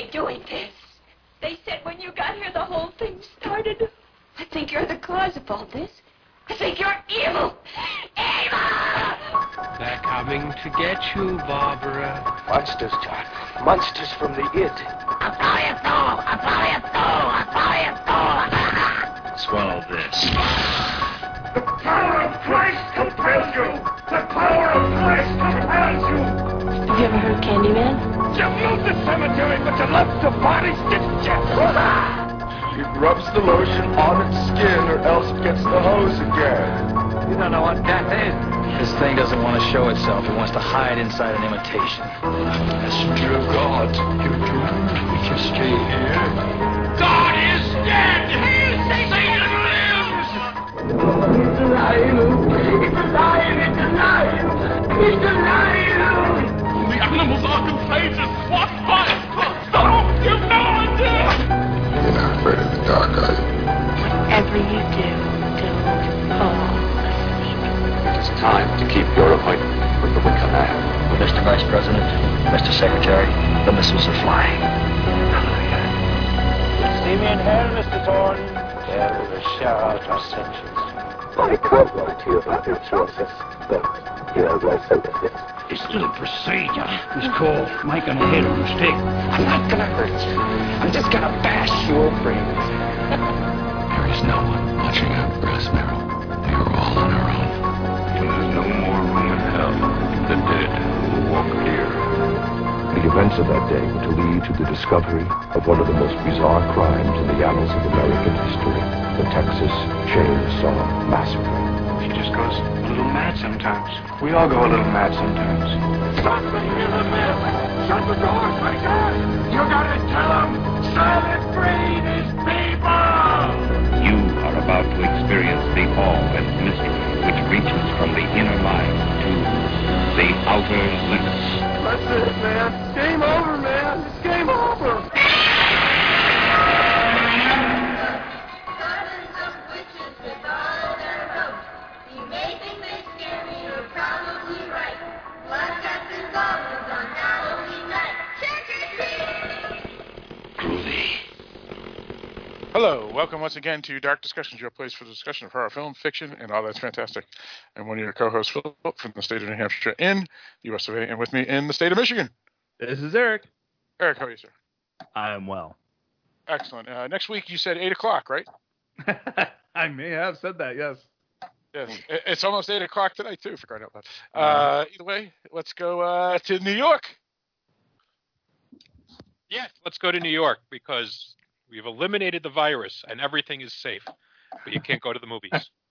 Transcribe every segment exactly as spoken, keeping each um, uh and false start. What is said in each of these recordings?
they doing this? They said when you got here the whole thing started. I think you're the cause of all this. I think you're evil. Evil! They're coming to get you, Barbara. Monsters, John. Monsters from the id. I'll follow you through. I'll follow you through. I'll follow you through. Swallow this. The power of Christ compels you. The power of Christ compels you. Have you ever heard Candyman? You moved the cemetery, but you left the bodies, didn't you? It rubs the lotion on its skin, or else it gets the hose again. You don't know what death is. This thing doesn't want to show itself. It wants to hide inside an imitation. Messenger of God, you're doomed if you stay here. God is dead! Satan lives! It's alive! It's alive! It's alive! It's alive! The animals are contagious! What fire? Stop! You've no idea! You're not afraid of the dark, are you? Whatever you do, don't fall asleep. It is time to keep your appointment with the Wicker Man. Mister Vice President, Mister Secretary, the missiles are flying. Hallelujah. See me in hell, Mister Thorne. There we will share out our centuries. I can't lie to you about your choices, but you have my sympathy. This little procedure is called making a head on a stick. I'm not gonna hurt you. I'm just gonna bash your brains. There is no one watching out for us, Meryl. We are all on our own. When there's no more room in hell, the dead will walk here. The events of that day were to lead to the discovery of one of the most bizarre crimes in the annals of American history, the Texas Chainsaw Massacre. She just goes a little mad sometimes. We all go a little mad sometimes. Something in the middle! Shut the door, Baker! You gotta tell them! Silent Breed is people! You are about to experience the awe and mystery which reaches from the inner mind to the outer limits. That's it, man. Game over, man. It's game over. Hello, welcome once again to Dark Discussions, your place for the discussion of horror film, fiction, and all that's fantastic. I'm one of your co-hosts, Philip, from the state of New Hampshire in the U S of A, and with me in the state of Michigan. This is Eric. Eric, how are you, sir? I am well. Excellent. Uh, next week you said eight o'clock, right? I may have said that, yes. Yes. It's almost eight o'clock tonight, too, for crying out loud. Uh, either way, let's go uh, to New York. Yes, let's go to New York, because we've eliminated the virus and everything is safe, but you can't go to the movies.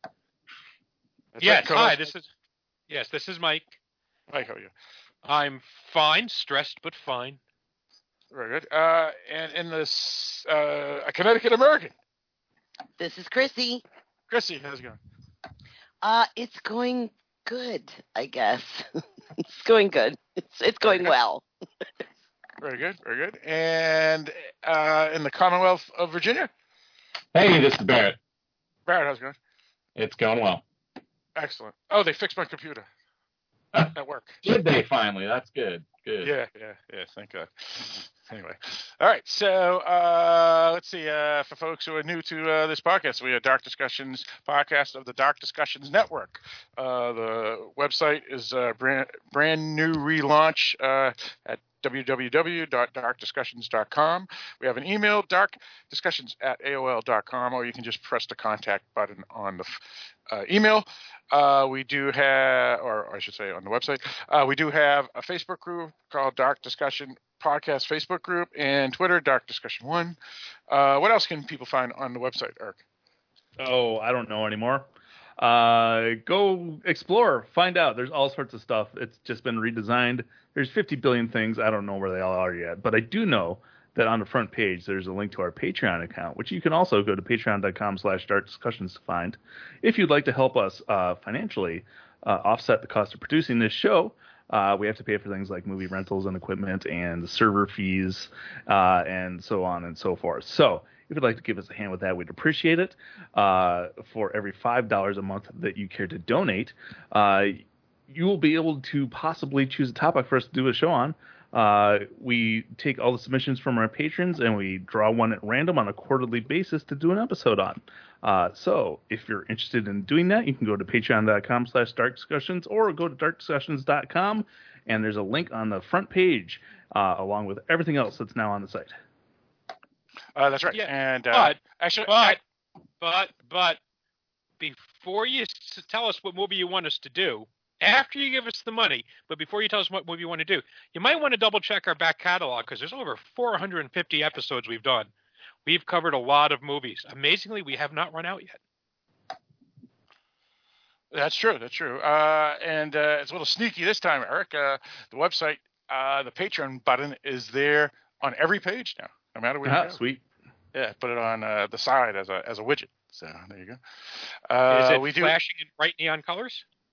Yes, hi, this is yes, this is Mike. Mike, how are you? I'm fine, stressed but fine. Very good. Uh, and in this, uh, a Connecticut American. This is Chrissy. Chrissy, how's it going? Uh, it's going good, I guess. It's going good. It's it's going well. Very good, very good. And uh, in the Commonwealth of Virginia? Hey, this is Barrett. Barrett, how's it going? It's going well. Excellent. Oh, they fixed my computer at work. Did they finally? That's good. Good. Yeah, yeah, yeah. Thank God. Anyway. All right. So uh, let's see. Uh, for folks who are new to uh, this podcast, we are Dark Discussions podcast of the Dark Discussions Network. Uh, the website is a brand, brand new relaunch uh, at w w w dot dark discussions dot com. We have an email, darkdiscussions at a o l dot com, or you can just press the contact button on the uh, email. Uh, we do have, or I should say on the website, uh, we do have a Facebook group called Dark Discussion Podcast Facebook group, and Twitter, Dark Discussion one. Uh, what else can people find on the website, Eric? Oh, I don't know anymore. Uh, go explore, find out. There's all sorts of stuff. It's just been redesigned. There's fifty billion things. I don't know where they all are yet, but I do know that on the front page, there's a link to our Patreon account, which you can also go to patreon.com slash dark discussions to find. If you'd like to help us uh, financially uh, offset the cost of producing this show, uh, we have to pay for things like movie rentals and equipment and the server fees uh, and so on and so forth. So if you'd like to give us a hand with that, we'd appreciate it. Uh, for every five dollars a month that you care to donate, uh, you will be able to possibly choose a topic for us to do a show on. Uh, we take all the submissions from our patrons and we draw one at random on a quarterly basis to do an episode on. Uh, so if you're interested in doing that, you can go to patreon.com slash dark discussions or go to dark discussions dot com, and there's a link on the front page uh, along with everything else that's now on the site. Uh, that's right. Yeah, and uh, but, actually, but, I, but, but, before you s- tell us what movie you want us to do, after you give us the money, but before you tell us what movie you want to do, you might want to double check our back catalog because there's over four hundred fifty episodes we've done. We've covered a lot of movies. Amazingly, we have not run out yet. That's true. That's true. Uh, and uh, it's a little sneaky this time, Eric. Uh, the website, uh, the Patreon button is there on every page now, no matter where Ah, you go. sweet. Yeah, put it on uh, the side as a as a widget. So there you go. Uh, Is it we do, flashing in bright neon colors?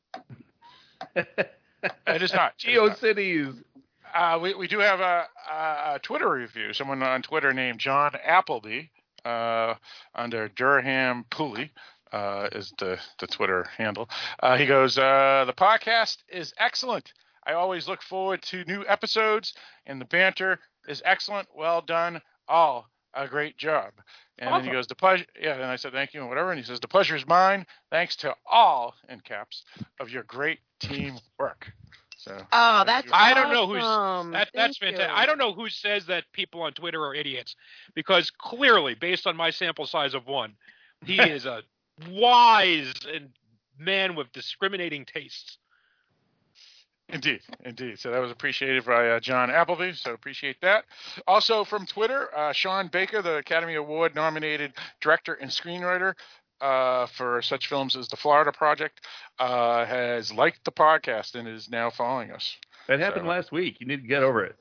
It is not. GeoCities. Uh, we we do have a, a, a Twitter review. Someone on Twitter named John Appleby uh, under Durham Pooley uh, is the, the Twitter handle. Uh, he goes, uh, the podcast is excellent. I always look forward to new episodes, and the banter is excellent. Well done, all. A great job. And Awesome. then he goes, the pleasure. Yeah, and I said, thank you, and whatever. And he says, the pleasure is mine. Thanks to all, in caps, of your great team work. So, Oh, that's I don't know awesome. who's that, that's Thank fantastic. you. I don't know who says that people on Twitter are idiots, because clearly, based on my sample size of one, he is a wise and man with discriminating tastes. Indeed, indeed. So that was appreciated by uh, John Appleby, so appreciate that. Also from Twitter, uh, Sean Baker, the Academy Award nominated director and screenwriter uh, for such films as The Florida Project, uh, has liked the podcast and is now following us. That happened So- last week. You need to get over it.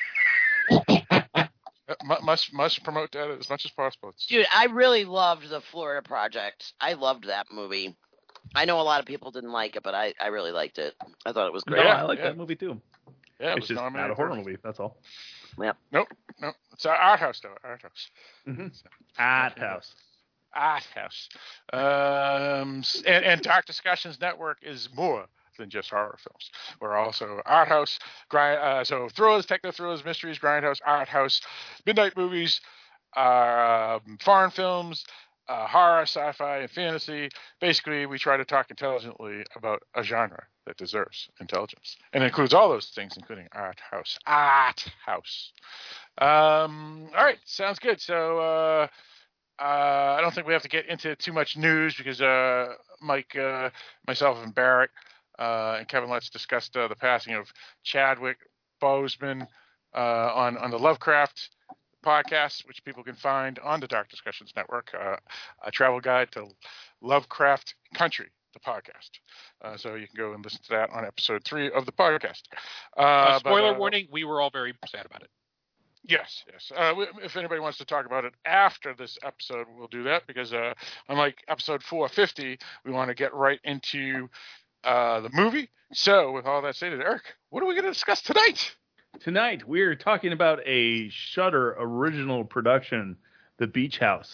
Uh, mu- must must promote that as much as possible. It's, Dude, I really loved the Florida Project. I loved that movie. I know a lot of people didn't like it, but I, I really liked it. I thought it was No, great. I like yeah. that movie too. yeah, it It's was just not nominated a horror for- movie. That's all. Yep. Nope, nope. It's an art house, though. Art house. Mm-hmm. Art House. Art house. Um, s- and, and Dark Discussions Network is more than just horror films. We're also art house, grind, uh, so thrillers, techno thrillers, mysteries, grindhouse, art house, midnight movies, uh, um, foreign films, uh, horror, sci-fi, and fantasy. Basically, we try to talk intelligently about a genre that deserves intelligence, and it includes all those things, including art house. Art house. Um, all right, sounds good. So. Uh, Uh, I don't think we have to get into too much news because uh, Mike, uh, myself, and Barrett uh, and Kevin Letts discussed uh, the passing of Chadwick Boseman uh, on on the Lovecraft podcast, which people can find on the Dark Discussions Network, uh, a travel guide to Lovecraft Country, the podcast. Uh, so you can go and listen to that on episode three of the podcast. Uh, Uh, but, spoiler uh, warning: we were all very sad about it. Yes, yes. Uh, we, if anybody wants to talk about it after this episode, we'll do that because uh, unlike episode four fifty, we want to get right into uh, the movie. So, with all that stated, Eric, what are we going to discuss tonight? Tonight, we're talking about a Shudder original production, The Beach House.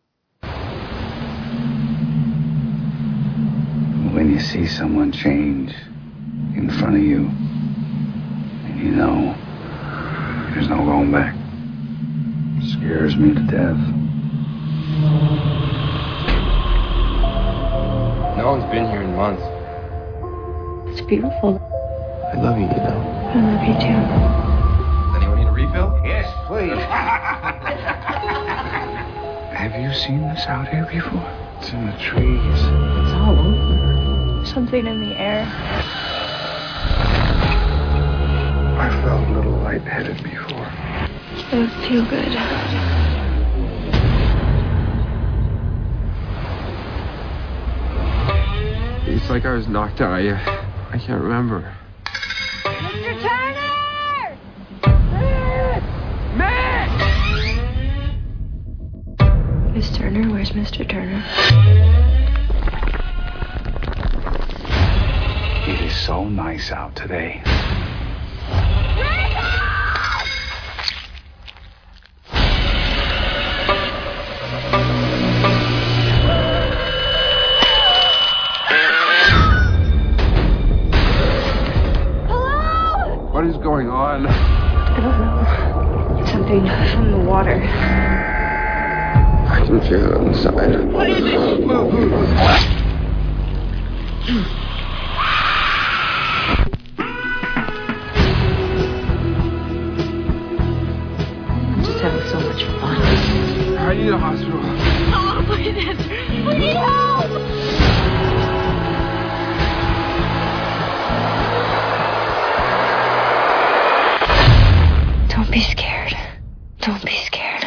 When you see someone change in front of you, and you know there's no going back, it scares me to death. No one's been here in months. It's beautiful. I love you, you know. I love you too. Anyone need a refill? Yes, please. Have you seen this out here before? It's in the trees. It's all over. Something in the air. I felt a little lightheaded before. It doesn't feel good. It's like I was knocked out. I, I can't remember. Mister Turner! Miss Turner? Where's Mister Turner? It is so nice out today. What is going on? from the water. I can feel it inside. What is it? Move, move, move. I'm just having so much fun. I need a hospital. Oh, please answer. We need help! Don't be scared. Don't be scared.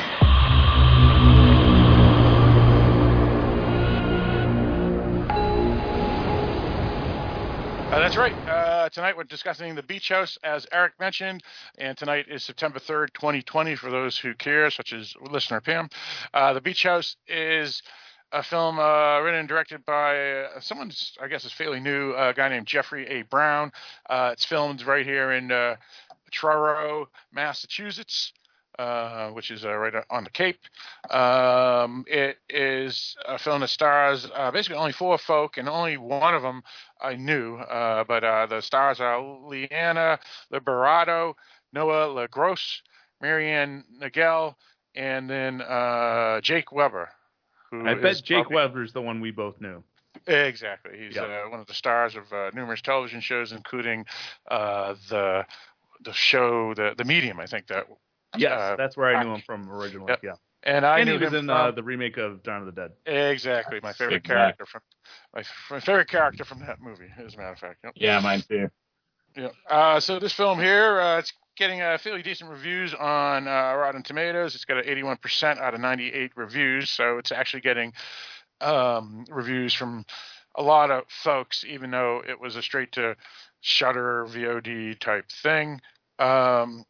Uh, that's right. Uh, tonight we're discussing The Beach House, as Eric mentioned, and tonight is September third, twenty twenty, for those who care, such as listener Pam. Uh, the Beach House is a film uh, written and directed by uh, someone, I guess, is fairly new, a guy named Jeffrey A. Brown. Uh, it's filmed right here in uh, Truro, Massachusetts. Uh, which is uh, right on the Cape. Um, it is a film that stars uh, basically only four folk, and only one of them I knew. Uh, but uh, the stars are Leanna Liberato, Noah LaGrosse, Marianne Nagel, and then uh, Jake Weber. Who I bet Jake probably... Weber's the one we both knew. Exactly. He's yep. uh, one of the stars of uh, numerous television shows, including uh, the the show, the the Medium, I think that. Yes, uh, that's where I knew him from originally. Yep. Yeah, and I and knew he was him in from, uh, the remake of Dawn of the Dead. Exactly, my favorite Exactly. character from my, my favorite character from that movie, as a matter of fact. Yep. Yeah, mine too. Yeah. Uh, so this film here, uh, it's getting uh, fairly decent reviews on uh, Rotten Tomatoes. It's got an eighty-one percent out of ninety-eight reviews, so it's actually getting um, reviews from a lot of folks, even though it was a straight to Shudder V O D type thing. Um,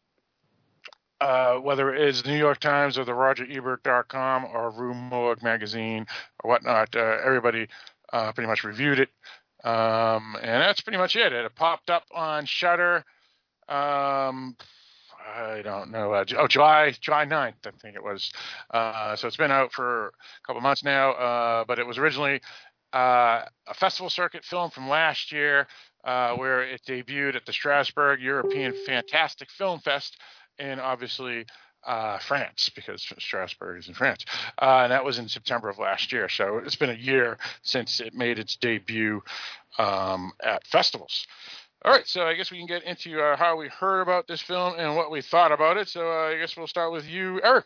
Uh, whether it is the New York Times or the Roger Ebert dot com or Rue Morgue magazine or whatnot, uh, everybody uh, pretty much reviewed it. Um, and that's pretty much it. It popped up on Shudder. Um, I don't know. Uh, oh, July July ninth, I think it was. Uh, so it's been out for a couple months now. Uh, but it was originally uh, a festival circuit film from last year, uh, where it debuted at the Strasbourg European Fantastic Film Fest. In obviously uh, France, because Strasbourg is in France. Uh, and that was in September of last year. So it's been a year since it made its debut um, at festivals. All right, so I guess we can get into uh, how we heard about this film and what we thought about it. So uh, I guess we'll start with you, Eric.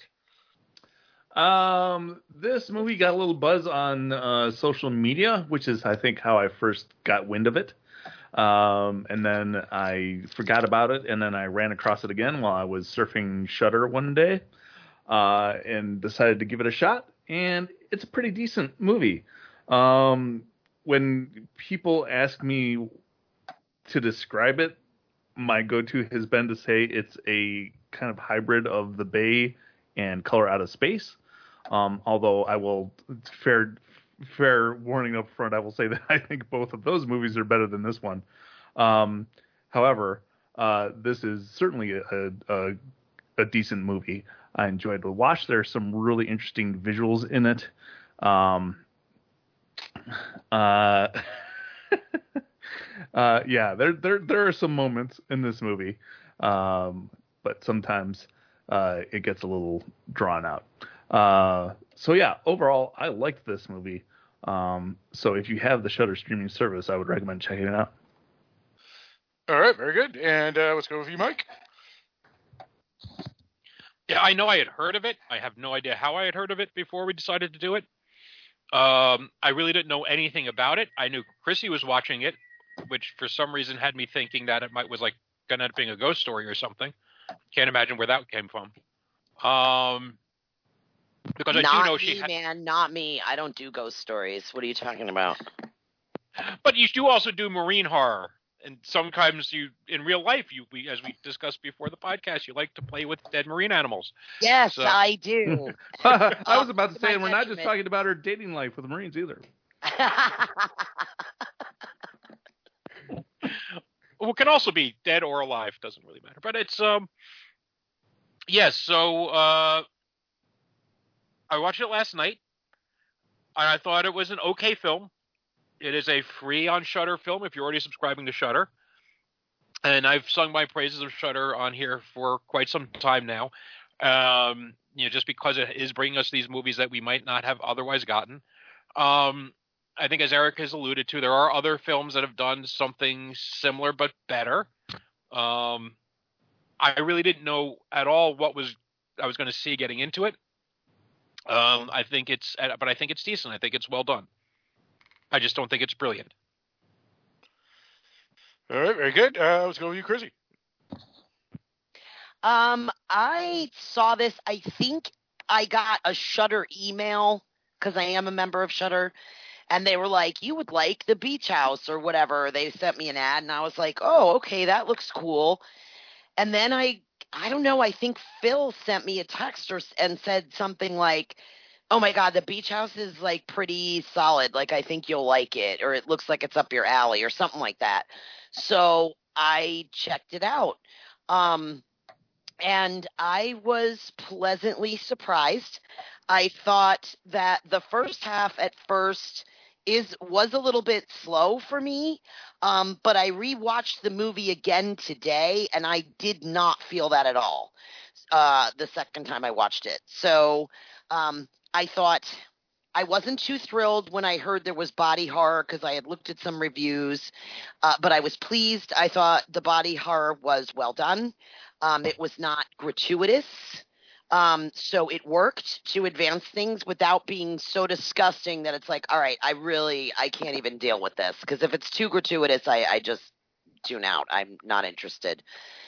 Um, this movie got a little buzz on uh, social media, which is, I think, how I first got wind of it. Um, and then I forgot about it, and then I ran across it again while I was surfing Shudder one day, uh, and decided to give it a shot. And it's a pretty decent movie. Um, when people ask me to describe it, my go-to has been to say it's a kind of hybrid of The Bay and Color Out of Space. Um, although I will fair. Fair warning up front, I will say that I think both of those movies are better than this one. Um, however, uh, this is certainly a, a, a decent movie. I enjoyed the watch. There are some really interesting visuals in it. Um, uh, uh, yeah, there, there there are some moments in this movie, um, but sometimes uh, it gets a little drawn out. Uh, so yeah, overall, I liked this movie. Um, so if you have the Shudder streaming service, I would recommend checking it out. All right, very good. And uh, let's go with you, Mike. Yeah, I know I had heard of it. I have no idea how I had heard of it before we decided to do it. Um, I really didn't know anything about it. I knew Chrissy was watching it, which for some reason had me thinking that it might was like going to end up being a ghost story or something. Can't imagine where that came from. Um, because I not do know me, she had, man, not me. I don't do ghost stories. What are you talking about? But you do also do marine horror, and sometimes you, in real life, you, we, as we discussed before the podcast, you like to play with dead marine animals. Yes, so. I do. I was about to say, My and we're not just detriment. talking about her dating life with the Marines either. Well, it can also be dead or alive. Doesn't really matter. But it's um, yes. So uh, I watched it last night, and I thought it was an okay film. It is a free on Shudder film if you're already subscribing to Shudder. And I've sung my praises of Shudder on here for quite some time now. Um, you know, just because it is bringing us these movies that we might not have otherwise gotten. Um, I think, as Eric has alluded to, there are other films that have done something similar but better. Um, I really didn't know at all what was I was going to see getting into it. Um, I think it's, but I think it's decent. I think it's well done. I just don't think it's brilliant. All right, very good. Uh, let's go with you, Chrissy. Um, I saw this. I think I got a Shudder email because I am a member of Shudder, and they were like, "You would like the Beach House or whatever." They sent me an ad, and I was like, "Oh, okay, that looks cool." And then I, I don't know. I think Phil sent me a text or, and said something like, "Oh my God, the Beach House is like pretty solid. Like I think you'll like it, or it looks like it's up your alley, or something like that." So I checked it out. Um. And I was pleasantly surprised. I thought that the first half at first is was a little bit slow for me, um, but I rewatched the movie again today, and I did not feel that at all uh, the second time I watched it. So um, I thought I wasn't too thrilled when I heard there was body horror because I had looked at some reviews, uh, but I was pleased. I thought the body horror was well done. Um, it was not gratuitous, um, so it worked to advance things without being so disgusting that it's like, all right, I really, I can't even deal with this. Because if it's too gratuitous, I, I just tune out. I'm not interested.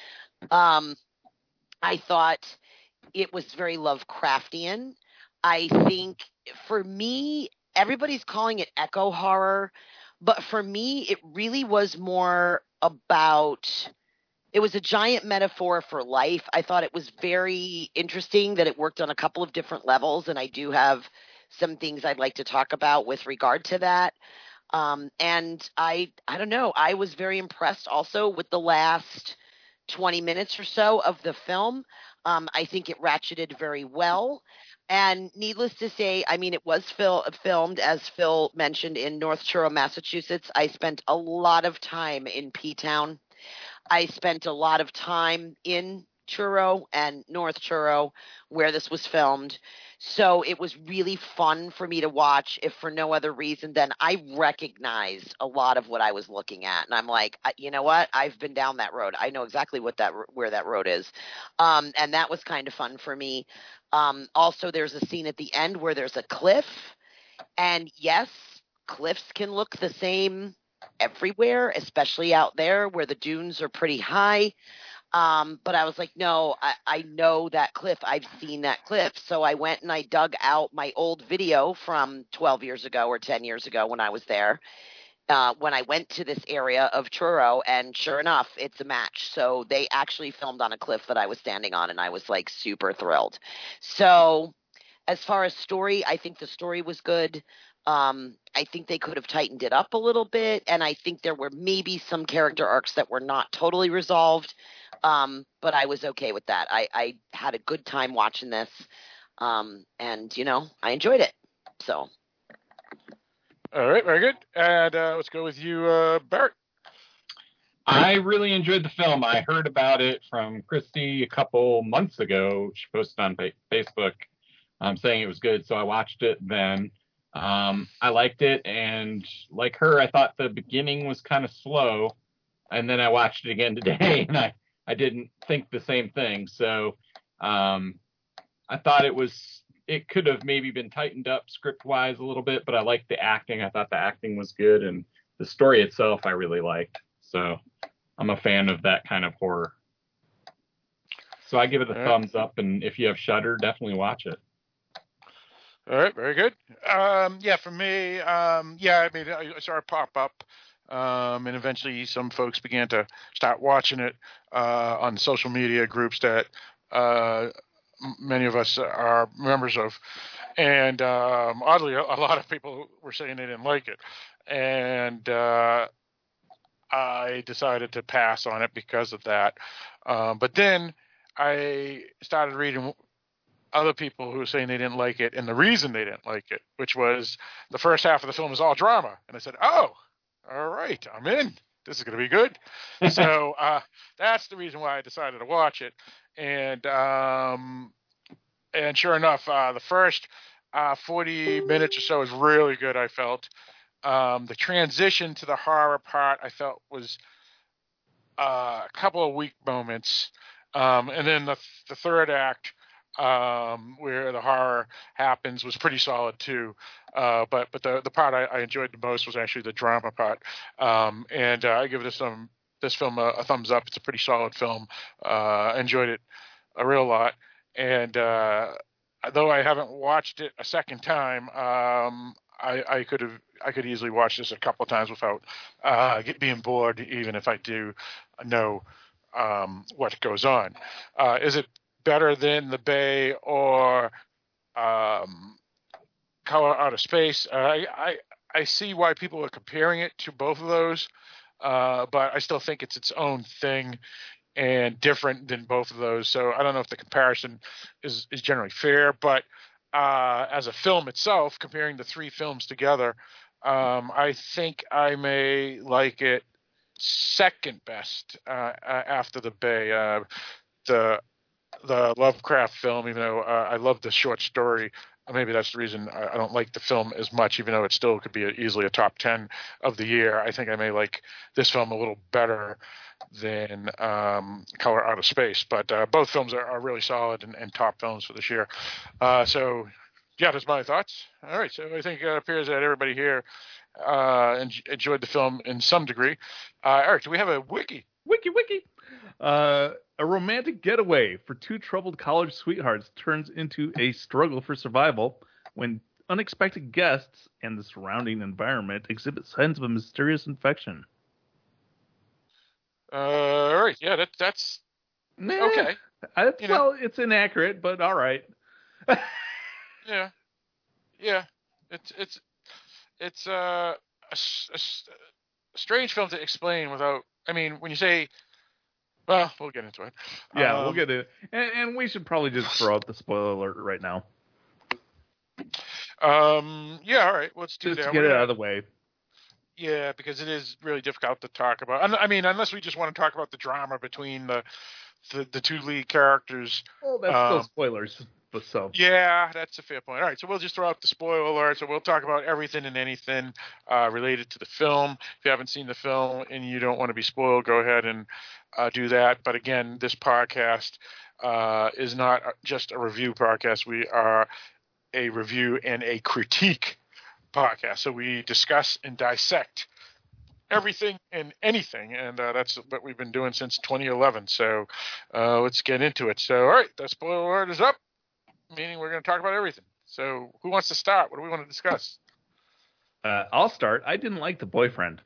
Um, I thought it was very Lovecraftian. I think for me, everybody's calling it echo horror, but for me, it really was more about... It was a giant metaphor for life. I thought it was very interesting that it worked on a couple of different levels, and I do have some things I'd like to talk about with regard to that. Um, and I, I don't know, I was very impressed also with the last twenty minutes or so of the film. Um, I think it ratcheted very well. And needless to say, I mean, it was fil- filmed, as Phil mentioned, in North Truro, Massachusetts. I spent a lot of time in P-Town. I spent a lot of time in Truro and North Truro where this was filmed. So it was really fun for me to watch, if for no other reason than I recognized a lot of what I was looking at. And I'm like, you know what? I've been down that road. I know exactly what that where that road is. Um, and that was kind of fun for me. Um, also, there's a scene at the end where there's a cliff. And yes, cliffs can look the same everywhere, especially out there where the dunes are pretty high. Um, but I was like, no, I, I know that cliff. I've seen that cliff. So I went and I dug out my old video from twelve years ago or ten years ago when I was there, uh, when I went to this area of Truro, and sure enough, it's a match. So they actually filmed on a cliff that I was standing on, and I was like super thrilled. So as far as story, I think the story was good. Um, I think they could have tightened it up a little bit, and I think there were maybe some character arcs that were not totally resolved, um, but I was okay with that. I, I had a good time watching this, um, and, you know, I enjoyed it. So. All right, very good. And uh, let's go with you, uh, Barrett. I really enjoyed the film. I heard about it from Christy a couple months ago. She posted on Facebook um, saying it was good, so I watched it then. Um, I liked it, and like her, I thought the beginning was kind of slow, and then I watched it again today, and I, I didn't think the same thing. So um, I thought it was it could have maybe been tightened up script-wise a little bit, but I liked the acting. I thought the acting was good, and the story itself I really liked. So I'm a fan of that kind of horror. So I give it a All thumbs up, and if you have Shudder, definitely watch it. All right, very good. Um, yeah, for me, um, yeah, I mean, I saw it pop up, um, and eventually some folks began to start watching it uh, on social media groups that uh, many of us are members of. And um, oddly, a, a lot of people were saying they didn't like it. And uh, I decided to pass on it because of that. Um, but then I started reading other people who were saying they didn't like it and the reason they didn't like it, which was the first half of the film is all drama. And I said, oh, all right, I'm in. This is going to be good. so uh, that's the reason why I decided to watch it. And um, and sure enough, uh, the first uh, forty minutes or so is really good, I felt. Um, the transition to the horror part, I felt, was uh, a couple of weak moments. Um, and then the, the third act, um, where the horror happens, was pretty solid too. Uh, but but the, the part I, I enjoyed the most was actually the drama part. Um, and uh, I give this, um, this film a, a thumbs up. It's a pretty solid film. Uh, I enjoyed it a real lot. And uh, though I haven't watched it a second time, um, I, I could have I could easily watch this a couple of times without uh, get, being bored, even if I do know um, what goes on. Uh, is it better than The Bay or um, Color Out of Space? Uh, I, I I see why people are comparing it to both of those, uh, but I still think it's its own thing and different than both of those. So I don't know if the comparison is, is generally fair, but uh, as a film itself, comparing the three films together, um, I think I may like it second best uh, after The Bay. Uh, the the Lovecraft film, even though uh, I love the short story, maybe that's the reason I don't like the film as much, even though it still could be a, easily a top ten of the year. I think I may like this film a little better than um, Color Out of Space. But uh, both films are, are really solid and, and top films for this year. Uh, so, yeah, that's my thoughts. All right, so I think it appears that everybody here uh, en- enjoyed the film in some degree. Uh, Eric, do we have a wiki? Wiki, wiki. Uh, a romantic getaway for two troubled college sweethearts turns into a struggle for survival when unexpected guests and the surrounding environment exhibit signs of a mysterious infection. Uh, all right, yeah, that, that's Nah, okay. I, You well, know. it's inaccurate, but all right. Yeah, yeah, it's it's it's uh, a, s- a s- a strange film to explain without. I mean, when you say, well, we'll get into it. Yeah, Um, we'll get it. And, and we should probably just throw out the spoiler alert right now. Um, yeah, all right, let's do Just that. to get We're it gonna- out of the way. Yeah, because it is really difficult to talk about. Un- I mean, unless we just want to talk about the drama between the the, the two lead characters. Well, that's um, still spoilers. But so. Yeah, that's a fair point. All right, so we'll just throw out the spoiler alert. So we'll talk about everything and anything uh, related to the film. If you haven't seen the film and you don't want to be spoiled, go ahead and uh, do that. But again, this podcast uh, is not just a review podcast. We are a review and a critique podcast. So we discuss and dissect everything and anything, and uh, that's what we've been doing since twenty eleven. So uh, let's get into it. So, all right, the spoiler alert is up, meaning we're going to talk about everything. So who wants to start? What do we want to discuss? Uh, I'll start. I didn't like the boyfriend.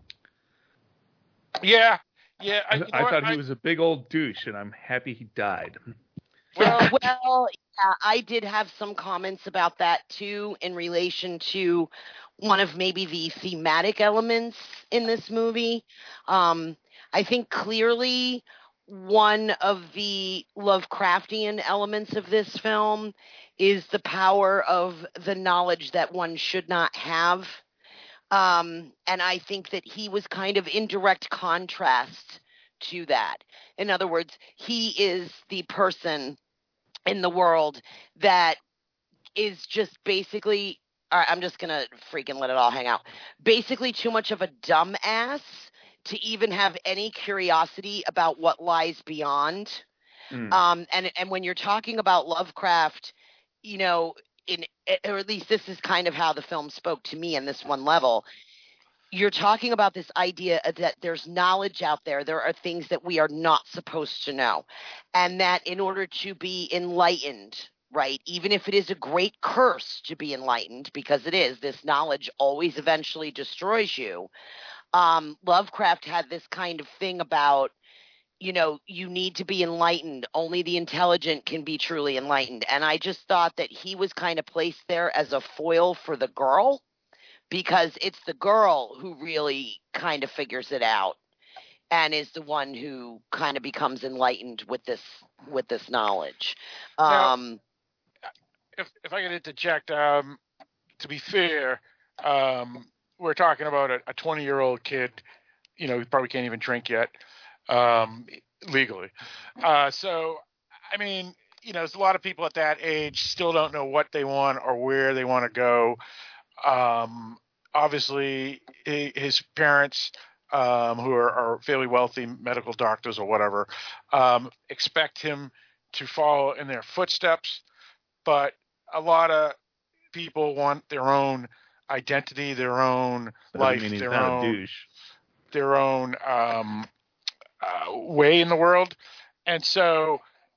Yeah, yeah. I, I, you know I what? thought he I- was a big old douche, and I'm happy he died. Well, well, yeah, I did have some comments about that too in relation to one of maybe the thematic elements in this movie. Um, I think clearly one of the Lovecraftian elements of this film is the power of the knowledge that one should not have. Um, and I think that he was kind of in direct contrast to that. In other words, he is the person in the world that is just basically, all right, I'm just going to freaking let it all hang out. Basically too much of a dumbass to even have any curiosity about what lies beyond. Mm. Um, and, and when you're talking about Lovecraft, you know, in, or at least this is kind of how the film spoke to me in this one level. You're talking about this idea that there's knowledge out there. There are things that we are not supposed to know. And that in order to be enlightened, right, even if it is a great curse to be enlightened, because it is, this knowledge always eventually destroys you. Um, Lovecraft had this kind of thing about, you know, you need to be enlightened. Only the intelligent can be truly enlightened. And I just thought that he was kind of placed there as a foil for the girl, because it's the girl who really kind of figures it out and is the one who kind of becomes enlightened with this with this knowledge. Now, Um, if if I could interject, um, to be fair, um, we're talking about a twenty-year-old kid, you know, who probably can't even drink yet, um, legally. Uh, so, I mean, you know, there's a lot of people at that age still don't know what they want or where they want to go. Um, obviously, hi- his parents, um, who are, are fairly wealthy medical doctors or whatever, um, expect him to follow in their footsteps. But a lot of people want their own identity, their own Doesn't life, mean he's their not a own douche. their own um, uh, way in the world. And so,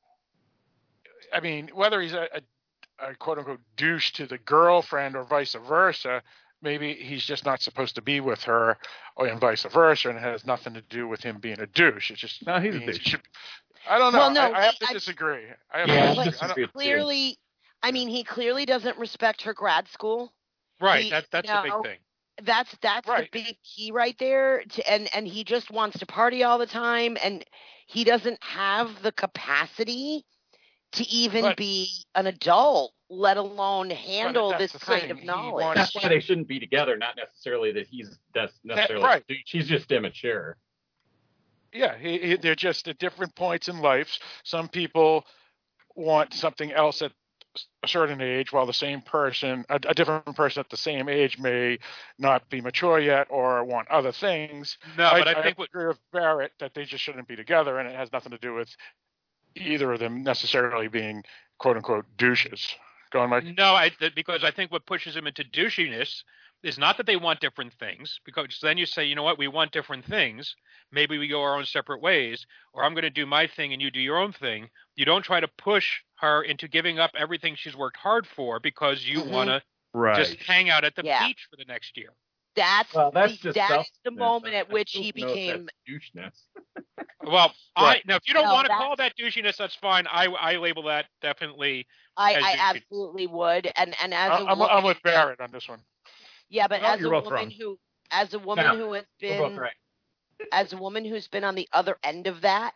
I mean, whether he's a, a, a quote unquote douche to the girlfriend or vice versa, maybe he's just not supposed to be with her, or and vice versa, and it has nothing to do with him being a douche. It just No, he's a means douche. he should- I don't know. Well, no, I, I have he- to I- disagree. I have Yeah, to I disagree. I disagree don't- too. Clearly, I mean, he clearly doesn't respect her grad school. Right. He- that that's you the big know, thing. That's that's Right. the big key right there. To, and and he just wants to party all the time, and he doesn't have the capacity to even But- be an adult, let alone handle that's this the kind thing. of He knowledge. wants- That's why they shouldn't be together. Not necessarily that he's that's necessarily right. She's just immature. Yeah, he, he, they're just at different points in life. Some people want something else at a certain age, while the same person, a, a different person at the same age, may not be mature yet or want other things. No, but I think what- agree with Barrett that they just shouldn't be together, and it has nothing to do with either of them necessarily being quote unquote douches. Go on, Mike. No, I, th- because I think what pushes him into douchiness is not that they want different things, because then you say, you know what, we want different things. Maybe we go our own separate ways, or I'm going to do my thing and you do your own thing. You don't try to push her into giving up everything she's worked hard for because you Mhm. want to Right. just hang out at the Yeah. beach for the next year. That's Well, that's the, just that is the selfishness. moment I- at I which don't he know if became. that's doucheness. Well, Right. I now if you don't No, want to that's- call that douchiness, that's fine. I I label that definitely. I, as I douchey. absolutely would, and and as a I- I'm, woman, I'm with Barrett on this one. yeah, but Well, as a you're both woman wrong. who, as a woman No, who has We're both been, right. as a woman who's been on the other end of that,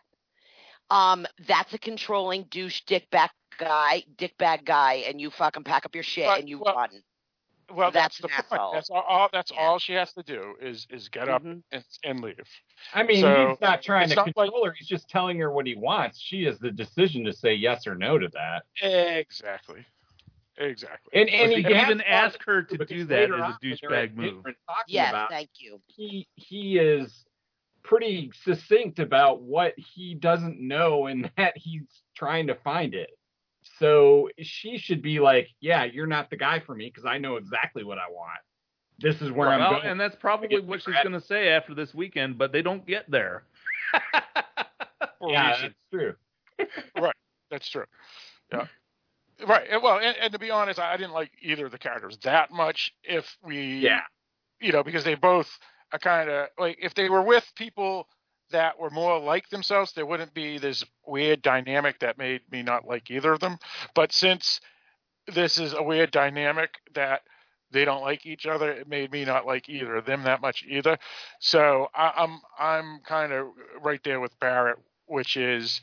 um, that's a controlling douche dick back guy, dick bag guy, and you fucking pack up your shit But- and you well, run. Well, That's that's, an the point. asshole. That's all. all that's Yeah. all she has to do is is get up Mhm. and, and leave. I mean, So, he's not trying it's to not control her. He's just telling her what he wants. She has the decision to say yes or no to that. Exactly. Exactly. And and he But has even thought ask her it to through, do because that later is a on, when they're douchebag at move. dinner and talking Yes, about, thank you. he he is pretty succinct about what he doesn't know and that he's trying to find it. So she should be like, yeah, you're not the guy for me because I know exactly what I want. This is where I'm Well, going. and that's probably get what she's regret. going to say after this weekend, but they don't get there. Yeah, that's true. Right. That's true. Yeah. Right. and- Well, and, and to be honest, I didn't like either of the characters that much. If we, Yeah. you know, because they both are kind of like, if they were with people that were more like themselves, there wouldn't be this weird dynamic that made me not like either of them. But since this is a weird dynamic that they don't like each other, it made me not like either of them that much either. So I, I'm I'm kind of right there with Barrett, which is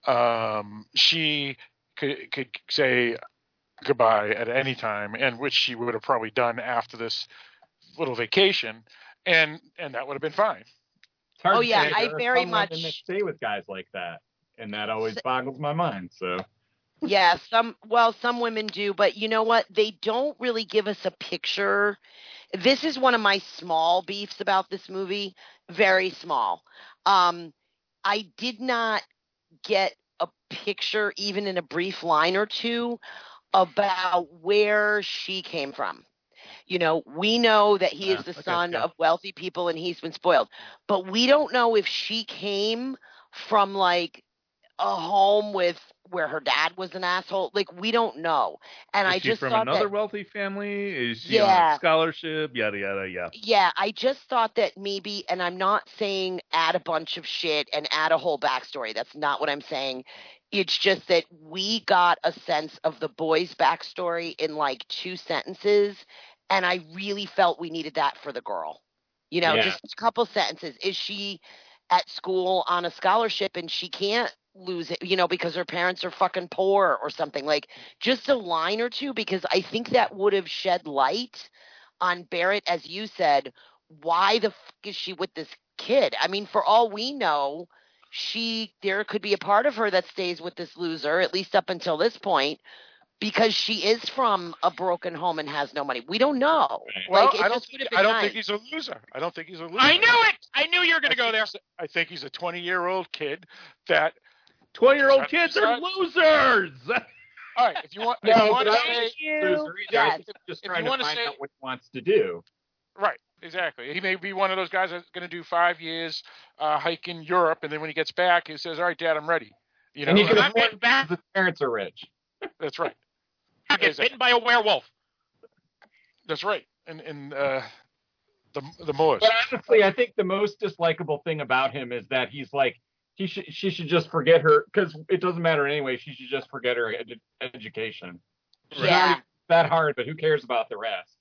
um, she could could say goodbye at any time, and which she would have probably done after this little vacation, and and that would have been fine. It's hard Oh, to yeah, say. I There are very some women much- that stay with guys like that, and that always boggles my mind. So Yeah, some well, some women do, but you know what? They don't really give us a picture. This is one of my small beefs about this movie, very small. Um, I did not get a picture, even in a brief line or two, about where she came from. You know, we know that he Yeah, is the okay, son yeah. of wealthy people and he's been spoiled, but we don't know if she came from like a home with where her dad was an asshole. Like, we don't know. And Is I she just from thought another that, wealthy family? Is she on Yeah. a scholarship? Yada yada. Yeah. yeah, I just thought that maybe, and I'm not saying add a bunch of shit and add a whole backstory. That's not what I'm saying. It's just that we got a sense of the boy's backstory in like two sentences, and I really felt we needed that for the girl. You know, Yeah. just a couple sentences. Is she at school on a scholarship and she can't lose it, you know, because her parents are fucking poor or something? Like, just a line or two, because I think that would have shed light on Barrett, as you said. Why the fuck is she with this kid? I mean, for all we know, she there could be a part of her that stays with this loser, at least up until this point, because she is from a broken home and has no money. We don't know. Well, like, it I don't, just think, would have been I don't nice. think he's a loser. I don't think he's a loser. I knew it. I knew you were going to go there. I think he's a twenty-year-old kid that twenty-year-old kids are losers. All right, if you want, No, if you want but to I say, think he's a loser either. I think he's just if trying you to wanna find say- out what he wants to do. right, exactly. He may be one of those guys that's going to do five years uh, hike in Europe, and then when he gets back, he says, "All right, Dad, I'm ready." You know, And he can uh, afford back. His parents are rich. that's right. I get bitten by a werewolf. That's right. And and uh, the the Moors. But honestly, I think the most dislikable thing about him is that he's like, he should she should just forget her, because it doesn't matter anyway. She should just forget her ed- education. She's Yeah. not that hard, but who cares about the rest?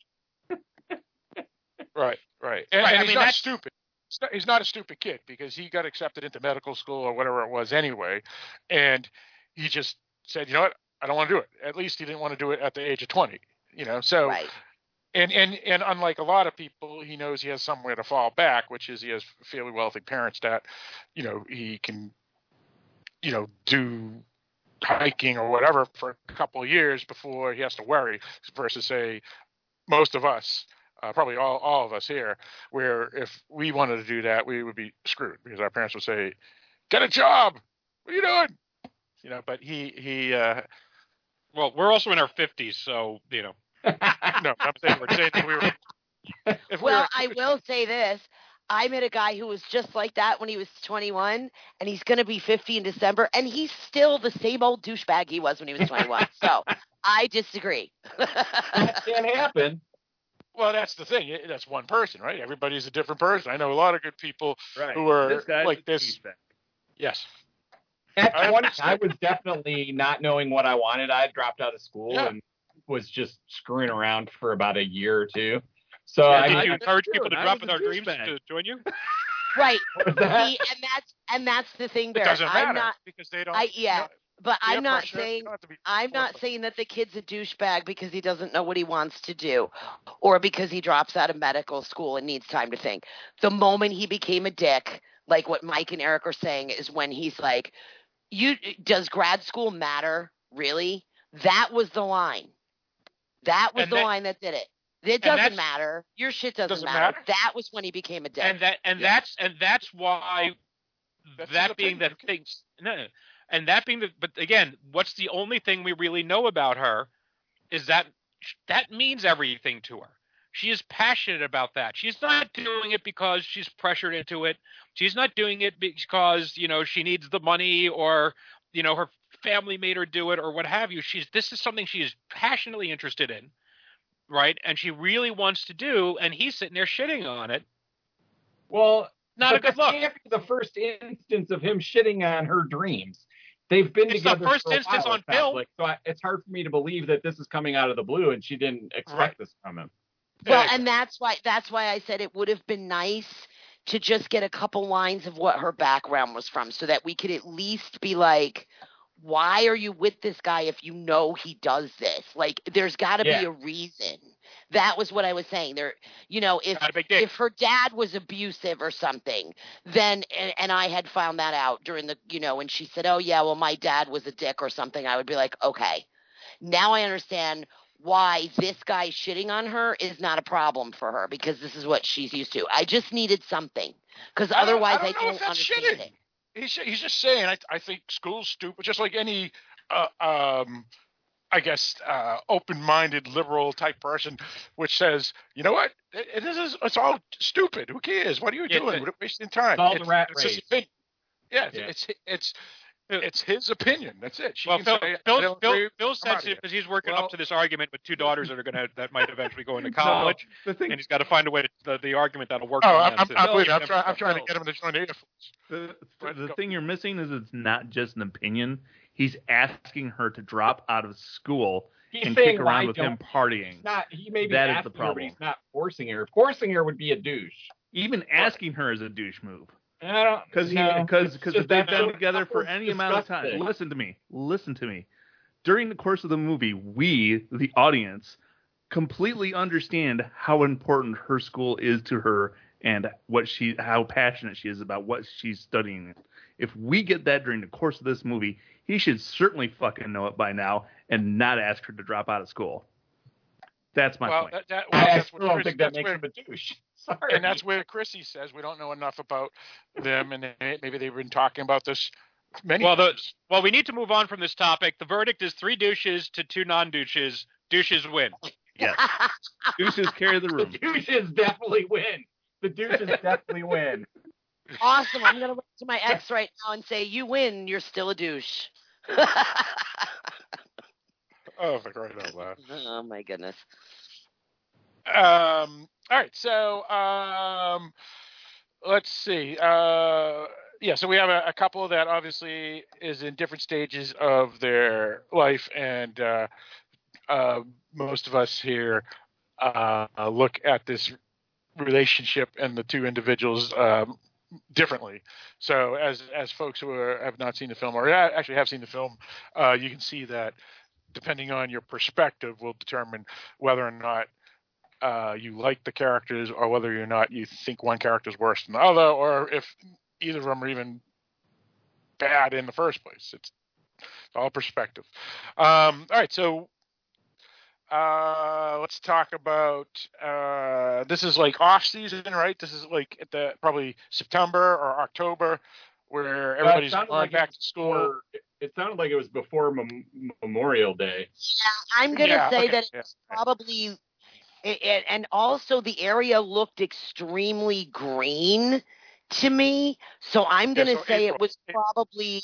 Right, right. And, Right, and I he's mean, not that's- stupid. He's not, he's not a stupid kid because he got accepted into medical school or whatever it was anyway, and he just said, you know what, I don't want to do it. At least he didn't want to do it at the age of twenty. You know, so Right. and and and unlike a lot of people, he knows he has somewhere to fall back, which is he has fairly wealthy parents that, you know, he can, you know, do hiking or whatever for a couple of years before he has to worry, versus say most of us. Uh, probably all, all of us here, where if we wanted to do that, we would be screwed because our parents would say, "Get a job. What are you doing?" You know. But he he. Uh, well, we're also in our fifties, so you know. no, I'm saying we're saying that we were. If Well, we were, I will say this. I met a guy who was just like that when he was twenty-one, and he's going to be fifty in December, and he's still the same old douchebag he was when he was twenty-one. So I disagree. That can't happen. Well, that's the thing. That's one person, right? Everybody's a different person. I know a lot of good people Right. who are This guy's like a this. douchebag. Yes. At I twenty, understand. I was definitely not knowing what I wanted. I had dropped out of school Yeah. and was just screwing around for about a year or two. So Yeah, I did mean, you encourage true, people to and I drop was in a their dreams douchebag. to join you? Right. was that? See, and that's and that's the thing, It Barrett. doesn't matter I'm not. because they don't. I yeah. no, But peer I'm not pressure, saying you don't have to be I'm not forced. saying that the kid's a douchebag because he doesn't know what he wants to do or because he drops out of medical school and needs time to think. The moment he became a dick, like what Mike and Eric are saying, is when he's like, "You does grad school matter, really?" That was the line. That was And the that- line that did it. It and doesn't that's- matter. Your shit doesn't, Doesn't matter. matter? That was when he became a dick. And that and Yeah. that's and that's why That's that his being the opinion. thing. No, no. And that being the but again, what's the only thing we really know about her is that that means everything to her. She is passionate about that. She's not doing it because she's pressured into it. She's not doing it because, you know, she needs the money or, you know, her family made her do it or what have you. She's this is something she is passionately interested in, right? And she really wants to do, and he's sitting there shitting on it. Well, Not but a good that look. can't be the first instance of him shitting on her dreams. They've been It's the together first for a instance while, on it sounds Bill. like. So I, it's hard for me to believe that this is coming out of the blue and she didn't expect Right. this from him. Well, Yeah. and that's why that's why I said it would have been nice to just get a couple lines of what her background was from so that we could at least be like, why are you with this guy if you know he does this? Like, there's got to Yeah. be a reason. That was what I was saying. There, you know, if Not a big dick. if her dad was abusive or something, then and, and I had found that out during the, you know, and she said, "Oh yeah, well my dad was a dick or something," I would be like, okay, now I understand why this guy shitting on her is not a problem for her because this is what she's used to. I just needed something because I don't- otherwise I I don't know don't, if that's understand shitting. it. He's he's just saying. I I think school's stupid, just like any, uh, um, I guess, uh, open-minded liberal type person, which says, you know what, it, it is it's all stupid. Who cares? What are you Yeah, doing? it's- We're wasting time. It's all the rat it's his race. opinion. Yeah, Yeah. it's it's it's his opinion. That's it. She Well, can Phil, say, I Phil, don't Phil, agree. Phil's I'm outta sensitive here. because he's working Well- up to this argument with two daughters that are gonna that might eventually go into No, college, the thing, and he's got to find a way to the, the argument that'll work. Oh, for I'm, them I'm, to- I'm, No, believe me, I'm, no, trying, I'm no, trying no. to get him to join the Air Force. the, Right, the go. thing you're missing is it's not just an opinion. He's asking her to drop out of school He's and saying kick why around with him don't- partying. He's not. He may be That is the asking her, but problem. he's not forcing her. Forcing her would be a douche. Even asking her is a douche move. And I don't Because no, because it's because just if they've that been the together for couple's any amount of time, disgusting. listen to me, listen to me. During the course of the movie, we, the audience, completely understand how important her school is to her and what she, how passionate she is about what she's studying. If we get that during the course of this movie, he should certainly fucking know it by now and not ask her to drop out of school. That's my well, point. That, that, well, I that's still what don't Chris, think that that's makes where, him a douche. Sorry. And that's where Chrissy says we don't know enough about them, and they, maybe they've been talking about this many well, the, times. well, we need to move on from this topic. The verdict is three douches to two non-douches. Douches win. Yes. Douches carry the room. The douches definitely win. The douches definitely win. Awesome. I'm going to look to my ex right now and say, you win. You're still a douche. Oh, for crying out loud. Oh, my goodness. Um. All right. So, um, let's see. Uh, yeah. So we have a, a couple that obviously is in different stages of their life, and uh, uh, most of us here uh, look at this relationship and the two individuals um, differently. So, as as folks who are, have not seen the film, or actually have seen the film, uh, you can see that depending on your perspective will determine whether or not Uh, you like the characters, or whether or not you think one character is worse than the other, or if either of them are even bad in the first place. It's all perspective. Um, all right, so uh, let's talk about uh, this is like off season, right? This is like at the probably September or October, where everybody's uh, going like back to school. Before, it sounded like it was before Mem- Memorial Day. Yeah, I'm going to Yeah, say okay, that yeah. it's probably. It, it, and also the area looked extremely green to me. So I'm going to Yeah, so say April. it was probably,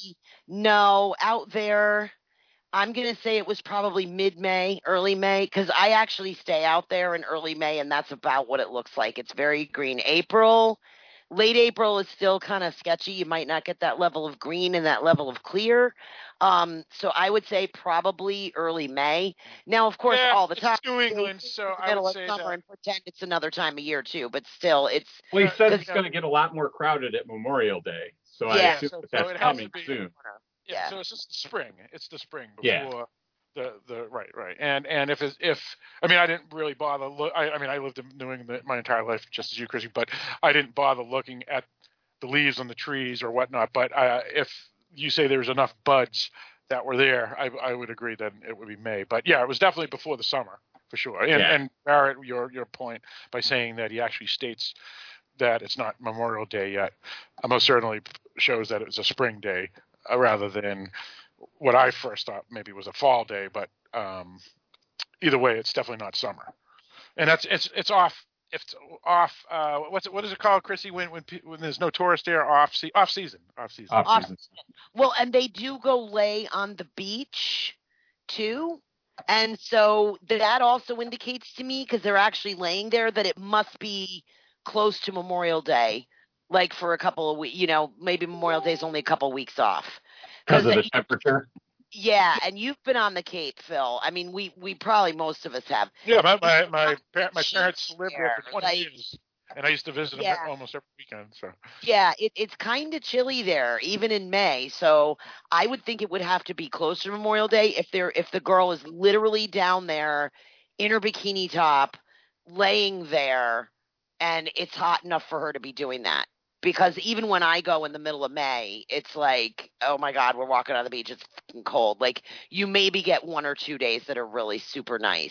no, out there. I'm going to say it was probably mid-May, early May, because I actually stay out there in early May, and that's about what it looks like. It's very green. April, late April is still kind of sketchy. You might not get that level of green and that level of clear. Um, so I would say probably early May. Now, of course, Yeah, all the it's time. New England, so I middle would of say summer that. and pretend it's another time of year too, but still, it's. Well, he says it's yeah. going to get a lot more crowded at Memorial Day, so I Yeah, assume so- that so that's it has coming to be- soon. Yeah, Yeah. so it's just spring. It's the spring Yeah. before the the right right. And and if it's, if I mean I didn't really bother look. I, I mean I lived in New England my entire life just as you, Chrissy, but I didn't bother looking at the leaves on the trees or whatnot. But uh, if you say there's enough buds that were there, I I would agree that it would be May. But yeah, it was definitely before the summer for sure. And Yeah. and Barrett, your your point by saying that he actually states that it's not Memorial Day yet, uh, most certainly shows that it was a spring day uh, rather than what I first thought maybe was a fall day. But um, either way, it's definitely not summer, and that's it's it's off. If it's off, uh, what's it? What is it called, Chrissy? When when pe- when there's no tourist there, off se- off season, off season. Off Off- season. Well, and they do go lay on the beach too. And so that also indicates to me, because they're actually laying there, that it must be close to Memorial Day, like for a couple of weeks. You know, maybe Memorial Day is only a couple of weeks off. Because of the they- temperature. Yeah, and you've been on the Cape, Phil. I mean, we we probably most of us have. Yeah, my my my, pa- my parents lived there for twenty Like, years, and I used to visit them Yeah. almost every weekend. So Yeah, it, it's kind of chilly there, even in May. So I would think it would have to be closer to Memorial Day if they're if the girl is literally down there in her bikini top, laying there, and it's hot enough for her to be doing that. Because even when I go in the middle of May, it's like, oh my God, we're walking on the beach. It's fucking cold. Like, you maybe get one or two days that are really super nice.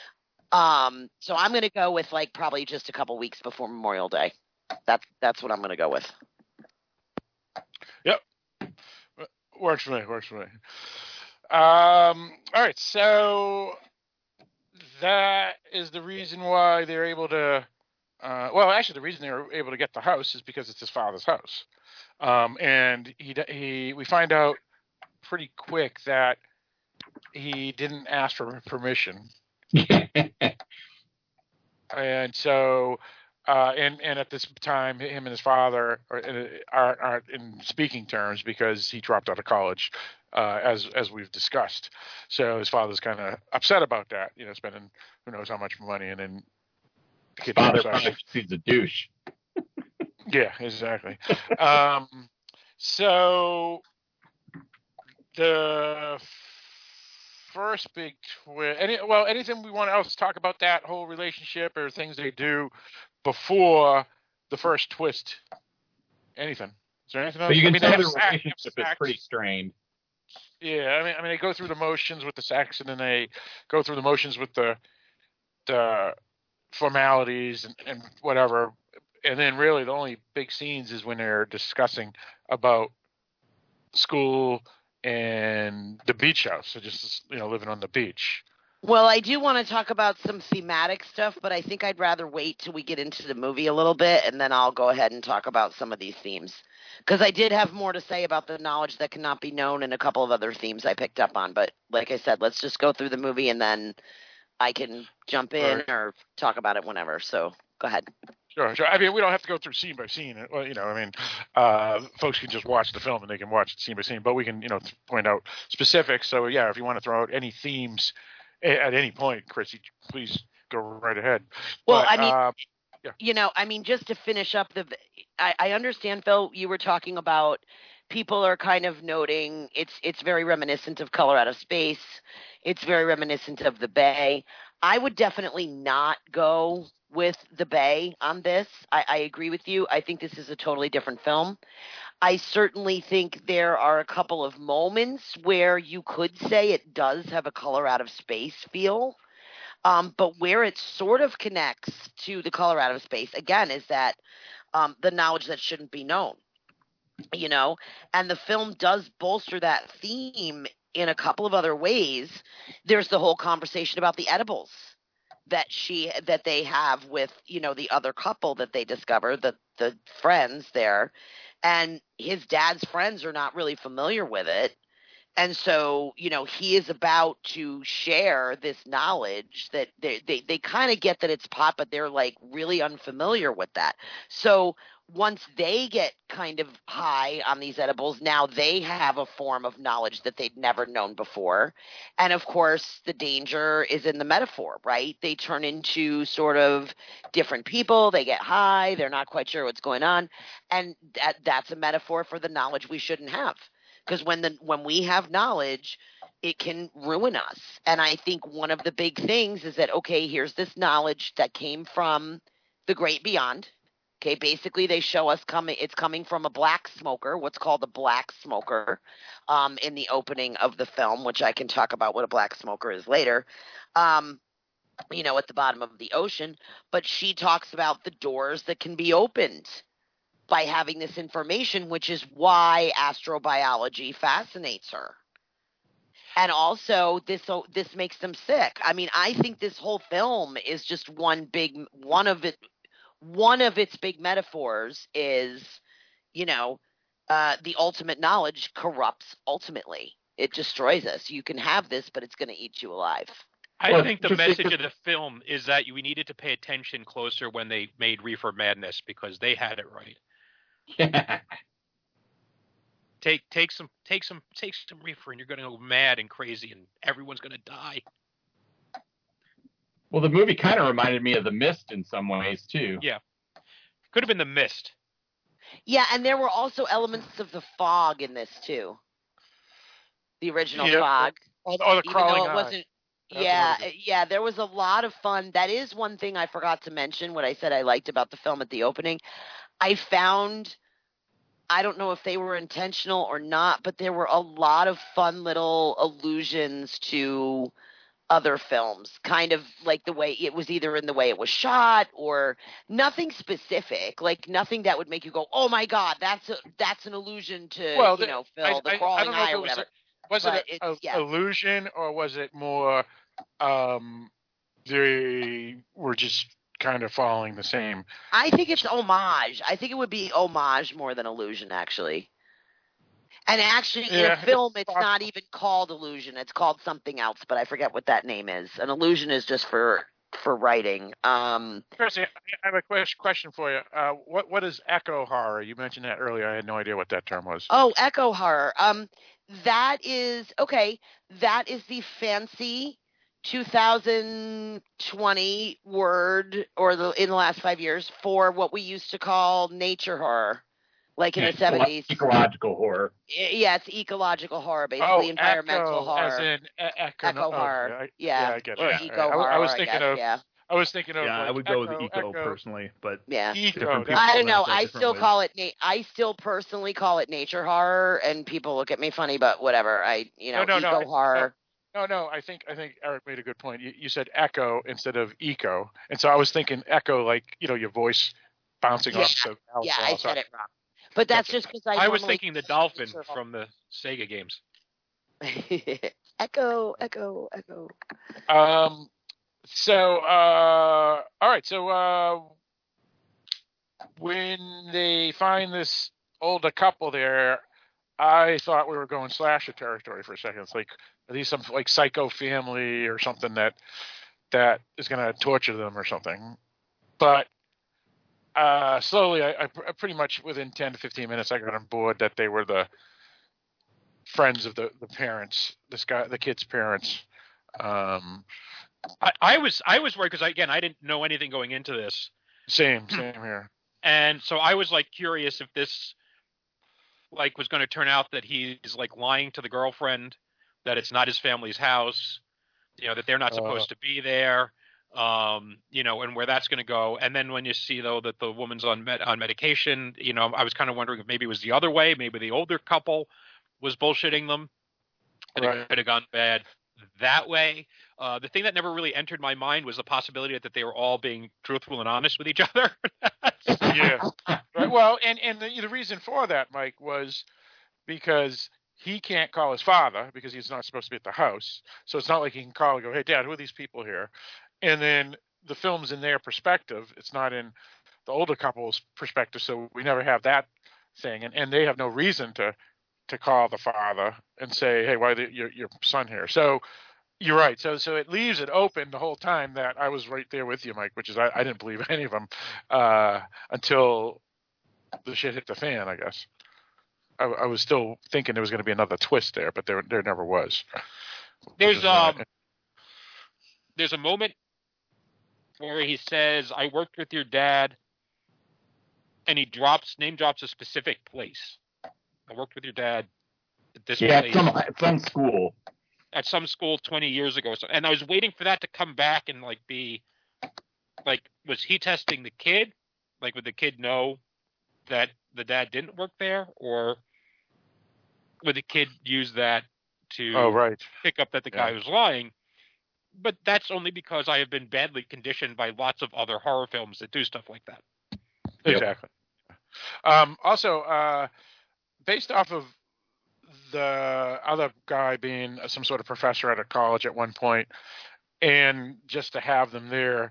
Um, so I'm gonna go with like probably just a couple weeks before Memorial Day. That's that's what I'm gonna go with. Yep. Works for me. Works for me. Um, all right. So that is the reason why they're able to. Uh, well, actually, the reason they were able to get the house is because it's his father's house, um, and he he. We find out pretty quick that he didn't ask for permission, and so. Uh, and, and at this time, him and his father are, are, are in speaking terms because he dropped out of college, uh, as as we've discussed. So his father's kind of upset about that, you know, spending who knows how much money, and then the kid Father drops out. probably thinks he's a douche. Yeah, exactly. um, so the first big twist. Any well, anything we want else to talk about that whole relationship or things they do before the first twist? Anything? Is there anything else? But you can I mean, tell they their have sex- relationship is sex. pretty strained. Yeah, I mean, I mean, they go through the motions with the sex, and then they go through the motions with the the formalities and, and whatever, and then really the only big scenes is when they're discussing about school and the beach house. So just you know, living on the beach. Well, I do want to talk about some thematic stuff, but I think I'd rather wait till we get into the movie a little bit, and then I'll go ahead and talk about some of these themes. Because I did have more to say about the knowledge that cannot be known and a couple of other themes I picked up on. But like I said, let's just go through the movie, and then I can jump in Right. or talk about it whenever. So go ahead. Sure, sure. I mean, we don't have to go through scene by scene. Well, you know, I mean, uh, folks can just watch the film and they can watch it scene by scene. But we can, you know, point out specifics. So yeah, if you want to throw out any themes at any point, Chrissy, please go right ahead. Well, But, I mean, uh, yeah. you know, I mean, just to finish up the, I, I understand, Phil, you were talking about people are kind of noting it's it's very reminiscent of Color Out of Space. It's very reminiscent of The Bay. I would definitely not go with The Bay on this. I, I agree with you. I think this is a totally different film. I certainly think there are a couple of moments where you could say it does have a Color Out of Space feel. Um, but where it sort of connects to the Color Out of Space, again, is that um, the knowledge that shouldn't be known, you know, and the film does bolster that theme in a couple of other ways. There's the whole conversation about the edibles that she that they have with, you know, the other couple that they discover, the the friends there, and his dad's friends are not really familiar with it. And so, you know, he is about to share this knowledge that they they, they kind of get that it's pot, but they're like really unfamiliar with that. So once they get kind of high on these edibles, now they have a form of knowledge that they'd never known before. And of course, the danger is in the metaphor, right? They turn into sort of different people. They get high. They're not quite sure what's going on. And that that's a metaphor for the knowledge we shouldn't have. Because when the when we have knowledge, it can ruin us. And I think one of the big things is that, okay, here's this knowledge that came from the great beyond. Okay, basically they show us coming. It's coming from a black smoker, what's called a black smoker, um, in the opening of the film, which I can talk about what a black smoker is later. Um, you know, at the bottom of the ocean. But she talks about the doors that can be opened by having this information, which is why astrobiology fascinates her. And also, this so this makes them sick. I mean, I think this whole film is just one big one of it. One of its big metaphors is, you know, uh, the ultimate knowledge corrupts ultimately. It destroys us. You can have this, but it's going to eat you alive. I Well, think the just message because- of the film is that we needed to pay attention closer when they made Reefer Madness because they had it right. Take take some take some take some reefer and you're going to go mad and crazy and everyone's going to die. Well, the movie kind of reminded me of The Mist in some ways, too. Yeah. Could have been The Mist. Yeah, and there were also elements of the fog in this too. The original Yeah. fog. Or, or the Even crawling though it eye. wasn't That's yeah, another good- yeah, there was a lot of fun. That is one thing I forgot to mention, what I said I liked about the film at the opening. I found, I don't know if they were intentional or not, but there were a lot of fun little allusions to other films, kind of like the way it was either in the way it was shot or nothing specific, like nothing that would make you go, oh my God, that's a, that's an allusion to, Well, you the- know, Phil, I- the I- I crawling don't know if eye it or was whatever. a- Was But it a, it's- a yeah. illusion or was it more um, they were just kind of following the same? I think it's homage. I think it would be homage more than illusion, actually. And actually, in Yeah, a film, it's it's not even called illusion. It's called something else, but I forget what that name is. An illusion is just for for writing. Um, Chrissy, I have a ques- question for you. Uh, what what is echo horror? You mentioned that earlier. I had no idea what that term was. oh, echo horror. Um, that is okay. That is the fancy two thousand twenty word, or the in the last five years, for what we used to call nature horror, like in Yeah, the seventies. Ecological horror. Yeah, it's ecological horror, basically Oh, environmental echo, horror. as in e- echo, Echo okay, horror. I- yeah. I get or it. eco I, horror. I was thinking guess, of yeah. I was thinking of Yeah, like I would go Echo, with Eco, Echo. personally, but Yeah. Eco, different that's- people I don't know. pronounce that I different still ways. call it. Na- I still personally call it nature horror, and people look at me funny, but whatever. I, you know, No, no, eco no, horror. No, no, I think I think Eric made a good point. You, you said echo instead of eco, and so I was thinking echo, like you know, your voice bouncing Yeah, off the yeah, wall. I So- said it wrong. But that's Gotcha. just because I. I was normally thinking the say dolphin nature from the Sega games. horror. Echo, echo, echo. Um. So, uh, all right. So, uh, when they find this older couple there, I thought we were going slasher territory for a second. It's like, are these some like psycho family or something that that is going to torture them or something? But uh, slowly, I, I, I pretty much within ten to fifteen minutes, I got on board that they were the friends of the, the parents, this guy, the kid's parents. Um, I, I was I was worried because again I didn't know anything going into this, same, same here. and so I was like curious if this like was going to turn out that he's like lying to the girlfriend, that it's not his family's house, you know, that they're not supposed Uh. to be there, um, you know, and where that's going to go. And then when you see though that the woman's on med- on medication, you know, I was kind of wondering if maybe it was the other way, maybe the older couple was bullshitting them, and Right. it could have gone bad that way. Uh, the thing that never really entered my mind was the possibility that they were all being truthful and honest with each other. Yeah. Right. Well, and and the, the reason for that, Mike, was because he can't call his father because he's not supposed to be at the house. So it's not like he can call and go, "Hey, Dad, who are these people here?" And then the film's in their perspective. It's not in the older couple's perspective. So we never have that thing, and and they have no reason to to call the father and say, "Hey, why the, your your son here?" So. You're right. So so it leaves it open the whole time that I was right there with you, Mike, which is I, I didn't believe any of them uh, until the shit hit the fan, I guess. I, I was still thinking there was going to be another twist there, but there there never was. There's Which is, uh, um there's a moment where he says, "I worked with your dad," and he drops name drops a specific place. I worked with your dad at this Yeah, place. some some school. At some school twenty years ago. So, and I was waiting for that to come back and like be like, was he testing the kid? Like, would the kid know that the dad didn't work there, or would the kid use that to Oh, right. pick up that the guy was lying? But that's only because I have been badly conditioned by lots of other horror films that do stuff like that. Exactly. Um, also, uh, based off of the other guy being some sort of professor at a college at one point, and just to have them there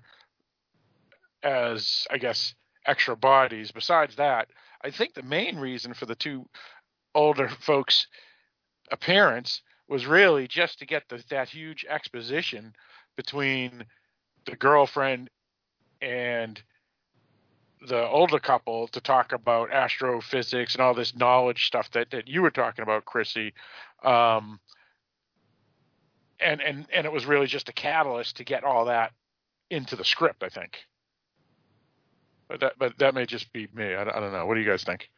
as, I guess, extra bodies. Besides that, I think the main reason for the two older folks' appearance was really just to get the, that huge exposition between the girlfriend and the older couple to talk about astrophysics and all this knowledge stuff that, that you were talking about, Chrissy. Um, and, and, and it was really just a catalyst to get all that into the script, I think. But that, but that may just be me. I, I don't know. What do you guys think?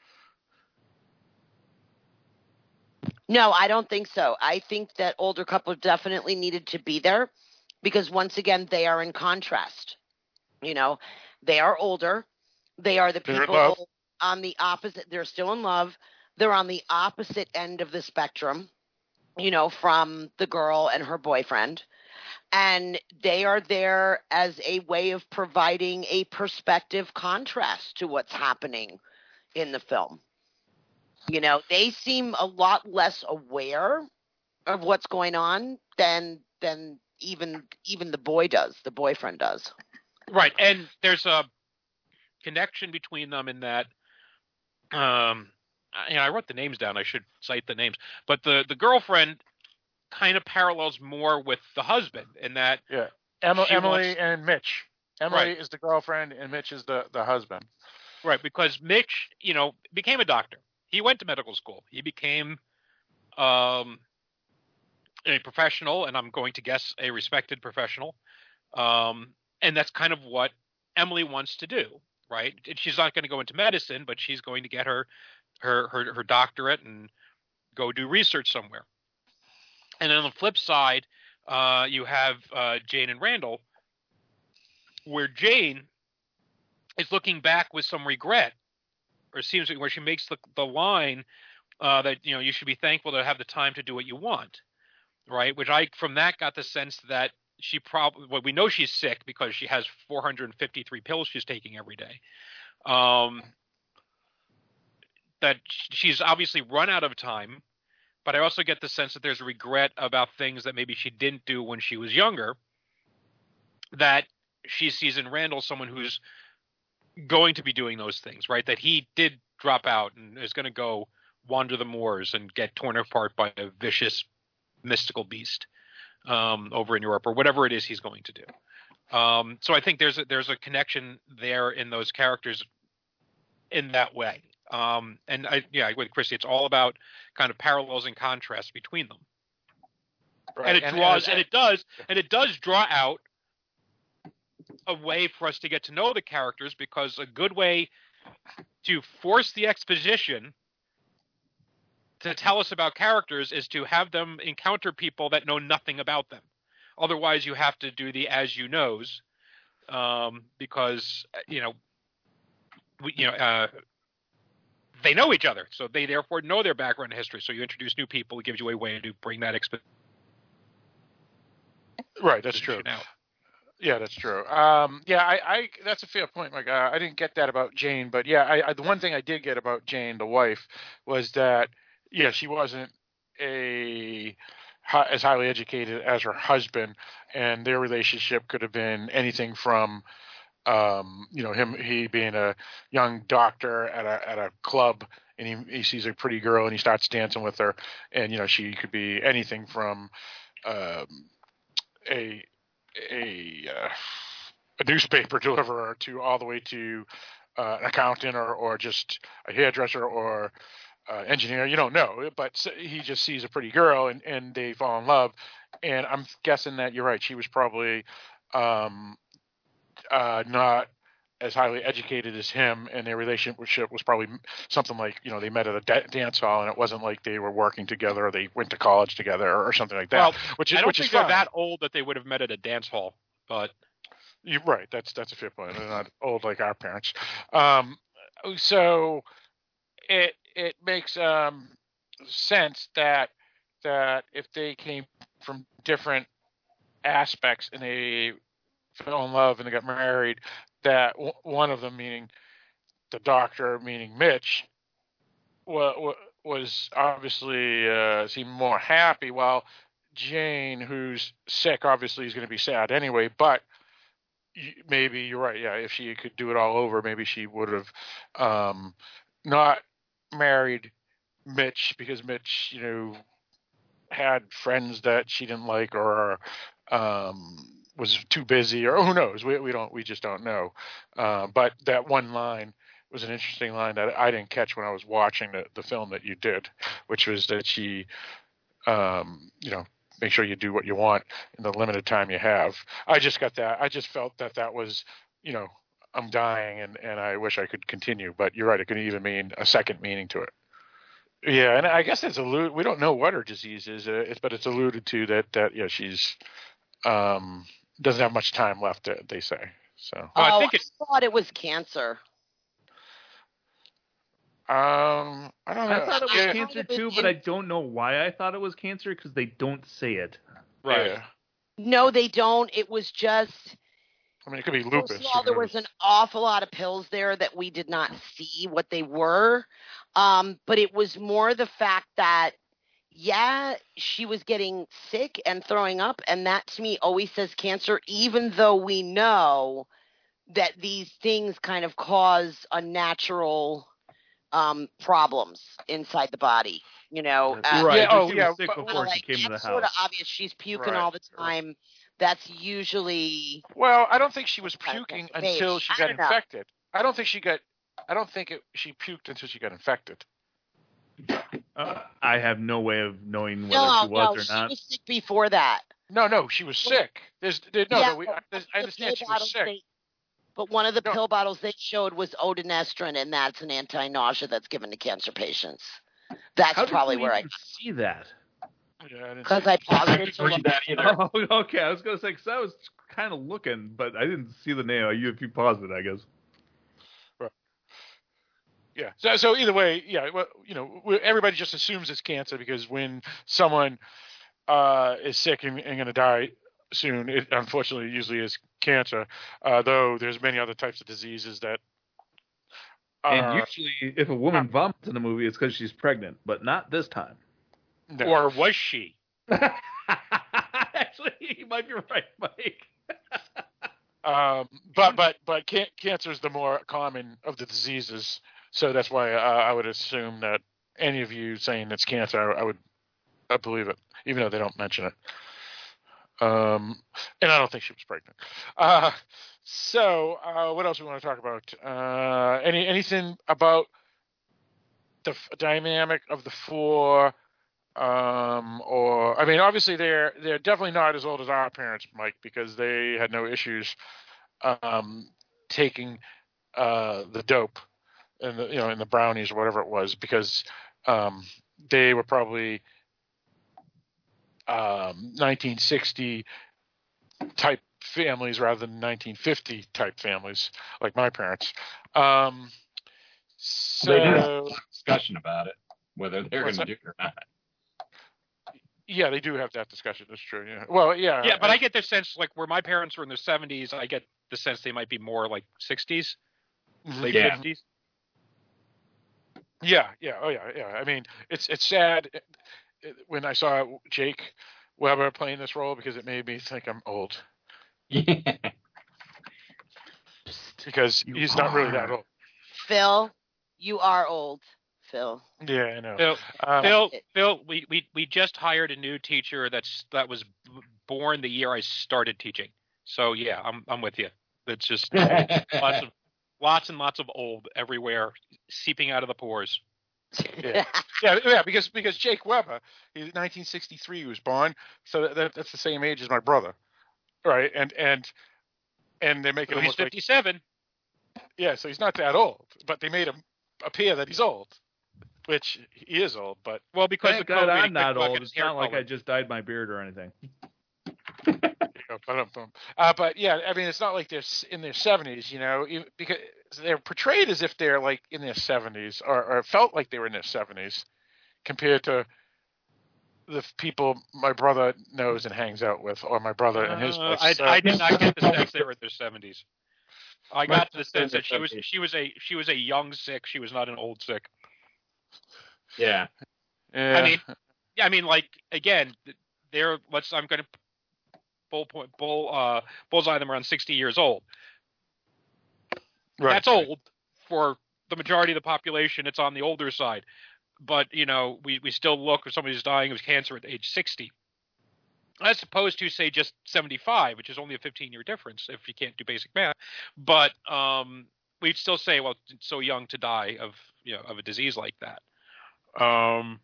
No, I don't think so. I think that older couple definitely needed to be there because once again, they are in contrast. You know, they are older. They are the They're in love. people on the opposite. They're still in love. They're on the opposite end of the spectrum, you know, from the girl and her boyfriend. And they are there as a way of providing a perspective contrast to what's happening in the film. You know, they seem a lot less aware of what's going on than than even even the boy does, the boyfriend does. Right, and there's a connection between them in that, um, you know, I wrote the names down. I should cite the names, but the the girlfriend kind of parallels more with the husband in that. Yeah, Emma, she Emily wants- and Mitch. Emily Right. is the girlfriend, and Mitch is the, the husband. Right, because Mitch, you know, became a doctor. He went to medical school. He became um, a professional, and I'm going to guess a respected professional. Um, and that's kind of what Emily wants to do, right? And she's not going to go into medicine, but she's going to get her her her, her doctorate and go do research somewhere. And then on the flip side, uh, you have uh, Jane and Randall, where Jane is looking back with some regret, or seems where she makes the, the line uh, that, you know, you should be thankful to have the time to do what you want, right? Which I, from that, got the sense that she probably, well, we know she's sick because she has four hundred fifty-three pills she's taking every day. Um, that she's obviously run out of time, but I also get the sense that there's regret about things that maybe she didn't do when she was younger, that she sees in Randall someone who's going to be doing those things, right? That he did drop out and is going to go wander the moors and get torn apart by a vicious mystical beast um, over in Europe, or whatever it is he's going to do. Um, so I think there's a, there's a connection there in those characters in that way. Um, and I, yeah, with Christy, it's all about kind of parallels and contrasts between them. Right. And it draws, and, and, and it does, and it does draw out a way for us to get to know the characters, because a good way to force the exposition to tell us about characters is to have them encounter people that know nothing about them. Otherwise, you have to do the as you knows, um, because you know, we, you know, uh, they know each other, so they therefore know their background and history. So you introduce new people, it gives you a way to bring that exposition. Right, that's true. Out. Yeah, that's true. Um, yeah, I, I that's a fair point, Mike. Uh, I didn't get that about Jane, but yeah, I, I, the one thing I did get about Jane, the wife, was that yeah, she wasn't a as highly educated as her husband, and their relationship could have been anything from, um, you know, him he being a young doctor at a at a club, and he, he sees a pretty girl and he starts dancing with her, and you know, she could be anything from um, a a uh, a newspaper deliverer to all the way to uh, an accountant or, or just a hairdresser or uh, engineer. You don't know, but he just sees a pretty girl and, and they fall in love. And I'm guessing that you're right. She was probably um, uh, not as highly educated as him, and their relationship was probably something like, you know, they met at a da- dance hall, and it wasn't like they were working together or they went to college together or, or something like that. Well, which is I don't which think is they're fine. that old that they would have met at a dance hall, but you're right. That's that's a fair point. They're not old like our parents. Um, so it it makes um, sense that that if they came from different aspects and they fell in love and they got married, that w- one of them, meaning the doctor, meaning Mitch, wa- wa- was obviously uh, seemed more happy, while Jane, who's sick, obviously is going to be sad anyway. But y- maybe you're right. Yeah, if she could do it all over, maybe she would have um, not married Mitch, because Mitch, you know, had friends that she didn't like, or um, was too busy, or who knows? We we don't we just don't know. Uh, but that one line was an interesting line that I didn't catch when I was watching the, the film that you did, which was that she, um, you know, make sure you do what you want in the limited time you have. I just got that. I just felt that that was, you know, I'm dying and, and I wish I could continue. But you're right. It could even mean a second meaning to it. Yeah, and I guess it's alluded. We don't know what her disease is, uh, it's, but it's alluded to that that yeah, she's um, doesn't have much time left. Uh, they say so. Oh, I, think it, I thought it was cancer. Um, I don't know. I thought it was yeah. cancer too, but I don't know why I thought it was cancer, because they don't say it. Right. Yeah. No, they don't. It was just. I mean, it could be lupus. First of all, there was an awful lot of pills there that we did not see what they were. Um, but it was more the fact that, yeah, she was getting sick and throwing up. And that to me always says cancer, even though we know that these things kind of cause unnatural um, problems inside the body. You know, uh, right? Yeah, oh, she yeah. was sick before like, she came to the that's house. sort of obvious. She's puking right. all the time. That's usually. Well, I don't think she was puking maybe. until she got infected. I don't think she got. I don't think it, she puked until she got infected. Uh, I have no way of knowing whether no, she was no, or she not. was sick before that. No, no, she was sick. There's, there, no, yeah, no, we, I, I understand she was sick. They, but one of the no. pill bottles they showed was odinestrine, and that's an anti-nausea that's given to cancer patients. That's How probably did where we I even see that. Yeah, I didn't Because see I it. paused it to read look. that either. Oh, okay. I was gonna say because I was kind of looking, but I didn't see the name. You, if you paused it, I guess. Right. Yeah. So, so either way, yeah. Well, you know, we- everybody just assumes it's cancer because when someone uh, is sick and, and going to die soon, it unfortunately usually is cancer. Uh, though there's many other types of diseases that. And are, usually, if a woman vomits in a movie, it's because she's pregnant, but not this time. No. Or was she? Actually, you might be right, Mike. Um, but but but can- cancer is the more common of the diseases, so that's why uh, I would assume that any of you saying it's cancer, I, I would I believe it, even though they don't mention it. Um, and I don't think she was pregnant. Uh, so uh, what else we want to talk about? Uh, any anything about the f- dynamic of the four? Um, or I mean, obviously they're they're definitely not as old as our parents, Mike, because they had no issues um, taking uh, the dope and the, you know, in the brownies or whatever it was, because um, they were probably um, nineteen sixty type families rather than nineteen fifty type families like my parents. Um, so They did have a discussion about it, whether they're going What's to that? do it or not. Yeah, they do have that discussion. That's true. Yeah. Well, yeah. Yeah, but I, I get the sense, like, where my parents were in their seventies, I get the sense they might be more like sixties, late Yeah. fifties. Yeah, yeah, oh yeah, yeah. I mean, it's it's sad when I saw Jake Weber playing this role because it made me think I'm old. Yeah. Because You he's not really that are. old. Phil, you are old. Phil. Yeah, I know. Phil, Uh, Phil, Phil, we, we we just hired a new teacher that's that was b- born the year I started teaching. So yeah, I'm I'm with you. It's just lots of lots and lots of old everywhere, seeping out of the pores. yeah, yeah, yeah. Because because Jake Weber, he's nineteen sixty-three. He was born, so that, that that's the same age as my brother, right? And and and they make it So he's almost like fifty-seven. yeah. So he's not that old, but they made him appear that he's old, which he is old. But Well, because Thank of God COVID, he I'm not couldn't look old. at his It's hair not like color. I just dyed my beard or anything. Uh, but yeah, I mean, it's not like they're s- in their seventies, you know, e- because they're portrayed as if they're like in their seventies, or, or felt like they were in their seventies, compared to the f- people my brother knows and hangs out with, or my brother and his Uh, wife. I, So- I did not get the sense they were in their seventies. I My got the sister in sense that her she was seventies. she was a she was a young sick. She was not an old sick. Yeah. yeah. I mean, yeah, I mean, like again, they're let's. I'm going to bull point bull uh bullseye them around sixty years old. Right. That's old for the majority of the population. It's on the older side, but you know, we we still look if somebody's dying of cancer at age sixty, as opposed to say just seventy-five, which is only a fifteen year difference if you can't do basic math. But um, we'd still say, well, it's so young to die of you know of a disease like that. Um.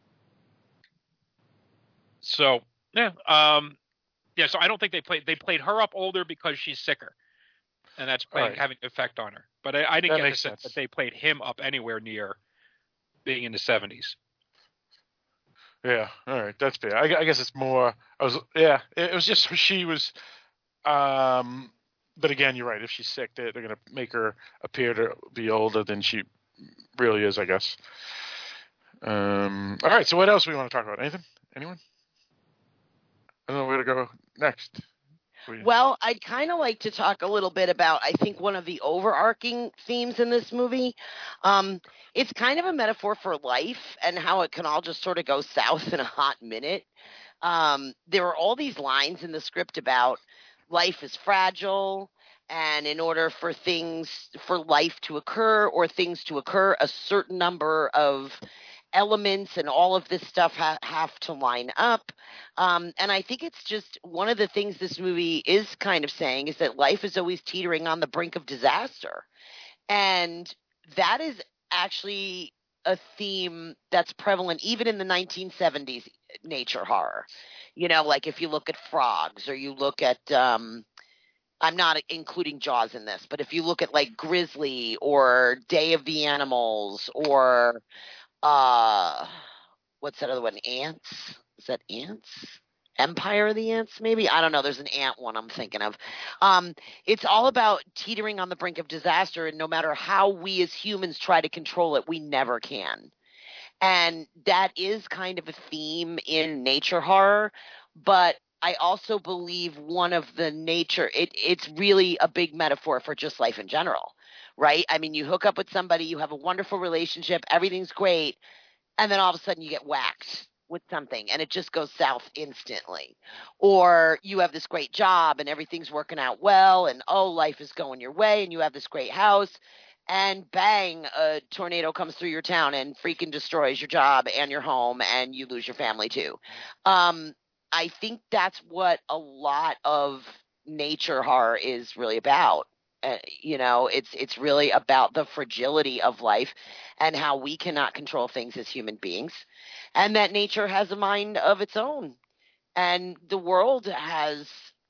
So yeah, um, yeah. So I don't think they played. They played her up older because she's sicker, and that's playing, Right. having an effect on her. But I, I didn't That get the makes sense sense. that they played him up anywhere near being in the seventies. Yeah. All right. That's fair. I, gu- I guess it's more. I was. Yeah. It, it was just she was. Um. But again, you're right. If she's sick, they're, they're going to make her appear to be older than she really is, I guess. Um. All right. So what else we want to talk about? Anything? Anyone? I don't know where to go next. We- Well, I'd kind of like to talk a little bit about, I think, one of the overarching themes in this movie. Um, it's kind of a metaphor for life and how it can all just sort of go south in a hot minute. Um, there are all these lines in the script about life is fragile, and in order for things, for life to occur or things to occur, a certain number of elements and all of this stuff ha- have to line up. Um, and I think it's just one of the things this movie is kind of saying is that life is always teetering on the brink of disaster. And that is actually a theme that's prevalent even in the nineteen seventies nature horror. You know, like if you look at Frogs or you look at, um, I'm not including Jaws in this, but if you look at like Grizzly or Day of the Animals or uh what's that other one, Ants, Is that Ants? Empire of the Ants, maybe? I don't know. There's an ant one I'm thinking of. Um, it's all about teetering on the brink of disaster, and no matter how we as humans try to control it, we never can. And that is kind of a theme in nature horror, but I also believe one of the nature, it, it's really a big metaphor for just life in general, right? I mean, you hook up with somebody, you have a wonderful relationship, everything's great, and then all of a sudden you get whacked with something and it just goes south instantly. Or you have this great job and everything's working out well and oh, life is going your way and you have this great house and bang, a tornado comes through your town and freaking destroys your job and your home and you lose your family too. Um, I think that's what a lot of nature horror is really about. Uh, you know, it's it's really about the fragility of life and how we cannot control things as human beings, and that nature has a mind of its own, and the world has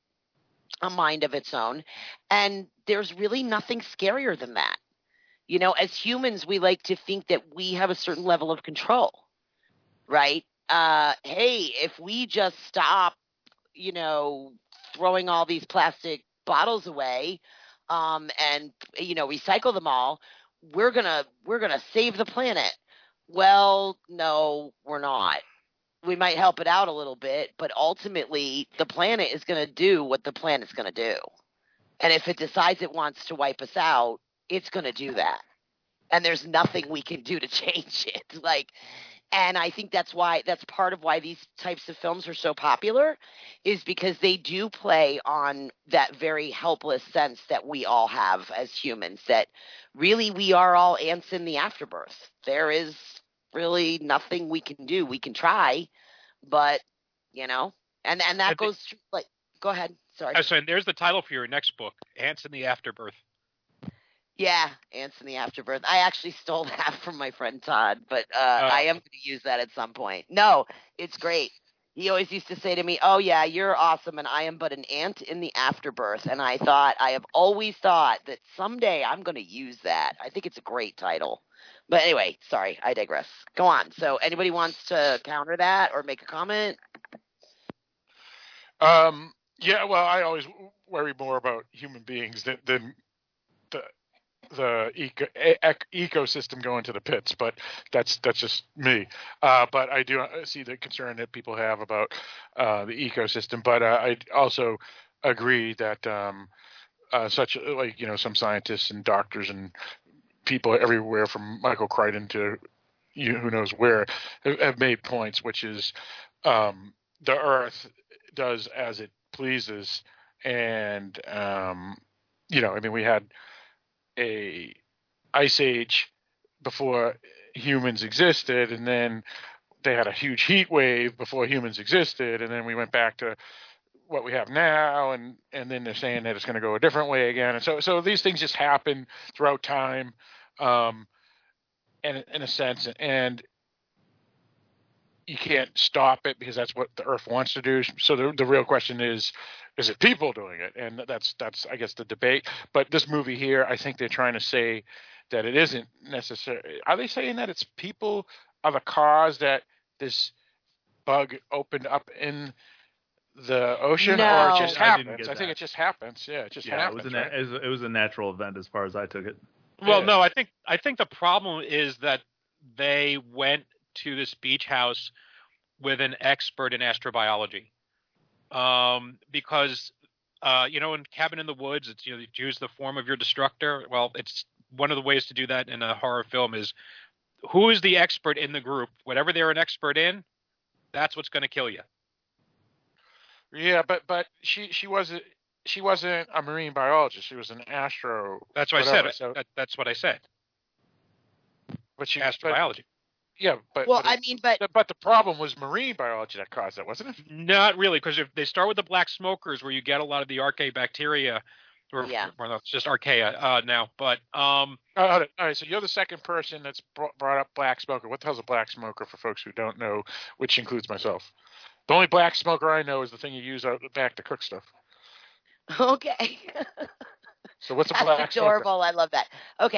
a mind of its own, and there's really nothing scarier than that. You know, as humans, we like to think that we have a certain level of control, right? Uh, hey, if we just stop, you know, throwing all these plastic bottles away, Um, and you know, recycle them all, we're gonna we're gonna save the planet. Well, no, we're not. We might help it out a little bit, but ultimately the planet is gonna do what the planet's gonna do. And if it decides it wants to wipe us out, it's gonna do that. And there's nothing we can do to change it. Like And I think that's why that's part of why these types of films are so popular, is because they do play on that very helpless sense that we all have as humans, that really we are all ants in the afterbirth. There is really nothing we can do. We can try, but you know, and and that And goes through, like, go ahead. Sorry. Oh, so and there's the title for your next book, Ants in the Afterbirth. Yeah, Ants in the Afterbirth. I actually stole that from my friend Todd, but uh, Oh. I am going to use that at some point. No, it's great. He always used to say to me, oh, yeah, you're awesome, and I am but an ant in the afterbirth. And I thought, I have always thought that someday I'm going to use that. I think it's a great title. But anyway, sorry, I digress. Go on. So anybody wants to counter that or make a comment? Um, yeah, well, I always worry more about human beings than, than the the eco, e- ecosystem going to the pits, but that's that's just me. Uh, but I do see the concern that people have about uh, the ecosystem. But uh, I also agree that um, uh, such like you know some scientists and doctors and people everywhere from Michael Crichton to you know, who knows where have, have made points, which is um, the Earth does as it pleases, and um, you know, I mean, we had a ice age before humans existed, and then they had a huge heat wave before humans existed, and then we went back to what we have now, and and then they're saying that it's going to go a different way again, and so so these things just happen throughout time, um, and in a sense, and you can't stop it because that's what the Earth wants to do. So the the real question is, is it people doing it? And that's that's I guess the debate. But this movie here, I think they're trying to say that it isn't necessary. Are they saying that it's people are the cause that this bug opened up in the ocean, No. or it just I didn't happens? get I think that. it just happens. Yeah, it just Yeah, happens. it was, a, right? it, was a, it was a natural event as far as I took it. Well, Yeah. no, I think I think the problem is that they went to this beach house with an expert in astrobiology, um, because uh, you know, in Cabin in the Woods, it's you know, you choose the form of your destructor. Well, it's one of the ways to do that in a horror film is who is the expert in the group. Whatever they're an expert in, that's what's going to kill you. Yeah, but but she she wasn't she wasn't a marine biologist. She was an astro. That's what whatever, I said. So, That, that's what I said. but she Astrobiology. Yeah, but Well, but, I mean, but it, but the problem was marine biology that caused that, wasn't it? Not really, because if they start with the black smokers, where you get a lot of the archaea bacteria, or Yeah. well, no, it's just archaea uh, now. But um, Oh, all right, all right, so you're the second person that's brought, brought up black smoker. What the hell's a black smoker for folks who don't know, which includes myself? The only black smoker I know is the thing you use out back to cook stuff. okay. So what's a That's black smoker? adorable. I love that. Okay.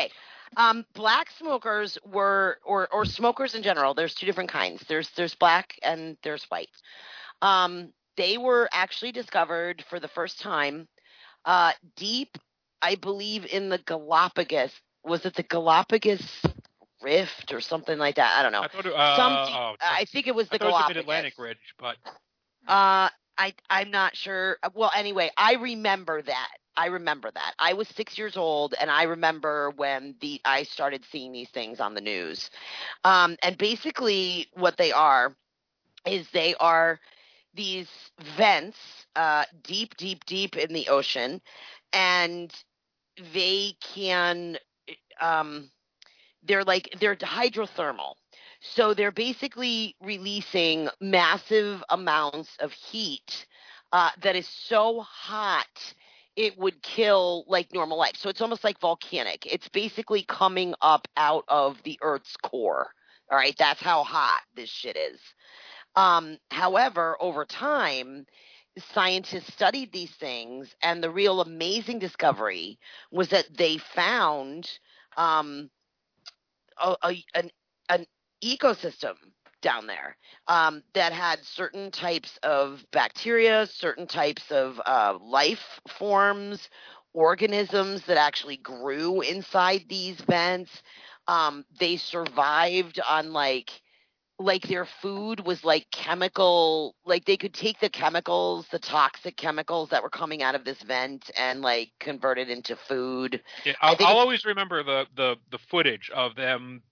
Um, black smokers were, or or smokers in general. There's two different kinds. There's there's black and there's white. Um, they were actually discovered for the first time uh, deep, I believe, in the Galapagos. Was it the Galapagos Rift or something like that? I don't know. I thought it, uh, Some deep, oh, I think it was the I thought it was the Galapagos. Mid-Atlantic Ridge, but Uh, I I'm not sure. Well, anyway, I remember that. I remember that. I was six years old, and I remember when the I started seeing these things on the news. Um, and basically, what they are is they are these vents, uh, deep, deep, deep in the ocean, and they can. Um, they're like they're hydrothermal. So they're basically releasing massive amounts of heat uh, that is so hot it would kill like normal life. So it's almost like volcanic. It's basically coming up out of the Earth's core. All right, that's how hot this shit is. Um, however, over time, scientists studied these things, and the real amazing discovery was that they found um, a, a, an, an ecosystem down there um, that had certain types of bacteria, certain types of uh, life forms, organisms that actually grew inside these vents. Um, they survived on like like their food was like chemical, like they could take the chemicals, the toxic chemicals that were coming out of this vent and like convert it into food. yeah, I'll, I'll always remember the, the, the footage of them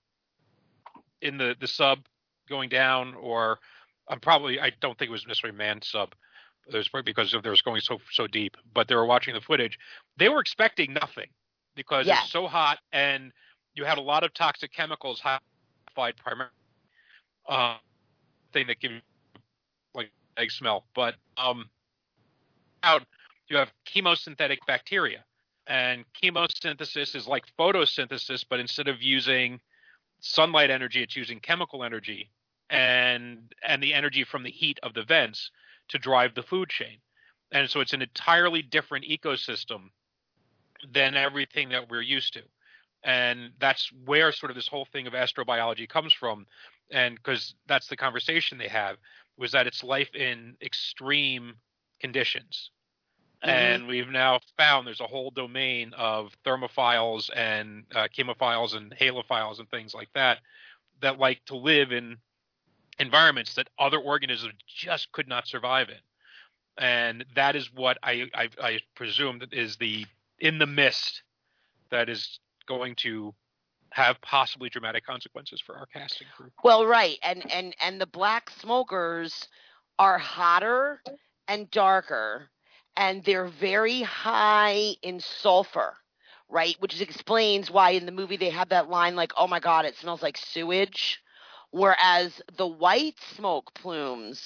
in the, the sub going down, or I'm probably, I don't think it was necessarily manned sub. There's probably because of, they was going so, so deep, but they were watching the footage. They were expecting nothing because Yeah. it's so hot and you had a lot of toxic chemicals highlighted primarily. Uh, thing that gives you like egg smell, but um, out you have chemosynthetic bacteria, and chemosynthesis is like photosynthesis, but instead of using sunlight energy, it's using chemical energy and and the energy from the heat of the vents to drive the food chain, and so it's an entirely different ecosystem than everything that we're used to, and that's where sort of this whole thing of astrobiology comes from. And because that's the conversation they have, was that it's life in extreme conditions. Mm-hmm. And we've now found there's a whole domain of thermophiles and uh, chemophiles and halophiles and things like that that like to live in environments that other organisms just could not survive in. And that is what I, I, I presume that is the in the mist that is going to have possibly dramatic consequences for our casting crew. Well, right, and and and the black smokers are hotter and darker, and they're very high in sulfur, right? Which explains why in the movie they have that line like, "Oh my God, it smells like sewage," whereas the white smoke plumes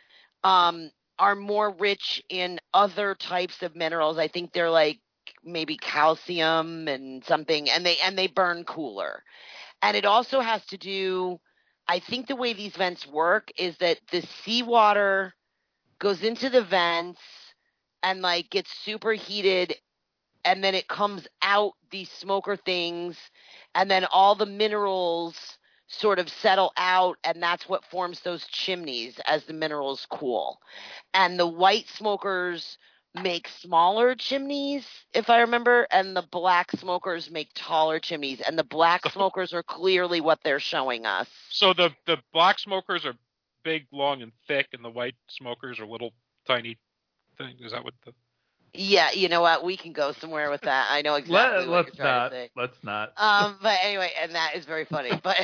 um, are more rich in other types of minerals. I think they're like maybe calcium and something, and they and they burn cooler. And it also has to do, I think the way these vents work is that the seawater goes into the vents and like gets superheated, and then it comes out these smoker things, and then all the minerals sort of settle out, and that's what forms those chimneys as the minerals cool. And the white smokers make smaller chimneys, if I remember, and the black smokers make taller chimneys, and the black smokers are clearly what they're showing us. So the, the black smokers are big, long, and thick, and the white smokers are little, tiny things. Is that what the... Yeah, you know what? We can go somewhere with that. I know exactly Let, what let's you're trying not. to say. Let's not. Um, but anyway, and that is very funny. But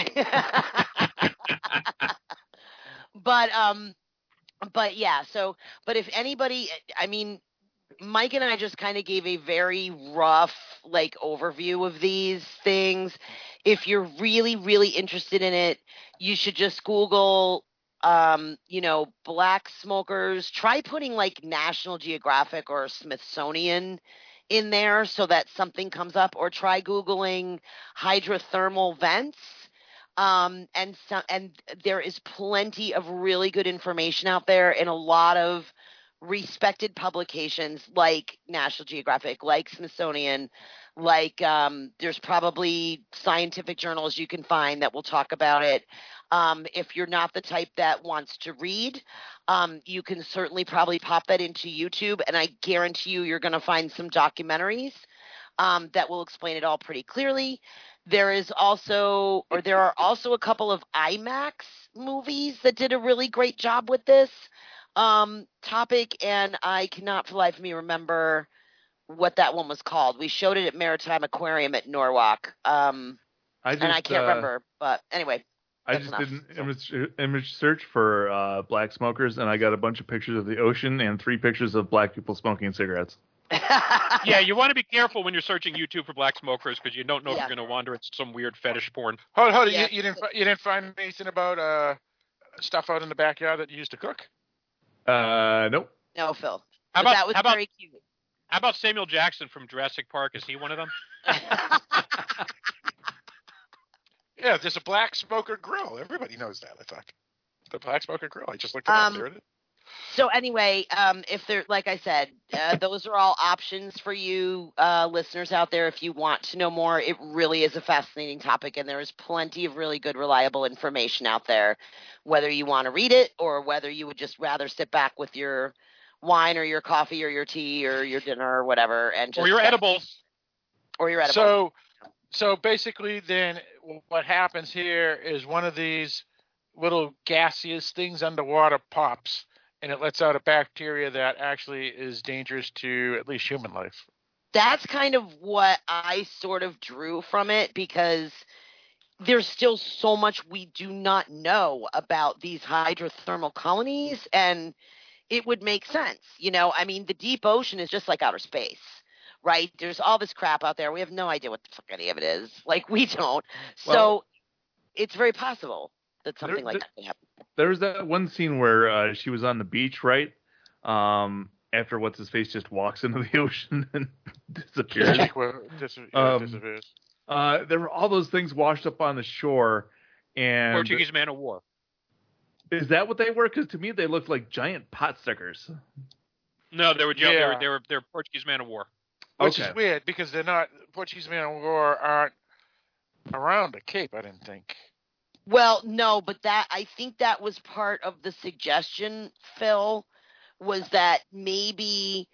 but um, but yeah. So, but if anybody, I mean, Mike and I just kind of gave a very rough like overview of these things. If you're really, really interested in it, you should just Google, um, you know, black smokers. Try putting like National Geographic or Smithsonian in there so that something comes up, or try Googling hydrothermal vents. Um, and so, and there is plenty of really good information out there in a lot of respected publications like National Geographic, like Smithsonian, Like, um, there's probably scientific journals you can find that will talk about it. Um, if you're not the type that wants to read, um, you can certainly probably pop that into YouTube, and I guarantee you you're going to find some documentaries um, that will explain it all pretty clearly. There is also, or there are also a couple of IMAX movies that did a really great job with this um, topic, and I cannot for the life of me remember what that one was called. We showed it at Maritime Aquarium at Norwalk, um, I just, and I can't uh, remember. But anyway, I that's just enough. did an image, image search for uh, black smokers, and I got a bunch of pictures of the ocean and three pictures of black people smoking cigarettes. Yeah, you want to be careful when you're searching YouTube for black smokers because you don't know Yeah. if you're going to wander into some weird fetish porn. Hold, hold, Yeah. you, you didn't fi- you didn't find anything about uh stuff out in the backyard that you used to cook? Uh, nope. No, Phil. How But about, that was how about, very cute. How about Samuel Jackson from Jurassic Park? Is he one of them? Yeah, there's a black smoker grill. Everybody knows that, I thought. The black smoker grill. I just looked it Um, up. There it is. So anyway, um, if there, like I said, uh, those are all options for you uh, listeners out there. If you want to know more, it really is a fascinating topic, and there is plenty of really good, reliable information out there. Whether you want to read it or whether you would just rather sit back with your wine or your coffee or your tea or your dinner or whatever, and just Or your edibles. or your edibles. So, so basically, then what happens here is one of these little gaseous things underwater pops, and it lets out a bacteria that actually is dangerous to at least human life. That's kind of what I sort of drew from it, because there's still so much we do not know about these hydrothermal colonies, and it would make sense. You know, I mean, the deep ocean is just like outer space, right? There's all this crap out there. We have no idea what the fuck any of it is. Like, we don't. So Well, it's very possible that something there- like there- that could happen. There was that one scene where uh, she was on the beach, right? Um, after what's his face just walks into the ocean and disappears. Well, dis- yeah, Um, disappears. Uh, there were all those things washed up on the shore, and Portuguese man of war. is that what they were? Because to me, they looked like giant pot stickers. No, they were, they Yeah. were, they were, they were Portuguese man of war. Which Okay. is weird because they're not Portuguese men of war aren't around the Cape. I didn't think. Well, no, but that, I think that was part of the suggestion, Phil, was that maybe,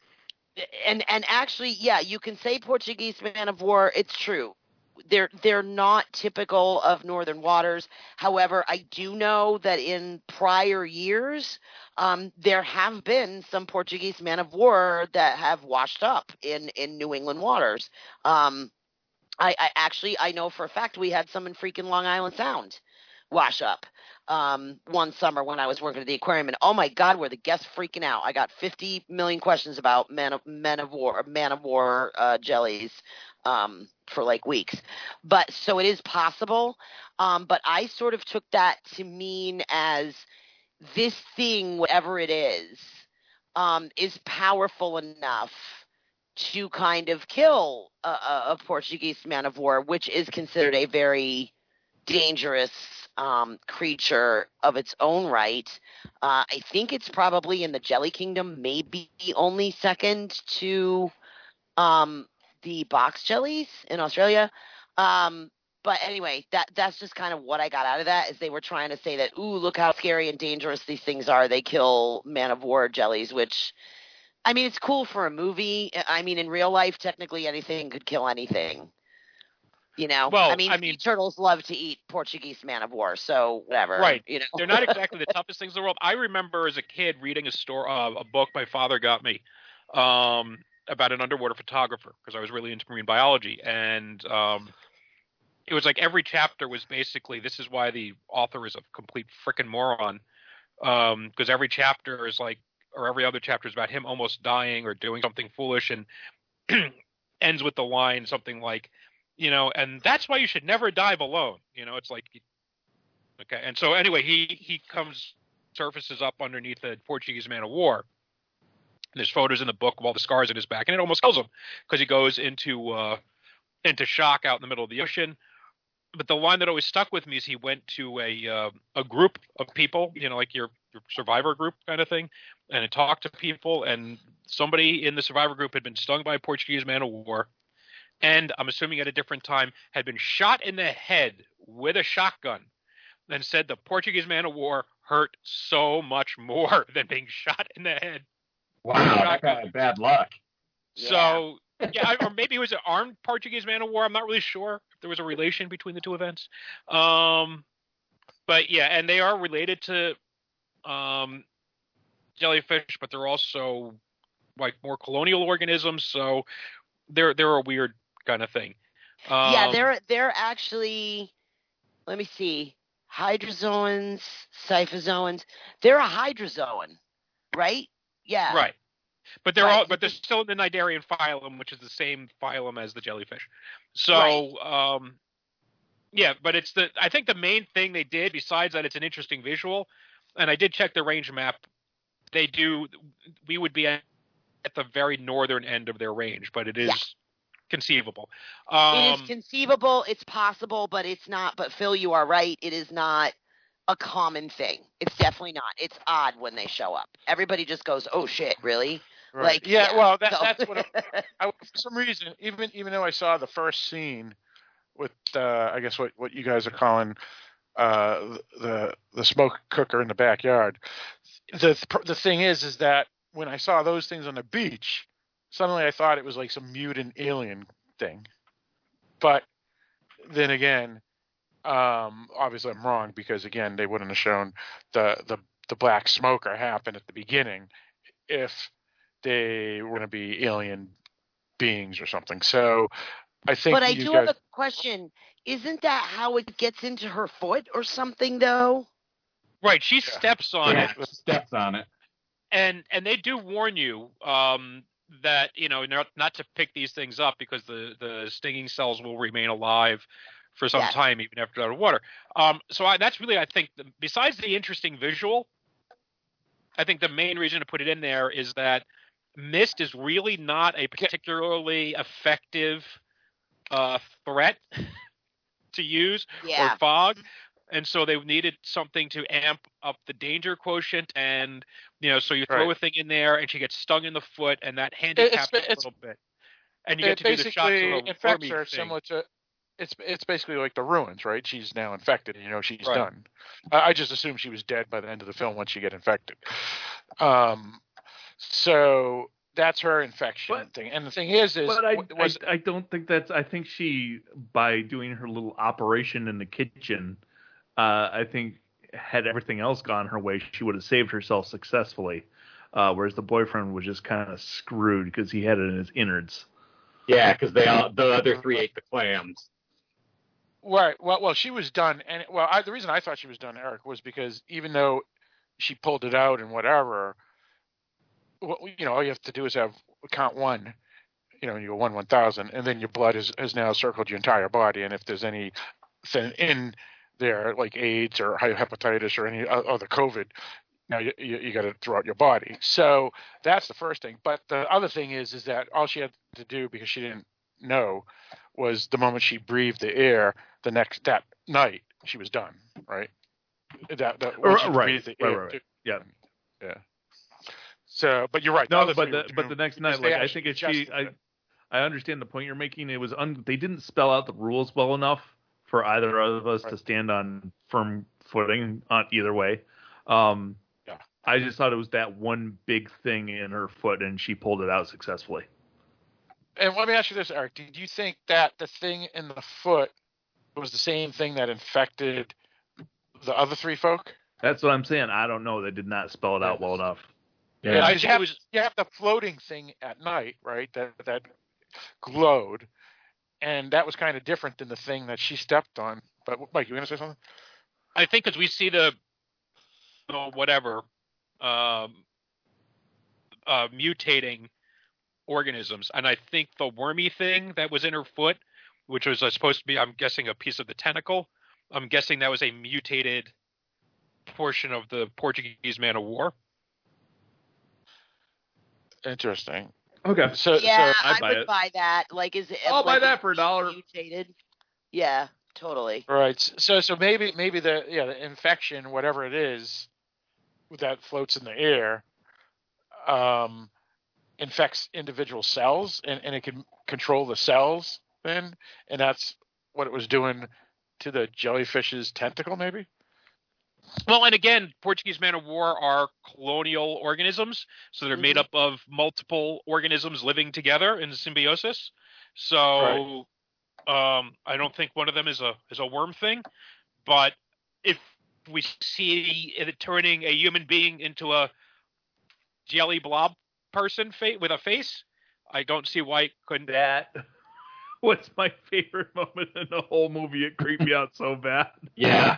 and and actually, yeah, you can say Portuguese man of war. It's true. They're they're not typical of northern waters. However, I do know that in prior years, um, there have been some Portuguese man of war that have washed up in in New England waters. Um, I, I actually I know for a fact we had some in freaking Long Island Sound wash up um, one summer when I was working at the aquarium, and oh my God, were the guests freaking out! I got fifty million questions about men of men of war, man of war uh, jellies um, for like weeks. But so it is possible. Um, but I sort of took that to mean as this thing, whatever it is, um, is powerful enough to kind of kill a, a, a Portuguese man of war, which is considered a very dangerous um, creature of its own right. Uh, I think it's probably in the Jelly Kingdom, maybe only second to um, the box jellies in Australia. Um, but anyway, that that's just kind of what I got out of that, is they were trying to say that, ooh, look how scary and dangerous these things are. They kill man of war jellies, which, I mean, it's cool for a movie. I mean, in real life, technically anything could kill anything. You know? Well, I mean, I mean- sea turtles love to eat Portuguese man of war, so whatever. Right. You know? They're not exactly the toughest things in the world. I remember as a kid reading a store, uh, a book my father got me um, about an underwater photographer, because I was really into marine biology. And um, it was like every chapter was basically, this is why the author is a complete frickin' moron. Because every chapter is like, or every other chapter is about him almost dying or doing something foolish, and ends with the line something like, you know, and that's why you should never dive alone. You know, it's like, okay. And so anyway, he, he comes, surfaces up underneath the Portuguese man of war. And there's photos in the book of all the scars in his back, and it almost kills him because he goes into, uh, into shock out in the middle of the ocean. But the line that always stuck with me is he went to a, uh, a group of people, you know, like your, your survivor group kind of thing, and it talked to people, and somebody in the survivor group had been stung by a Portuguese man of war. and I'm assuming at a different time, had been shot in the head with a shotgun, and said the Portuguese man of war hurt so much more than being shot in the head. Wow, that guy had bad luck. So, yeah, or maybe it was an armed Portuguese man of war. I'm not really sure if there was a relation between the two events. Um, but, yeah, and they are related to um, jellyfish, but they're also like more colonial organisms, so they're they're a weird kind of thing. Um, yeah, they're they're actually, let me see, hydrozoans, cyphozoans. They're a hydrozoan, right? Yeah. Right. But they're Right. all, but they're still in the Cnidarian phylum, which is the same phylum as the jellyfish. So, Right. um, yeah, but it's the, I think the main thing they did, besides that it's an interesting visual, and I did check the range map, they do, we would be at, at the very northern end of their range, but it is Yeah. conceivable. Um, It is conceivable, it's possible, but it's not, but Phil, you are right, it is not a common thing. It's definitely not. It's odd when they show up. Everybody just goes, oh shit, really? Right. Like, yeah, yeah, well, that, so- that's what I, I, for some reason, even even though I saw the first scene with, uh, I guess what, what you guys are calling uh, the the smoke cooker in the backyard, the the thing is, is that when I saw those things on the beach, suddenly I thought it was like some mutant alien thing. But then again, um, obviously I'm wrong, because again, they wouldn't have shown the the the black smoker happen at the beginning if they were going to be alien beings or something. So I think But I you do guys, have a question. Isn't that how it gets into her foot or something, though? right, she steps on Yeah, it. steps on it. And and they do warn you um, that, you know, not, not to pick these things up because the, the stinging cells will remain alive for some Yes. time, even after out of water. Um, so I, that's really, I think, the, besides the interesting visual, I think the main reason to put it in there is that mist is really not a particularly effective uh, threat to use, Yeah. or fog. And so they needed something to amp up the danger quotient, and you know, so you throw Right. a thing in there, and she gets stung in the foot, and that handicaps it's- it a it's- little bit. And you it get to do the shots basically of a infects wormy her thing. similar to, it's it's basically like the ruins, right? She's now infected, and you know she's Right. done. I, I just assumed she was dead by the end of the film once she get infected. Um, so that's her infection But- thing. And the thing is, is But I, w- was I I don't think that's. I think she, by doing her little operation in the kitchen, uh, I think had everything else gone her way, she would have saved herself successfully. Uh, whereas the boyfriend was just kind of screwed because he had it in his innards. Yeah, because they all the other three ate the clams. Right. Well, well, she was done, and well, I, the reason I thought she was done, Eric, was because even though she pulled it out and whatever, well, you know, all you have to do is have count one. You know, you go one one thousand, and then your blood has has now circled your entire body, and if there's anything in there like AIDS or hepatitis or any o- other COVID, now you you, you got to throw out your body. So that's the first thing. But the other thing is, is that all she had to do, because she didn't know, was the moment she breathed the air, the next that night she was done. Right. That, that once she Right, breathed the right, air, right, right. Yeah. yeah. So, but you're right. No, other but three the were but the doomed next because night, they like I actually think if she, adjusted I, it. I understand the point you're making. It was un, they didn't spell out the rules well enough for either of us to stand on firm footing on either way. Um, Yeah. I just thought it was that one big thing in her foot, and she pulled it out successfully. And let me ask you this, Eric. Did you think that the thing in the foot was the same thing that infected the other three folk? That's what I'm saying. I don't know. They did not spell it out well enough. Yeah, I you, have, you have the floating thing at night, right? That that glowed, and that was kind of different than the thing that she stepped on. But Mike, you going to say something? I think because we see the, oh, whatever, um, uh, mutating organisms, and I think the wormy thing that was in her foot, which was uh, supposed to be, I'm guessing, a piece of the tentacle, I'm guessing that was a mutated portion of the Portuguese man of war. Interesting. Okay. So, yeah, so I buy would it. buy that. Like, is it? I'll buy like, that for a dollar. Mutated. Yeah, totally. Right. So, so maybe, maybe the yeah, the infection, whatever it is, that floats in the air, um, infects individual cells, and, and it can control the cells then, and that's what it was doing to the jellyfish's tentacle, maybe. Well, and again, Portuguese man of war are colonial organisms, so they're mm-hmm. made up of multiple organisms living together in symbiosis. So, right. um, I don't think one of them is a is a worm thing. But if we see it turning a human being into a jelly blob person fa- with a face, I don't see why it couldn't. That was my favorite moment in the whole movie. It creeped me out so bad. Yeah.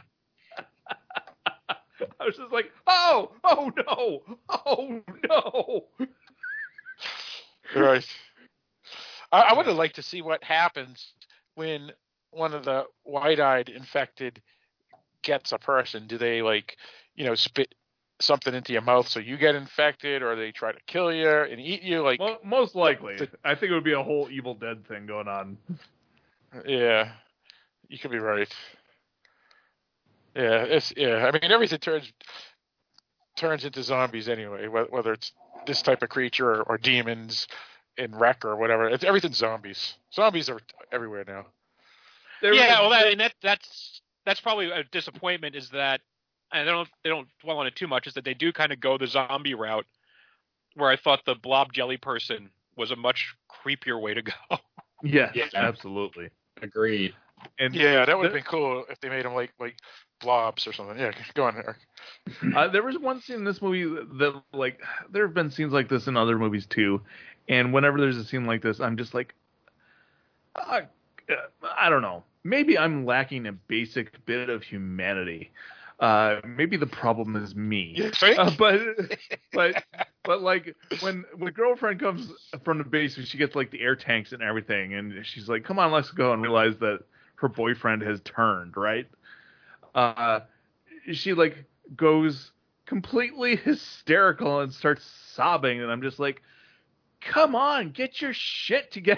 I was just like, oh, oh no, oh no. Right. I, I would have liked to see what happens when one of the white-eyed infected gets a person. Do they, like, you know, spit something into your mouth so you get infected, or they try to kill you and eat you? Like, well, most likely. The, I think it would be a whole Evil Dead thing going on. Yeah, you could be right. Yeah, it's yeah. I mean, everything turns turns into zombies anyway. Whether it's this type of creature or, or demons in Wreck or whatever, it's everything's zombies. Zombies are everywhere now. They're, yeah, well, that, and that that's that's probably a disappointment. Is that, and they don't they don't dwell on it too much. Is that they do kind of go the zombie route, where I thought the blob jelly person was a much creepier way to go. Yes, yeah, absolutely, agreed. And yeah, that would have been cool if they made them like like blobs or something. Yeah, go on, Eric. Uh, there was one scene in this movie that, like, there have been scenes like this in other movies too, and whenever there's a scene like this, I'm just like, uh, I don't know. Maybe I'm lacking a basic bit of humanity. Uh, maybe the problem is me. You think? Uh, but but but like when when girlfriend comes from the base and she gets like the air tanks and everything, and she's like, "Come on, let's go," and realize that her boyfriend has turned, right? Uh, she like goes completely hysterical and starts sobbing, and I'm just like, "Come on, get your shit together!"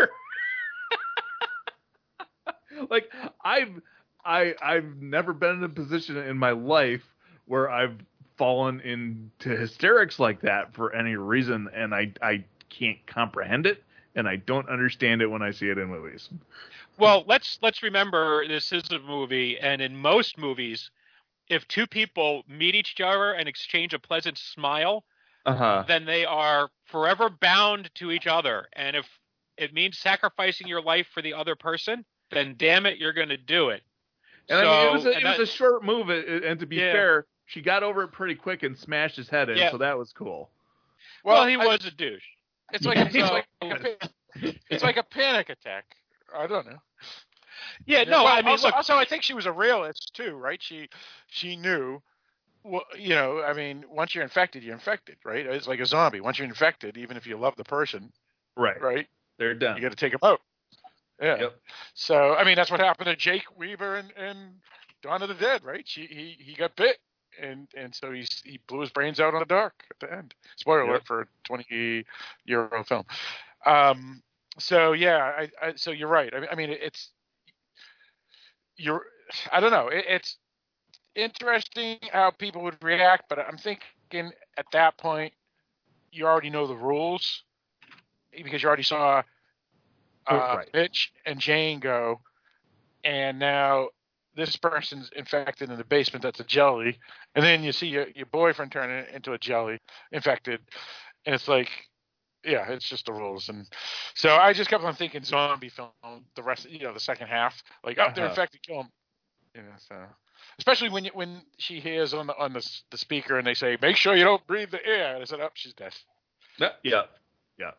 Like I've I I've never been in a position in my life where I've fallen into hysterics like that for any reason, and I I can't comprehend it, and I don't understand it when I see it in movies. Well, let's let's remember this is a movie, and in most movies, if two people meet each other and exchange a pleasant smile, uh-huh. then they are forever bound to each other. And if it means sacrificing your life for the other person, then damn it, you're going to do it. And so, I mean, it was a, it that, was a short move, and to be yeah. fair, she got over it pretty quick and smashed his head in, yeah. so that was cool. Well, well he I, was a douche. It's like, a, it's, like a, it's like a panic attack. I don't know. Yeah, no, well, I mean, also, look, also, I think she was a realist too, right? She, she knew, well, you know, I mean, once you're infected, you're infected, right? It's like a zombie. Once you're infected, even if you love the person, right, right, they're done. You got to take them out. Yeah. Yep. So, I mean, that's what happened to Jake Weaver and, and Dawn of the Dead, right? She, he, he got bit, and, and so he he blew his brains out on the dark at the end. Spoiler yep. alert for a twenty-year-old film. Um. So yeah, I, I so you're right. I mean, I mean, it's you're. I don't know. It, it's interesting how people would react, but I'm thinking at that point, you already know the rules because you already saw. Uh, right. Mitch and Jane go, and now this person's infected in the basement. That's a jelly, and then you see your, your boyfriend turn it into a jelly, infected, and it's like, yeah, it's just the rules. And so I just kept on thinking zombie film. The rest, you know, the second half, like, oh, they're uh-huh. infected, kill them. You know, so especially when you, when she hears on the on the the speaker and they say, make sure you don't breathe the air. And I said, oh, she's dead. Yeah, yeah, yeah.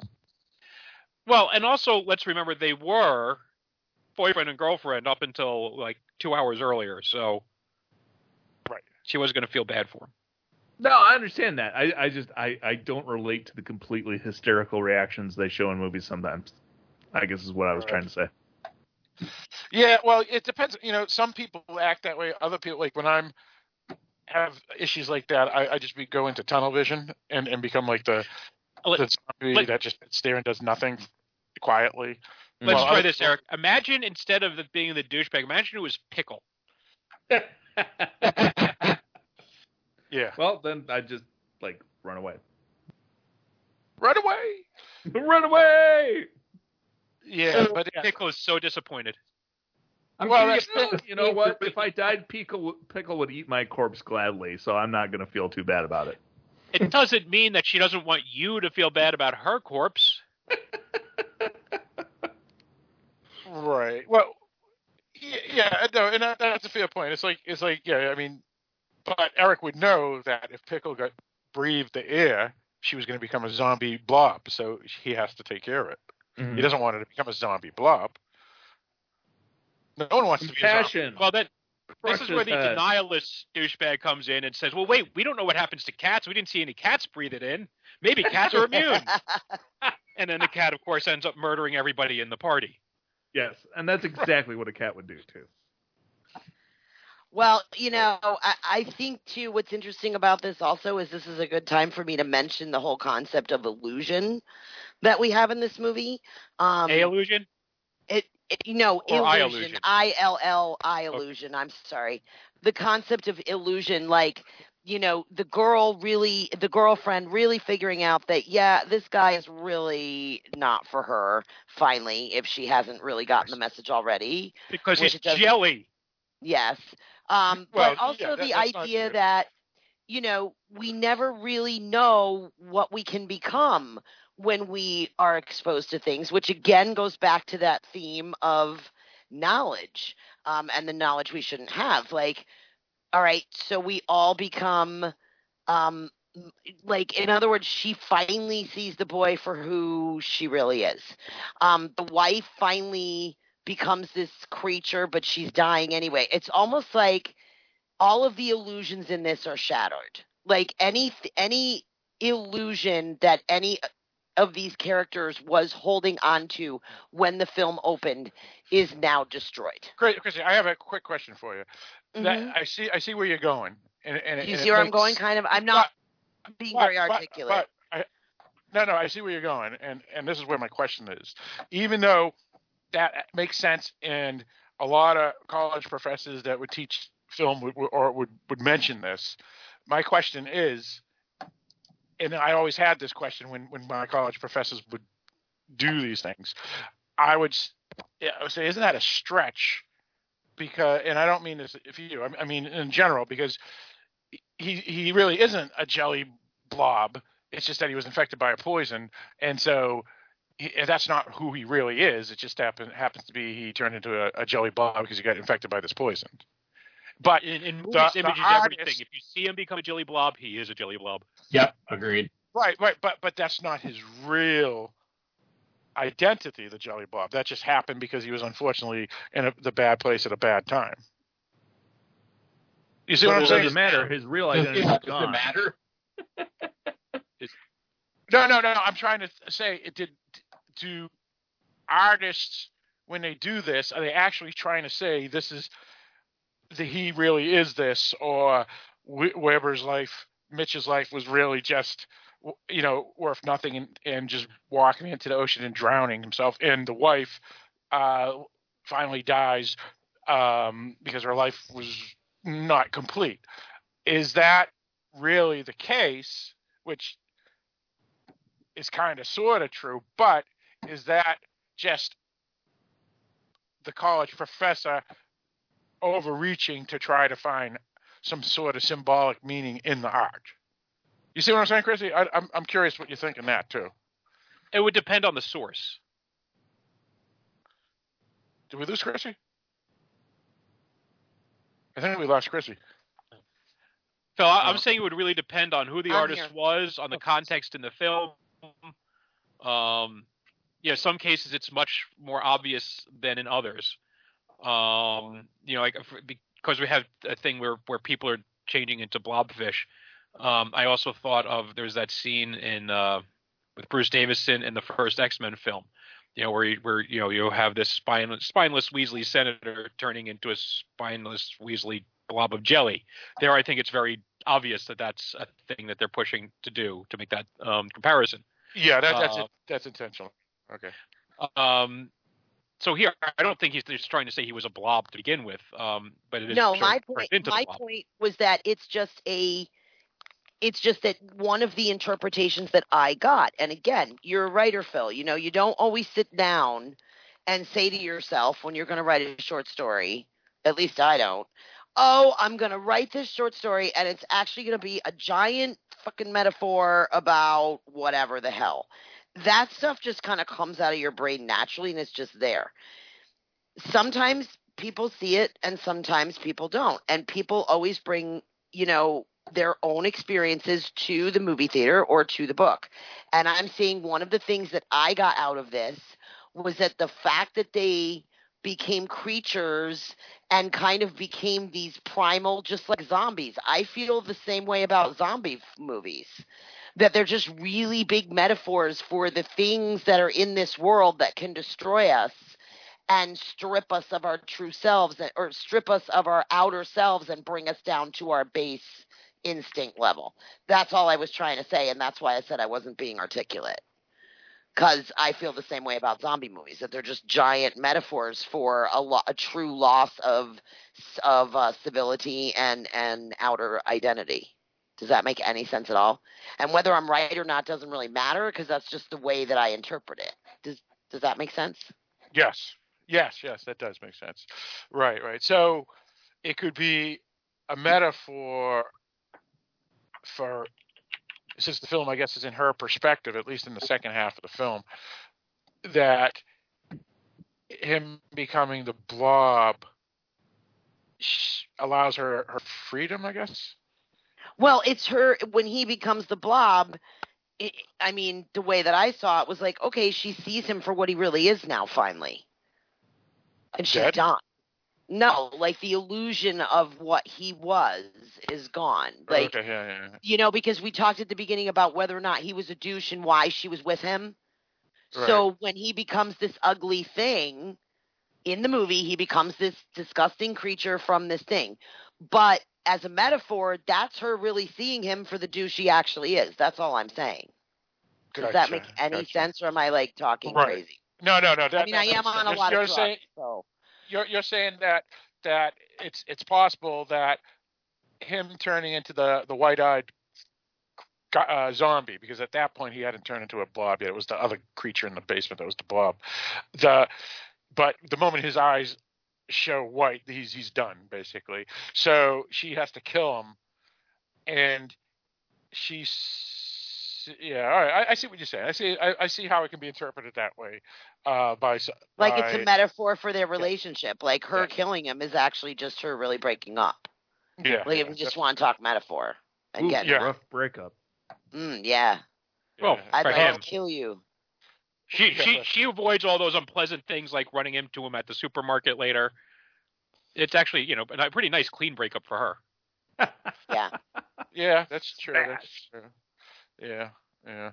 Well, and also let's remember they were boyfriend and girlfriend up until like two hours earlier, so right, she was going to feel bad for him. No, I understand that. I, I just I, I don't relate to the completely hysterical reactions they show in movies sometimes. I guess is what I was right. trying to say. Yeah, well, it depends. You know, some people act that way. Other people, like when I'm have issues like that, I, I just be, go into tunnel vision and, and become like the, the zombie Let, that just sits there and does nothing quietly. Let's well, try I, this, Eric. Imagine instead of the, being the douchebag, imagine it was Pickle. Yeah. Well, then I just like run away. Run away. Run away. Yeah, but Pickle is so disappointed. I'm well, curious that's, if- you know what? If I died, Pickle, Pickle would eat my corpse gladly, so I'm not going to feel too bad about it. It doesn't mean that she doesn't want you to feel bad about her corpse. Right. Well, yeah, yeah, no, and that, that's a fair point. It's like, it's like, yeah, I mean, but Eric would know that if Pickle got breathed the air, she was going to become a zombie blob, so he has to take care of it. Mm-hmm. He doesn't want her to become a zombie blob. No one wants to be a Passion. zombie. Well, then this is where the head. denialist douchebag comes in and says, well, wait, we don't know what happens to cats. We didn't see any cats breathe it in. Maybe cats are immune. And then the cat, of course, ends up murdering everybody in the party. Yes, and that's exactly what a cat would do, too. Well, you know, I, I think, too, what's interesting about this also is this is a good time for me to mention the whole concept of illusion that we have in this movie. Um, A illusion? It, it you know, Or I illusion. illusion? I L L I illusion. I'm sorry. The concept of illusion, like, you know, the girl really, the girlfriend really figuring out that, yeah, this guy is really not for her, finally, if she hasn't really gotten the message already. Because Which he's it doesn't- jelly. Yes. Um, Well, but also yeah, that- the that's not idea true. that, you know, we never really know what we can become when we are exposed to things, which again goes back to that theme of knowledge, um, and the knowledge we shouldn't have. Like, all right, so we all become, um, like, in other words, she finally sees the boy for who she really is. Um, the wife finally becomes this creature, but she's dying anyway. It's almost like all of the illusions in this are shattered. Like any any illusion that any of these characters was holding on to when the film opened is now destroyed. Great, Chrissy, I have a quick question for you. Mhm. That, I see, I see where you're going, and, and Do you and see it where I'm makes- going? Kind of. I'm not being but- very but- articulate. But, I, no, no, I see where you're going, and and this is where my question is. Even though that makes sense, and a lot of college professors that would teach film would, or would would mention this, my question is, and I always had this question when when my college professors would do these things, I would, s- yeah, I would say, isn't that a stretch? Because, and I don't mean this if you, I I mean in general, because he he really isn't a jelly blob. It's just that he was infected by a poison, and so he, that's not who he really is. It just happen, happens to be he turned into a, a jelly blob because he got infected by this poison. But In, in movies, the, the image is artist- everything. If you see him become a jelly blob, he is a jelly blob. Yep, agreed. Right, right, but but that's not his real identity, the jelly blob. That just happened because he was unfortunately in a, the bad place at a bad time. You see But what I'm it saying? doesn't matter. His real Does, identity is does gone. it matter? No, no, no. I'm trying to say, it did. Do artists, when they do this, are they actually trying to say this is the he really is this, or Weber's life, Mitch's life was really just, you know, worth nothing, and, and just walking into the ocean and drowning himself, and the wife uh, finally dies um, because her life was not complete. Is that really the case? Which is kind of sort of true, but is that just the college professor overreaching to try to find some sort of symbolic meaning in the art? You see what I'm saying, Chrissy? I, I'm I'm curious what you think in that too. It would depend on the source. Did we lose Chrissy? I think we lost Chrissy. So I, I'm saying it would really depend on who the I'm artist here. was, on the context in the film. Um, you know, some cases it's much more obvious than in others. Um, you know, like if- because we have a thing where where people are changing into blobfish. Um, I also thought of there's that scene in uh, with Bruce Davison in the first X-Men film. You know, where you, where you know you have this spineless, spineless Weasley senator turning into a spineless Weasley blob of jelly. There, I think it's very obvious that that's a thing that they're pushing to do to make that um, comparison. Yeah, that, that's Uh, it. That's intentional. Okay. Um, so here, I don't think he's just trying to say he was a blob to begin with, um, but it is No, sort my of point. turned into the My blob. point was that it's just a. It's just that one of the interpretations that I got, and again, you're a writer, Phil. You know, you don't always sit down and say to yourself when you're going to write a short story, at least I don't, oh, I'm going to write this short story and it's actually going to be a giant fucking metaphor about whatever the hell. That stuff just kind of comes out of your brain naturally and it's just there. Sometimes people see it and sometimes people don't. And people always bring, you know, their own experiences to the movie theater or to the book. And I'm seeing one of the things that I got out of this was that the fact that they became creatures and kind of became these primal, just like zombies. I feel the same way about zombie f- movies, that they're just really big metaphors for the things that are in this world that can destroy us and strip us of our true selves, or strip us of our outer selves and bring us down to our base instinct level. That's all I was trying to say, and that's why I said I wasn't being articulate. Because I feel the same way about zombie movies, that they're just giant metaphors for a, lo- a true loss of of uh, civility and, and outer identity. Does that make any sense at all? And whether I'm right or not doesn't really matter, because that's just the way that I interpret it. Does Does that make sense? Yes. Yes, yes, that does make sense. Right, right. So it could be a metaphor for, since the film, I guess, is in her perspective, at least in the second half of the film, that him becoming the blob allows her her freedom, I guess. Well, it's her, when he becomes the blob, it, I mean, the way that I saw it was like, okay, she sees him for what he really is now, finally. And she's Dead? done. No, like the illusion of what he was is gone. Like, okay, yeah, yeah, yeah. you know, because we talked at the beginning about whether or not he was a douche and why she was with him. Right. So when he becomes this ugly thing in the movie, he becomes this disgusting creature from this thing. But as a metaphor, that's her really seeing him for the douche he actually is. That's all I'm saying. Does Gotcha, that make any gotcha. sense, or am I like talking Right. crazy? No, no, no. That, I mean, that I am makes on sense. a You're- lot you're of drugs, saying, so. You're you're saying that that it's it's possible that him turning into the the white-eyed uh, zombie, because at that point he hadn't turned into a blob yet. It was the other creature in the basement that was the blob. The but the moment his eyes show white, he's he's done basically. So she has to kill him, and she's yeah. All right, I, I see what you're saying. I see I, I see how it can be interpreted that way. Uh, by Like by, it's a metaphor for their relationship. Like her Yeah. killing him is actually just her really breaking up. Yeah. Like yeah, if we just want to talk metaphor and Ooh, get yeah. rough breakup. mm, yeah. Well, I'd for like him, to kill you. she she she avoids all those unpleasant things like running into him at the supermarket later. It's actually, you know, a pretty nice clean breakup for her. Yeah. Yeah, that's true. That's true. Yeah, yeah.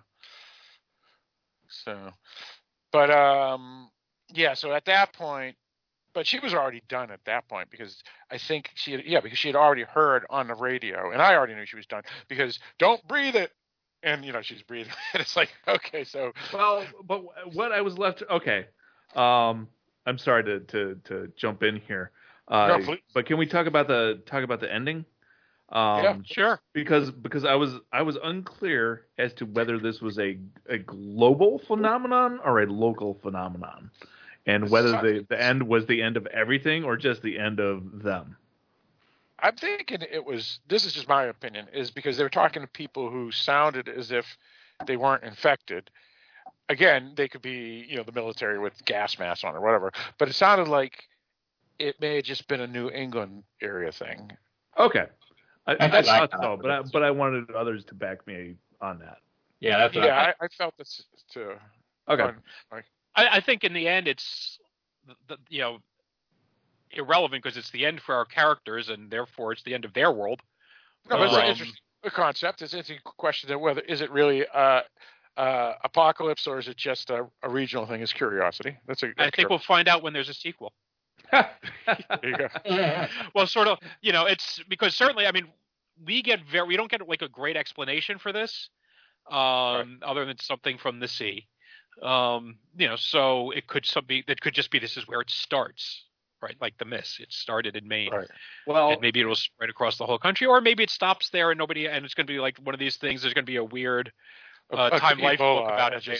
So, but um, yeah. So at that point, but she was already done at that point, because I think she had, yeah, because she had already heard on the radio, and I already knew she was done, because don't breathe it, and you know she's breathing, and it's like, okay, so Well, but what I was left okay. Um, I'm sorry to to to jump in here. Uh, No, please. but can we talk about the talk about the ending? Um, Yeah, sure. Because because I was I was unclear as to whether this was a a global phenomenon or a local phenomenon, and whether the the end was the end of everything or just the end of them. I'm thinking it was. This is just my opinion, is because they were talking to people who sounded as if they weren't infected. Again, they could be, you know, the military with gas masks on or whatever, but it sounded like it may have just been a New England area thing. Okay, I, I, I like thought so, but I, but I wanted others to back me on that. Yeah, that's what Yeah, I, I, I felt this too. Okay. On- like, I, I think in the end, it's the, the, you know irrelevant because it's the end for our characters, and therefore it's the end of their world. no, but it's Um, an interesting concept. It's an interesting question that whether is it really uh, uh, apocalypse or is it just a, a regional thing? Is curiosity. That's a. I think we'll find out when there's a sequel. There you go. Well, sort of, you know, it's because certainly, I mean, we get very, we don't get like a great explanation for this, um, Right. other than something from the sea, um, you know, so it could some be, it could just be this is where it starts, right? Like the Mist, it started in Maine, Right. Well, and maybe it'll spread across the whole country, or maybe it stops there and nobody, and it's going to be like one of these things. There's going to be a weird uh, A- a Time Life Ebola, book about I it. just-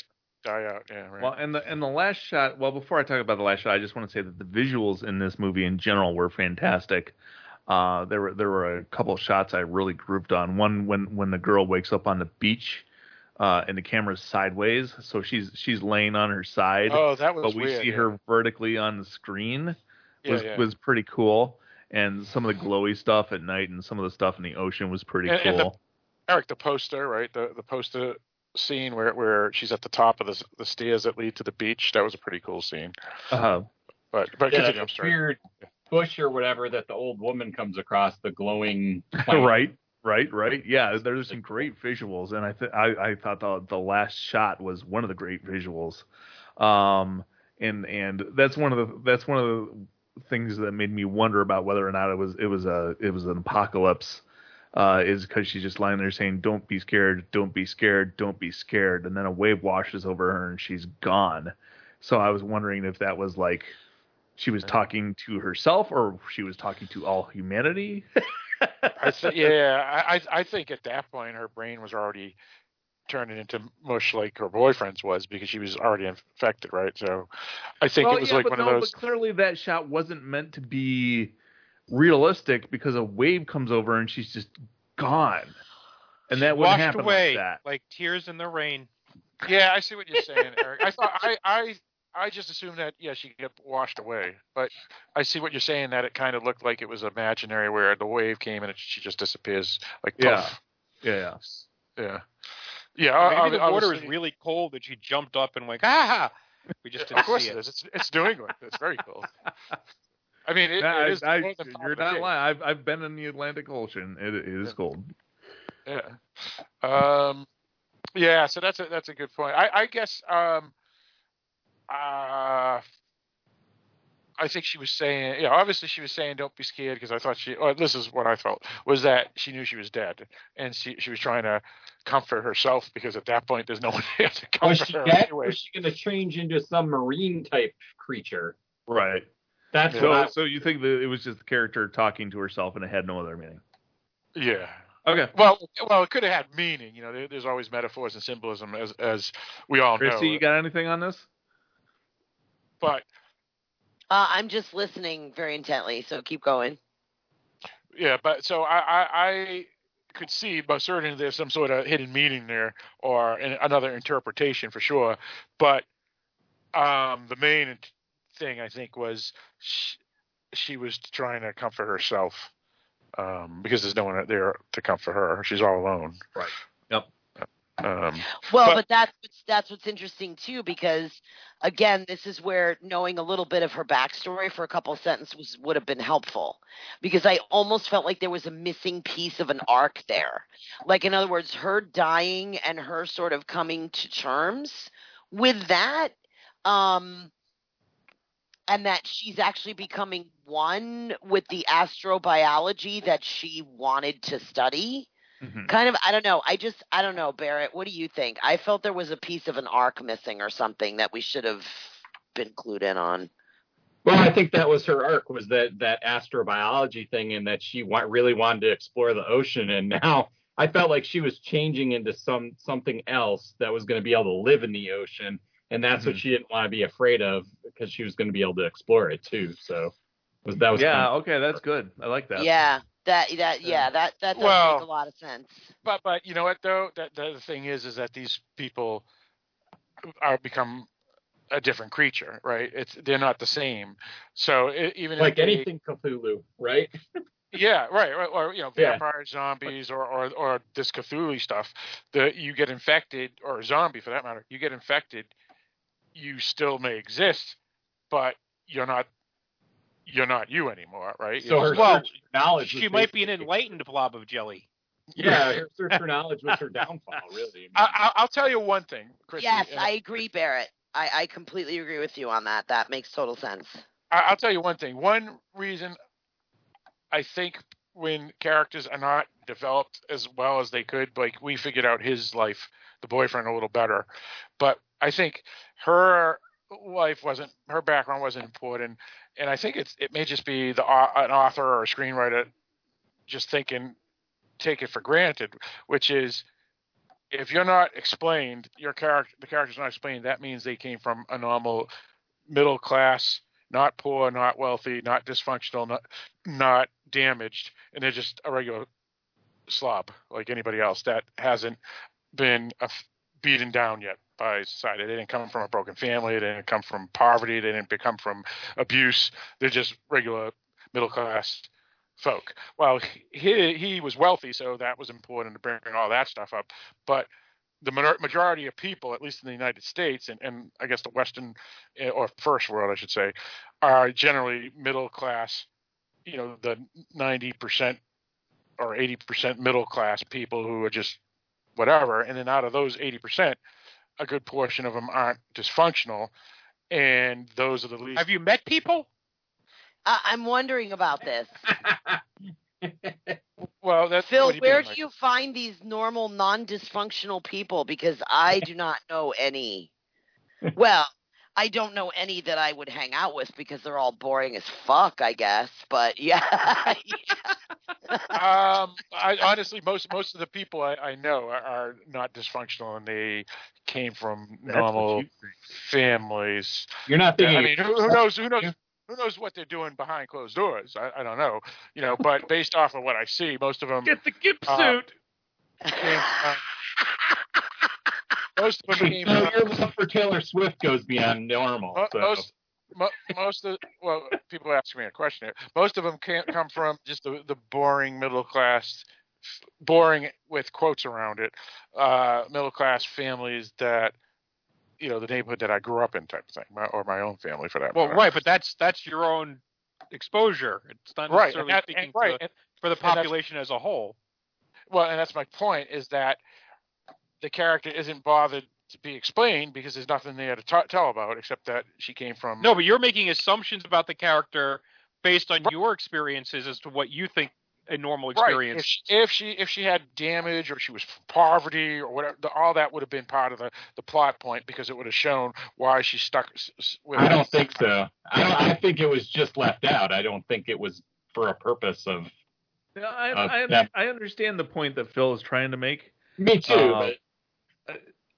die out. Yeah, right. Well, and the and the last shot. Well, before I talk about the last shot, I just want to say that the visuals in this movie in general were fantastic. Uh, there were there were a couple of shots I really grouped on. One when when the girl wakes up on the beach, uh, and the camera's sideways, so she's she's laying on her side. Oh, that was But we weird, see yeah. her vertically on the screen. Yeah, Was yeah. was pretty cool. And some of the glowy stuff at night and some of the stuff in the ocean was pretty And- cool. and the- Eric, the poster, right? The the poster scene where where she's at the top of the the stairs that lead to the beach. That was a pretty cool scene. Uh-huh. But but Yeah, continue. that I'm sorry. weird bush or whatever that the old woman comes across, the glowing plant. Right, right, right. Yeah, there's some great visuals, and I th- I, I thought the the last shot was one of the great visuals, um, and and that's one of the that's one of the things that made me wonder about whether or not it was it was a it was an apocalypse, uh, is because she's just lying there saying, "Don't be scared, don't be scared, don't be scared," and then a wave washes over her and she's gone. So I was wondering if that was like she was talking to herself or she was talking to all humanity. I th- yeah, I I- I think at that point her brain was already turning into mush like her boyfriend's was because she was already infected, right? So I think well, it was yeah, like but one no, of those. But clearly that shot wasn't meant to be realistic because a wave comes over and she's just gone. And that wouldn't Washed happen away like that. like tears in the rain. Yeah, I see what you're saying, Eric. I thought I I I just assumed that yeah she got washed away, but I see what you're saying that it kind of looked like it was imaginary where the wave came and it, she just disappears like Yeah. puff. Yeah, yeah. Yeah. Yeah, Maybe ob- the water was obviously- really cold and she jumped up and went, ah! We just didn't Of course see it it. is. It's, it's New England. It's very cold. I mean, it, Yeah, it is. I- I- more than you're five not degrees. lying. I've I've been in the Atlantic Ocean. It, it is cold. Yeah. Um. Yeah. So that's a that's a good point. I I guess um. Uh. I think she was saying, yeah, obviously she was saying, "Don't be scared," because I thought she. Or this is what I felt was that she knew she was dead, and she she was trying to comfort herself because at that point there's no one there to Was comfort she her dead anyway. or was she going to change into some marine type creature? Right. That's so. what I- So you think that it was just the character talking to herself and it had no other meaning? Yeah. Okay. Well, well, it could have had meaning. You know, there, there's always metaphors and symbolism, as as we all Chrissy, know. you got anything on this? But Uh, I'm just listening very intently, so keep going. yeah, but so I, I, I could see, but certainly there's some sort of hidden meaning there, or an, another interpretation for sure. But um, the main int- thing I think was she, she was trying to comfort herself um, because there's no one there to comfort her. She's all alone. Right. Yep. Um, Well, but- but, that's what's, that's what's interesting too, because again, this is where knowing a little bit of her backstory for a couple of sentences would have been helpful, because I almost felt like there was a missing piece of an arc there. Like, in other words, her dying and her sort of coming to terms with that, um, and that she's actually becoming one with the astrobiology that she wanted to study. Mm-hmm. Kind of, I don't know. I just, I don't know, Barrett. What do you think? I felt there was a piece of an arc missing or something that we should have been clued in on. Well, I think that was her arc, was that that astrobiology thing, and that she wa- really wanted to explore the ocean. And now I felt like she was changing into some something else that was going to be able to live in the ocean, and that's Mm-hmm. what she didn't want to be afraid of, because she was going to be able to explore it too. So was that was Yeah. kind of- Okay, that's good. I like that. Yeah, that, that, yeah, that, that does Well- make a lot of sense. But but you know what though? That the thing is is that these people are become a different creature, right? It's they're not the same. So it, even like if they, anything Cthulhu, right? yeah, right, right, or you know, Yeah. vampires, zombies, or, or or this Cthulhu stuff. The you get infected, or a zombie for that matter, you get infected, you still may exist, but you're not you're not you anymore, right? So her Well, search for knowledge. She was might be an basically- enlightened blob of jelly. Yeah, her search for knowledge was her downfall, really. I, I, I'll tell you one thing, Chrissy. Yes, and I agree, Barrett. I, I completely agree with you on that. That makes total sense. I- I'll tell you one thing. One reason I think when characters are not developed as well as they could, like we figured out his life, the boyfriend, a little better, but I think her life wasn't, her background wasn't important, and I think it's it may just be the au- an author or a screenwriter just thinking, take it for granted, which is if you're not explained, your character, the character's not explained, that means they came from a normal middle class, not poor, not wealthy, not dysfunctional, not not damaged, and they're just a regular slob like anybody else that hasn't been uh, beaten down yet by society. They didn't come from a broken family. They didn't come from poverty. They didn't come from abuse. They're just regular middle class folk. Well, he he was wealthy, so that was important to bring all that stuff up. But the majority of people, at least in the United States, and, and I guess the Western or first world, I should say, are generally middle class. You know, the ninety percent or eighty percent middle class people who are just whatever. And then out of those eighty percent, a good portion of them aren't dysfunctional. And those are the least. Have you met people? Uh, I'm wondering about this. Well, that's Phil, what do you where mean, do like- you find these normal, non-dysfunctional people? Because I do not know any. Well, I don't know any that I would hang out with because they're all boring as fuck, I guess. But yeah. um, I, honestly, most most of the people I, I know are, are not dysfunctional, and they came from That's what normal you think. families. You're not thinking. I mean, who, who knows? Who knows? Who knows what they're doing behind closed doors? I, I don't know. You know, but based off of what I see, most of them Get the gimp uh, suit. came, uh, most of them came. So from- your love for Taylor Swift goes beyond normal. Mo- So. Most, mo- most of well, people ask me a question here. Most of them can't come from just the, the boring middle class, boring with quotes around it, uh, middle class families that, you know, the neighborhood that I grew up in, type of thing, my, or my own family for that Well, matter. right, but that's that's your own exposure. It's not Right, necessarily and that- speaking and- right, for, and- for the and that's- population as a whole. Well, and that's my point, is that the character isn't bothered to be explained because there's nothing there to t- tell about except that she came from. No, but you're making assumptions about the character based on your experiences as to what you think a normal experience. Right. If she, if she if she had damage or she was from poverty or whatever, the, all that would have been part of the, the plot point because it would have shown why she stuck s- s- with. I don't think so. I, don't, I think it was just left out. I don't think it was for a purpose of. Yeah, I, Uh, I, that- I understand the point that Phil is trying to make. Me too. Uh, but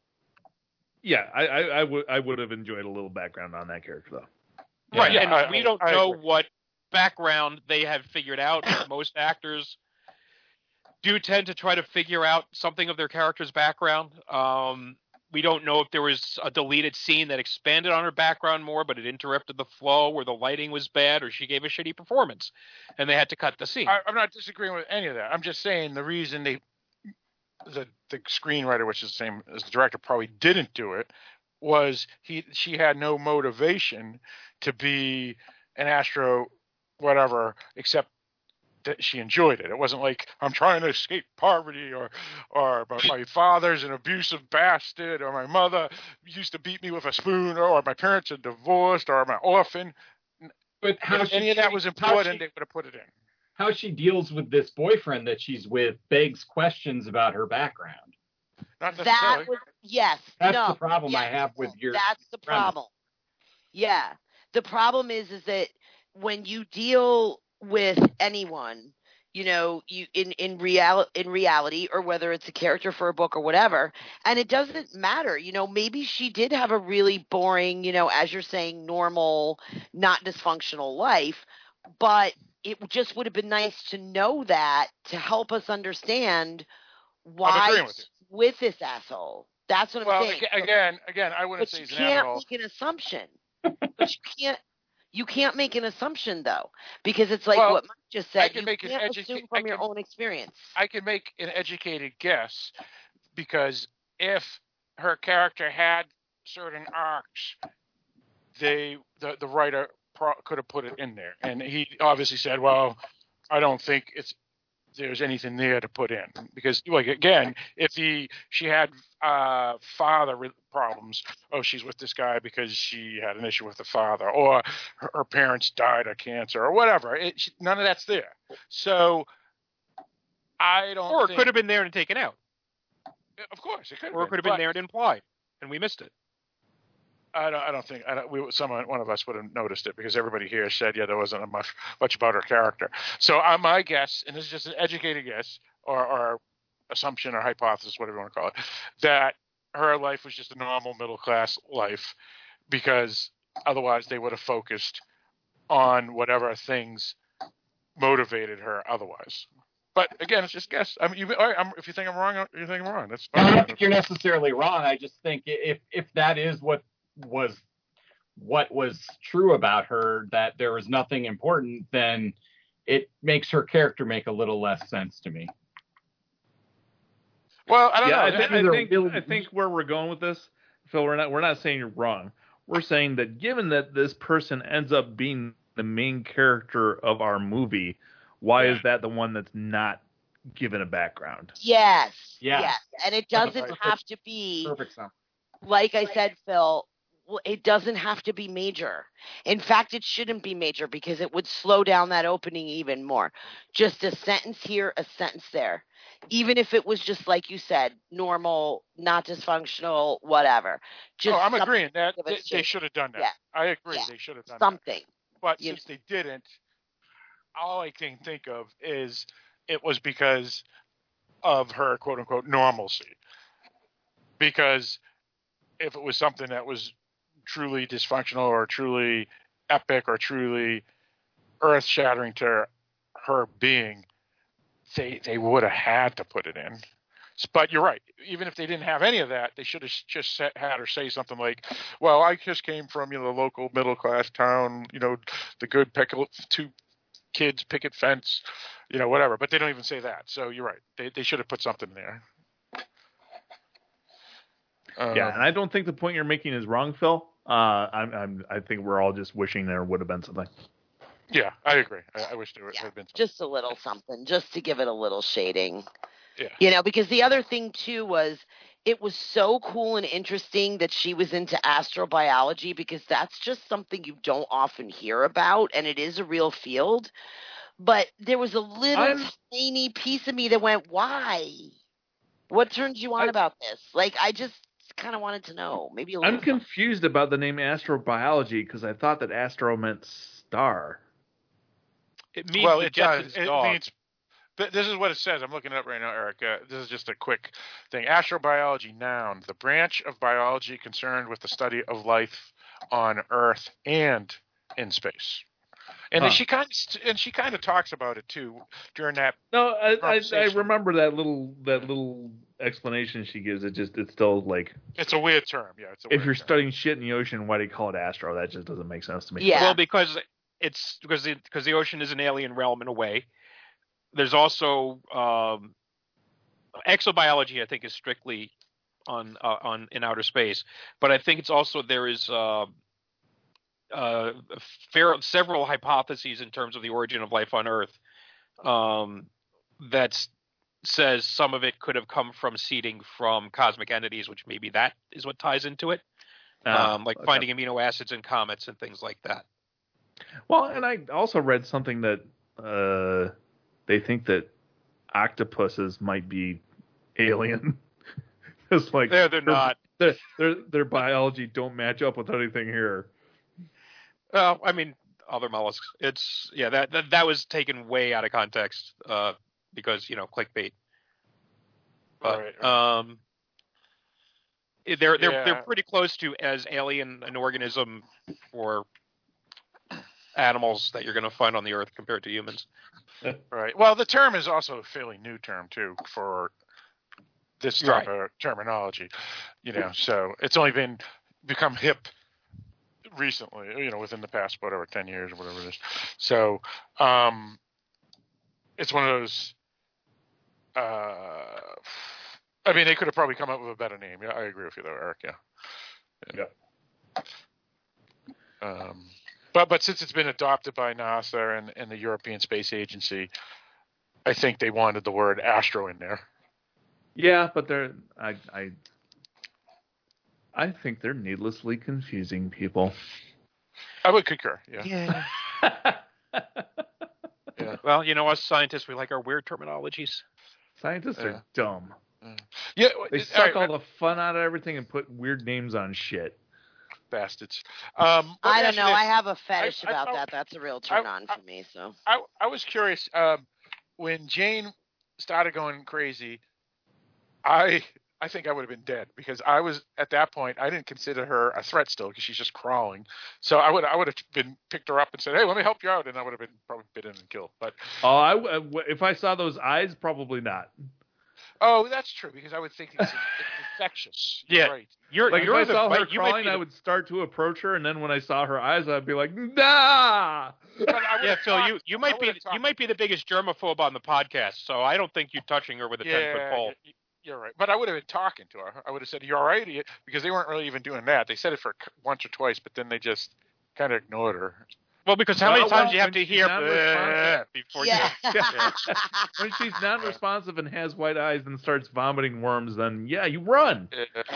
Yeah, I, I, I would I would have enjoyed a little background on that character though. Right, Yeah, and I- we I- don't I know agree. what background they have figured out. Most actors do tend to try to figure out something of their character's background. Um, we don't know if there was a deleted scene that expanded on her background more, but it interrupted the flow, where the lighting was bad, or she gave a shitty performance, and they had to cut the scene. I, I'm not disagreeing with any of that. I'm just saying the reason they, the the screenwriter, which is the same as the director, probably didn't do it, was he she had no motivation to be an astro, whatever, except that she enjoyed it. It wasn't like I'm trying to escape poverty, or or my, my father's an abusive bastard, or my mother used to beat me with a spoon, or my parents are divorced, or I'm an orphan. but how If she any of that treat- was how important, she- they would have put it in. how she deals with this boyfriend that she's with begs questions about her background. Not That necessarily. was yes. That's no, the problem I yes, have with your That's the premise. problem. Yeah, the problem is is that when you deal with anyone, you know, you in in real in reality, or whether it's a character for a book or whatever, and it doesn't matter. You know, maybe she did have a really boring, you know, as you're saying, normal, not dysfunctional life, but it just would have been nice to know that to help us understand why agreeing with you. she's with this asshole. That's what I'm Well, saying. aga- again, again, I wouldn't But say you he's an can't asshole. make an assumption. But you can't. You can't make an assumption though, because it's like Well, what Mike just said. I can you make an can't educa- assume I from your can- own experience. I can make an educated guess because if her character had certain arcs, they the the writer pro- could have put it in there, and he obviously said, "Well, I don't think it's there's anything there to put in because, like, again, if he she had uh, father re- problems, oh, she's with this guy because she had an issue with the father, or her, her parents died of cancer, or whatever. It, she, none of that's there. So I don't. Or it think, could have been there and taken out. Of course, it could. Or it could have been there and implied, and we missed it. I don't. I don't think. I don't, we. Someone, one of us, would have noticed it because everybody here said, yeah, there wasn't much much about her character. So uh, my guess, and this is just an educated guess, or, or assumption or hypothesis, whatever you want to call it, that her life was just a normal middle class life, because otherwise they would have focused on whatever things motivated her otherwise. But again, it's just guess. I mean, you, all right, I'm, if you think I'm wrong, you think I'm wrong. That's fine. I don't think you're necessarily wrong. I just think if if that is what was what was true about her, that there was nothing important, then it makes her character make a little less sense to me. Well, I don't yeah, know. I, th- I, I think really... I think where we're going with this, Phil, we're not we're not saying you're wrong. We're saying that given that this person ends up being the main character of our movie, why yeah. is that the one that's not given a background? Yes. Yeah. Yes. And it doesn't perfect, have to be, perfect sound. Like I said, Phil, it doesn't have to be major. In fact, it shouldn't be major because it would slow down that opening even more. Just a sentence here, a sentence there. Even if it was just, like you said, normal, not dysfunctional, whatever. Just oh, I'm agreeing that they, they should have done that. Yeah. I agree. Yeah. They should have done something. That. But you since know. they didn't, all I can think of is it was because of her quote unquote normalcy. Because if it was something that was truly dysfunctional or truly epic or truly earth shattering to her being, they they would have had to put it in. But you're right. Even if they didn't have any of that, they should have just set, had her say something like, well, I just came from, you know, the local middle class town, you know, the good pickle, two kids picket fence, you know, whatever. But they don't even say that. So you're right. They they should have put something there. Um, yeah, and I don't think the point you're making is wrong, Phil. Uh, I'm, I'm, I think we're all just wishing there would have been something. Yeah, I agree. I, I wish there yeah, had been something. Just a little something, just to give it a little shading. Yeah. You know, because the other thing, too, was it was so cool and interesting that she was into astrobiology, because that's just something you don't often hear about, and it is a real field. But there was a little I'm... tiny piece of me that went, why? What turned you on I... about this? Like, I just kind of wanted to know. Maybe a little I'm confused something. about the name astrobiology, because I thought that astro meant star. It means well, the it Jetsons does. It dog. means, but this is what it says. I'm looking it up right now, Eric. Uh, this is just a quick thing. Astrobiology, noun, the branch of biology concerned with the study of life on Earth and in space. And huh. then she kind of and she kind of talks about it too during that. No, I, I I remember that little that little explanation she gives. It just it's still like it's a weird term. Yeah, it's a weird if you're term. studying shit in the ocean, why do you call it astro? That just doesn't make sense to me. Yeah. Well, because it's because the because the ocean is an alien realm in a way. There's also um, exobiology. I think is strictly on uh, on in outer space, but I think it's also there is. Uh, Uh, fair, several hypotheses in terms of the origin of life on Earth um, that says some of it could have come from seeding from cosmic entities, which maybe that is what ties into it, uh, um, like okay. finding amino acids in comets and things like that. Well, and I also read something that uh, they think that octopuses might be alien. It's like they're, they're not. Their, their, their biology don't match up with anything here. Well, I mean, other mollusks. It's yeah, that that, that was taken way out of context uh, because you know clickbait. But right, right. um, they're they're yeah. they're pretty close to as alien an organism for animals that you're going to find on the Earth compared to humans. Right. Well, the term is also a fairly new term too for this type right. of terminology. You know, so it's only been become hip recently, you know, within the past whatever ten years or whatever it is. So um it's one of those uh I mean they could have probably come up with a better name. Yeah, I agree with you though, Eric. Yeah. Yeah. Um but but since it's been adopted by NASA and, and the European Space Agency, I think they wanted the word astro in there. Yeah, but they're I I I think they're needlessly confusing people. I would concur. Yeah. Yeah. yeah. Well, you know, us scientists, we like our weird terminologies. Scientists yeah. are dumb. Yeah. They suck all, all the fun out of everything and put weird names on shit. Bastards. Um, I don't know. I have a fetish I, about I, that. That's a real turn I, on for me. So I I was curious um, when Jane started going crazy I I think I would have been dead because I was at that point. I didn't consider her a threat still because she's just crawling. So I would I would have been picked her up and said, "Hey, let me help you out," and I would have been probably bitten and killed. But Oh, I w- if I saw those eyes, probably not. oh, that's true because I would think it's, it's infectious. Yeah, right. You're Like you're if I the, saw her like, you might crawling, be I the- would start to approach her, and then when I saw her eyes, I'd be like, "Nah." Yeah, Phil, you, you might be you might be the biggest germaphobe on the podcast, so I don't think you touching her with a ten foot Yeah, pole. y- you're right. But I would have been talking to her. I would have said, "You all right?" Because they weren't really even doing that. They said it for c- once or twice, but then they just kind of ignored her. Well, because how Well, many times well, do you have when to she's hear non-responsive- "Bleh" before Yeah. you? When she's non-responsive and has white eyes and starts vomiting worms, then yeah, you run.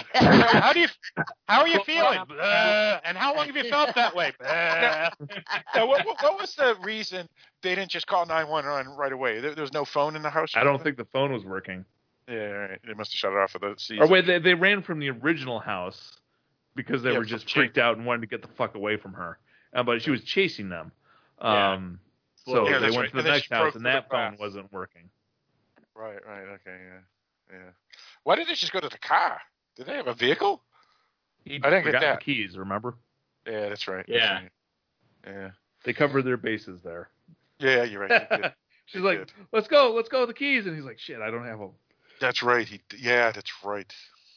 how do you? How are you feeling? "Bleh." And how long have you felt that way? "Bleh." Now, what, what, what was the reason they didn't just call nine one one right away? There, there was no phone in the house? or I don't something? think the phone was working. Yeah, right. They must have shut it off for the season. Or wait, they, they ran from the original house because they Yeah, were from just Jake. freaked out and wanted to get the fuck away from her. Uh, but she was chasing them. Um, So Yeah, they that's went right. to the And then next she broke house, and through the that phone glass. wasn't working. Right, right, okay, yeah, yeah. Why did they just go to the car? Did they have a vehicle? He I didn't get forgot that. the keys, remember? Yeah, that's right. Yeah. That's right. Yeah. They covered their bases there. Yeah, you're right. They did. She's They like, did. let's go, let's go with the keys. And he's like, shit, I don't have them. That's right. He, yeah, that's right.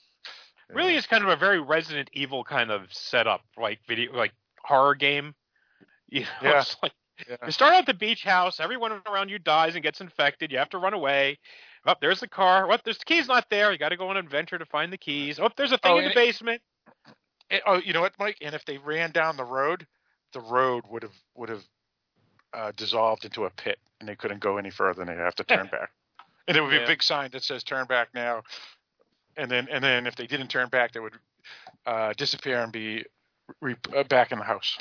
Really, is kind of a very Resident Evil kind of setup, like video, like horror game. You know, Yeah. it's like Yeah. you start at the beach house, everyone around you dies and gets infected. You have to run away. Oh, there's the car. What? There's the keys not there. You got to go on an adventure to find the keys. Oh, there's a thing Oh, in the and it- basement. Eh, oh, you know what, Mike? And if they ran down the road, the road would have would have uh, dissolved into a pit, and they couldn't go any further, and they'd have to turn back. And there would be Yeah. a big sign that says "Turn back now." And then and then if they didn't turn back, they would uh, disappear and be re- uh, back in the house.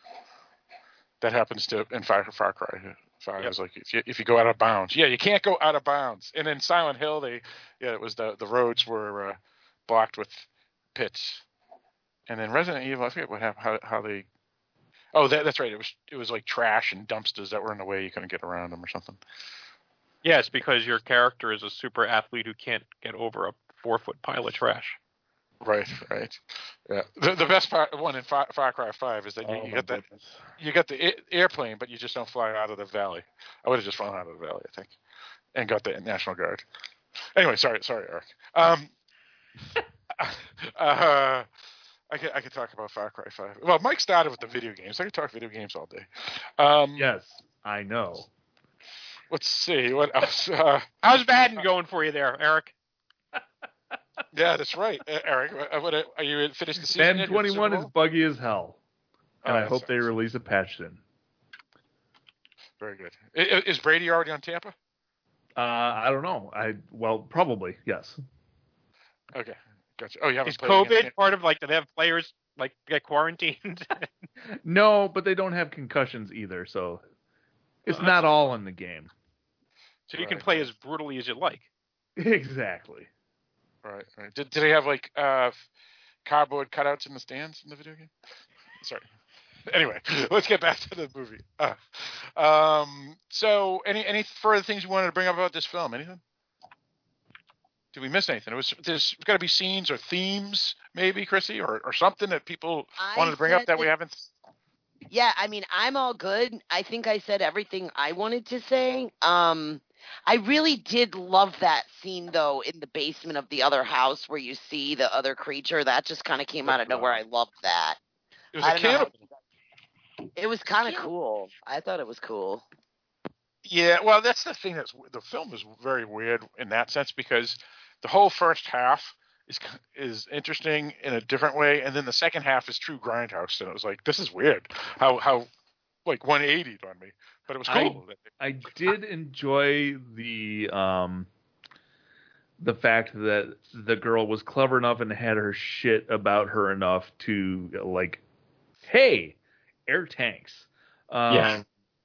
That happens to in Far, Far Cry. Far Yep. was like if you if you go out of bounds, yeah, you can't go out of bounds. And in Silent Hill, they yeah, it was the the roads were uh, blocked with pits. And then Resident Evil, I forget what happened, how how they. Oh, that, that's right. It was it was like trash and dumpsters that were in the way. You couldn't get around them or something. Yes, because your character is a super athlete who can't get over a four foot pile of trash. Right, right. Yeah. The the best part one in Far, Far Cry Five is that you, Oh, you my got the goodness. you got the a- airplane, but you just don't fly out of the valley. I would have just flown out of the valley, I think, and got the National Guard. Anyway, sorry, sorry, Eric. Um, uh, I could I could talk about Far Cry Five. Well, Mike started with the video games. I could talk video games all day. Um, Yes, I know. Let's see what else. Uh, How's Madden going for you there, Eric? yeah, that's right, Uh, Eric. uh, What, are you finished the season? Madden yet? Super twenty-one is Bowl? buggy as hell. And Oh, I that hope they sucks. release a patch soon. Very good. I- I- Is Brady already on Tampa? Uh, I don't know. I Well, probably, yes. Okay, gotcha. Oh, you haven't Is played against COVID part of like? Do they have players like get quarantined? No, but they don't have concussions either, so it's not all in the game. so you can Right, play right. as brutally as you like. Exactly. Right, right. Did, did they have like uh, cardboard cutouts in the stands in the video game? Sorry. Anyway, let's get back to the movie. Uh, um, so, any any further things you wanted to bring up about this film? Anything? Did we miss anything? It was there's got to be scenes or themes, maybe, Chrissy, or, or something that people I wanted to bring up said that we that- haven't. Yeah, I mean, I'm all good. I think I said everything I wanted to say. Um, I really did love that scene, though, in the basement of the other house where you see the other creature. That just kind of came out of nowhere. I loved that. It was I a don't know how- cannibal. It was kind of cool. I thought it was cool. Yeah, well, that's the thing. That's the film is very weird in that sense because the whole first half is is interesting in a different way, and then the second half is true grindhouse, and it was like this is weird. How how like one eighty'd on me, but it was cool. I did enjoy the um the fact that the girl was clever enough and had her shit about her enough to like, hey, air tanks. Um, Yeah.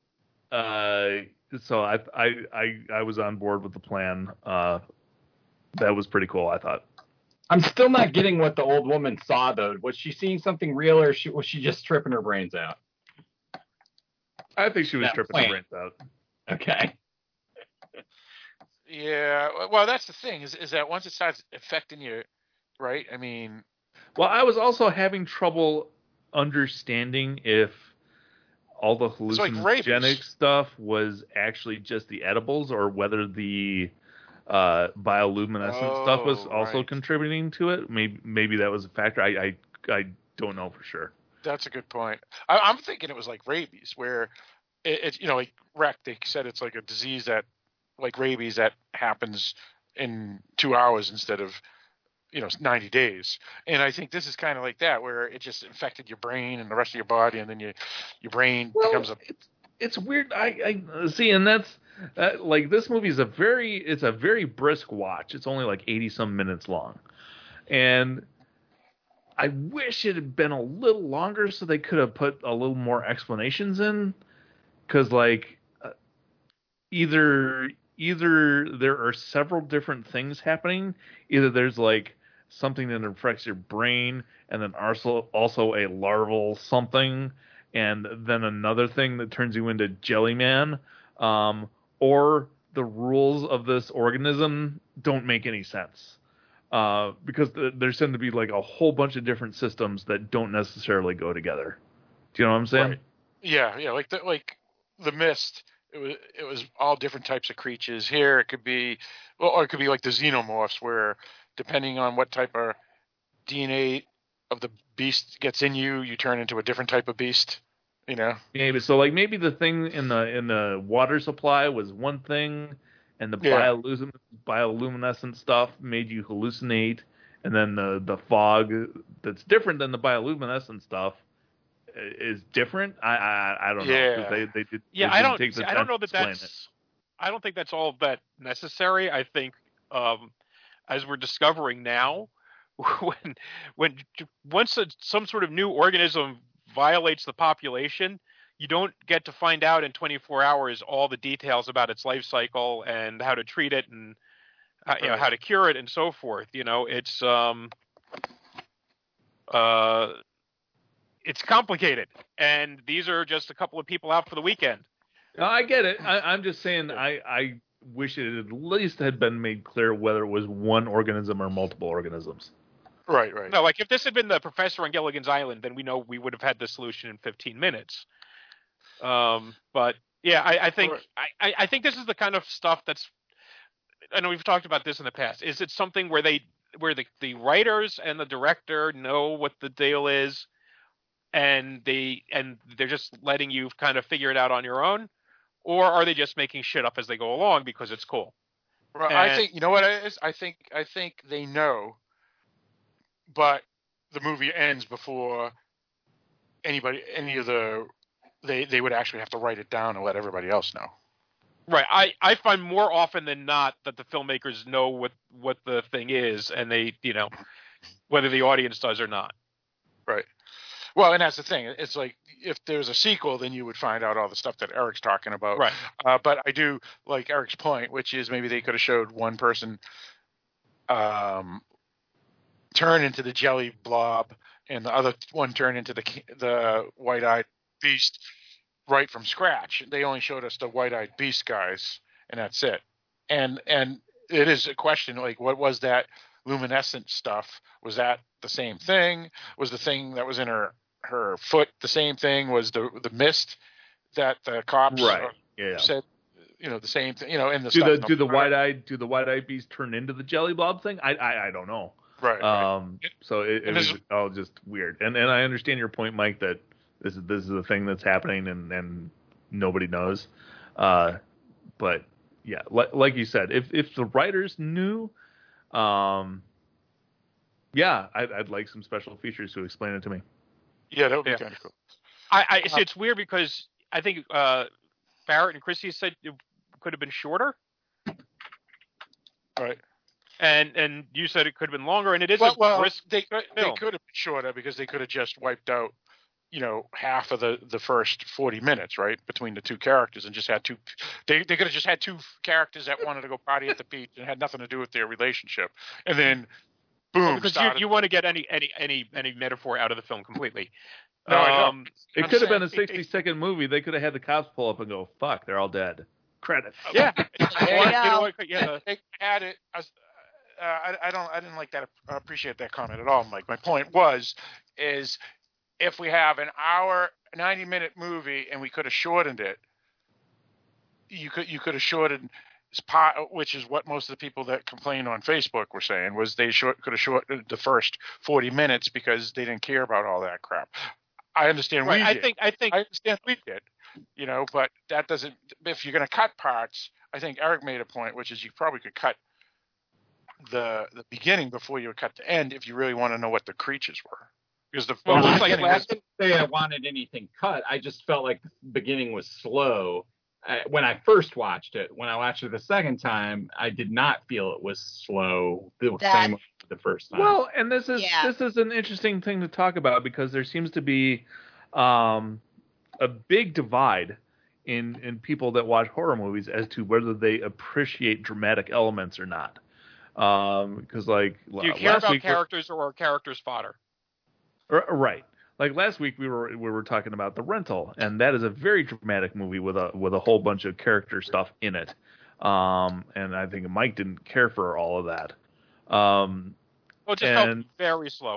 Uh, so I, I I I was on board with the plan. Uh, that was pretty cool, I thought. I'm still not getting what the old woman saw, though. Was she seeing something real, or she, was she just tripping her brains out? I think she was That tripping plan. her brains out. Okay. Yeah, well, that's the thing is is that once it starts affecting you, right? I mean, well, I was also having trouble understanding if all the It's like hallucinogenic rabies. stuff was actually just the edibles, or whether the uh, bioluminescent stuff was Oh, also right. contributing to it. Maybe maybe that was a factor. I I, I don't know for sure. That's a good point. I, I'm thinking it was like rabies, where it, it's you know like Rec, they said it's like a disease that like rabies that happens in two hours instead of you know ninety days. And I think this is kind of like that, where it just infected your brain and the rest of your body, and then you, your brain Well, becomes a. It's, it's weird. I, I see, and that's uh, like this movie is a very it's a very brisk watch. It's only like eighty some minutes long, and I wish it had been a little longer so they could have put a little more explanations in, because like uh, either either there are several different things happening. Either there's like something that affects your brain, and then also also a larval something, and then another thing that turns you into Jellyman, um, or the rules of this organism don't make any sense. Uh, because th- there seem to be like a whole bunch of different systems that don't necessarily go together. Do you know what I'm saying? Right. Yeah, yeah, like the like the mist. It was it was all different types of creatures. Here it could be, well, or it could be like the xenomorphs, where depending on what type of D N A of the beast gets in you, you turn into a different type of beast. You know. Maybe so. Like maybe the thing in the in the water supply was one thing, and the Yeah. biolumin- bioluminescent stuff made you hallucinate, and then the the fog that's different than the bioluminescent stuff is different. I I, I don't know. Yeah. 'Cause They they did. Yeah, they I didn't don't. Take the see, I time don't know to that explain that's. it. I don't think that's all that necessary. I think, um, as we're discovering now, when when once a, some sort of new organism violates the population, you don't get to find out in twenty-four hours all the details about its life cycle and how to treat it and uh, you know how to cure it and so forth. You know, it's um uh it's complicated, and these are just a couple of people out for the weekend. No, I get it. I, I'm just saying. I I wish it at least had been made clear whether it was one organism or multiple organisms. Right, right. No, like if this had been the professor on Gilligan's Island, then we know we would have had the solution in fifteen minutes. Um, but yeah, I, I think I, I think this is the kind of stuff that's. I know we've talked about this in the past. Is it something where they where the, the writers and the director know what the deal is, and they and they're just letting you kind of figure it out on your own, or are they just making shit up as they go along because it's cool? Right, And- I think you know what it is. I think I think they know, but the movie ends before anybody, any of the, they they would actually have to write it down and let everybody else know. Right. I, I find more often than not that the filmmakers know what, what the thing is, and they, you know, whether the audience does or not. Right. Well, and that's the thing. It's like if there's a sequel, then you would find out all the stuff that Eric's talking about. Right. Uh, but I do like Eric's point, which is maybe they could have showed one person um, turn into the jelly blob, and the other one turn into the the white-eyed beast right from scratch. They only showed us the white-eyed beast guys, and that's it. And and it is a question, like, what was that luminescent stuff? Was that the same thing? Was the thing that was in her her foot the same thing? Was the the mist that the cops Right. Yeah. said, you know, the same thing? You know, in the Do stuff. the do the white eyed do the white eyed beast turn into the jelly blob thing? I I, I don't know. Right. Um. So it, it And was this- all just weird. And and I understand your point, Mike, that this is this is a thing that's happening and and nobody knows. Uh. But yeah, like like you said, if if the writers knew, um. Yeah, I'd, I'd like some special features to explain it to me. Yeah, that would be Yeah. kind of cool. I, I see, it's weird because I think uh, Barrett and Chrissy said it could have been shorter. Right. And and you said it could have been longer, and it is Well, a well brisk they they film. could have been shorter because they could have just wiped out, you know, half of the, the first forty minutes, right, between the two characters, and just had two. They they could have just had two characters that wanted to go party at the beach and had nothing to do with their relationship, and then boom, Well, because you, started- you want to get any any any any metaphor out of the film completely. No, I know. um, It I'm could have been a saying- sixty second movie. They could have had the cops pull up and go, "Fuck, they're all dead." credits. Yeah. There you You know go. what, yeah, they had it as uh, I, I don't I didn't like that uh, appreciate that comment at all, Mike. My point was is if we have an hour ninety minute movie and we could have shortened it, you could you could have shortened part, which is what most of the people that complained on Facebook were saying, was they short, could have shortened the first forty minutes because they didn't care about all that crap. I understand Right, we I did. think I think I understand we did, you know, but that doesn't. If you're going to cut parts, I think Eric made a point, which is you probably could cut the the beginning before you would cut the end if you really want to know what the creatures were. Because the, Well, the I, beginning I was, didn't say I wanted anything cut. I just felt like the beginning was slow. Uh, when I first watched it, when I watched it the second time, I did not feel it was slow the That- same way the first time. Well, and this is Yeah. this is an interesting thing to talk about because there seems to be um, a big divide in in people that watch horror movies as to whether they appreciate dramatic elements or not. Um, because like Do you care last about week, characters or are characters fodder? R- Right. Like last week we were we were talking about The Rental, and that is a very dramatic movie with a with a whole bunch of character stuff in it. Um, and I think Mike didn't care for all of that. Um, Well, it just and felt very slow.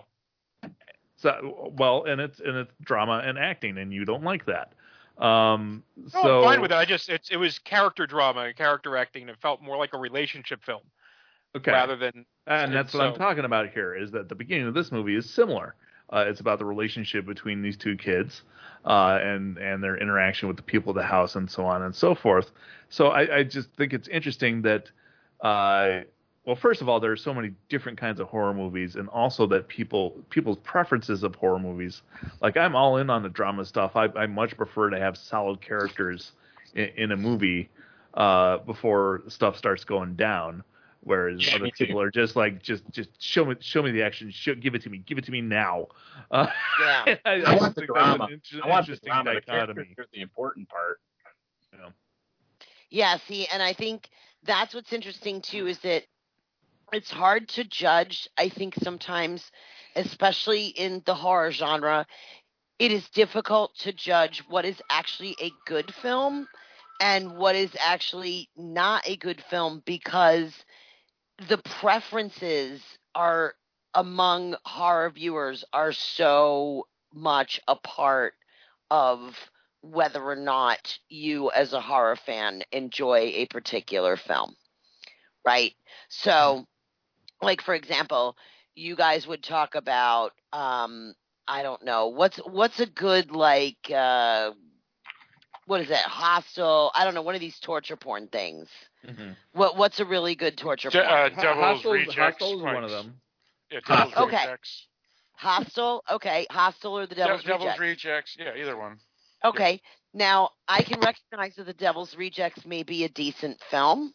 so well, and it's and it's drama and acting, and you don't like that. Um, No, so I'm fine with it. I just it's it was character drama and character acting. It felt more like a relationship film okay, rather than. and that's what I'm so- talking about here. Is that the beginning of this movie is similar. Uh, it's about the relationship between these two kids uh, and and their interaction with the people of the house and so on and so forth. So I, I just think it's interesting that, uh, well, first of all, there are so many different kinds of horror movies, and also that people people's preferences of horror movies. Like I'm all in on the drama stuff. I, I much prefer to have solid characters in, in a movie uh, before stuff starts going down. Whereas Yeah, other me too. people are just like, just, just show me, show me the action. Show, give it to me. Give it to me now. Uh, Yeah. I, I, I want the think that's drama. an inter- I want the interesting drama. The dichotomy. characters are the important part. You know? Yeah, see, and I think that's what's interesting too is that it's hard to judge. I think sometimes, especially in the horror genre, it is difficult to judge what is actually a good film and what is actually not a good film because the preferences are among horror viewers are so much a part of whether or not you as a horror fan enjoy a particular film, right? So, like for example, you guys would talk about um I don't know, what's what's a good like uh what is that, Hostel, I don't know, one of these torture porn things. Mm-hmm. What what's a really good torture Je- porn? uh, Devil's Hostel's, Rejects. Hostel's Mike. one of them. Yeah, Devil's Okay. Rejects. Hostel, okay, Hostel or the Devil's De- Devil's Rejects. Rejects. Yeah, either one. Okay, now I can recognize that the Devil's Rejects may be a decent film,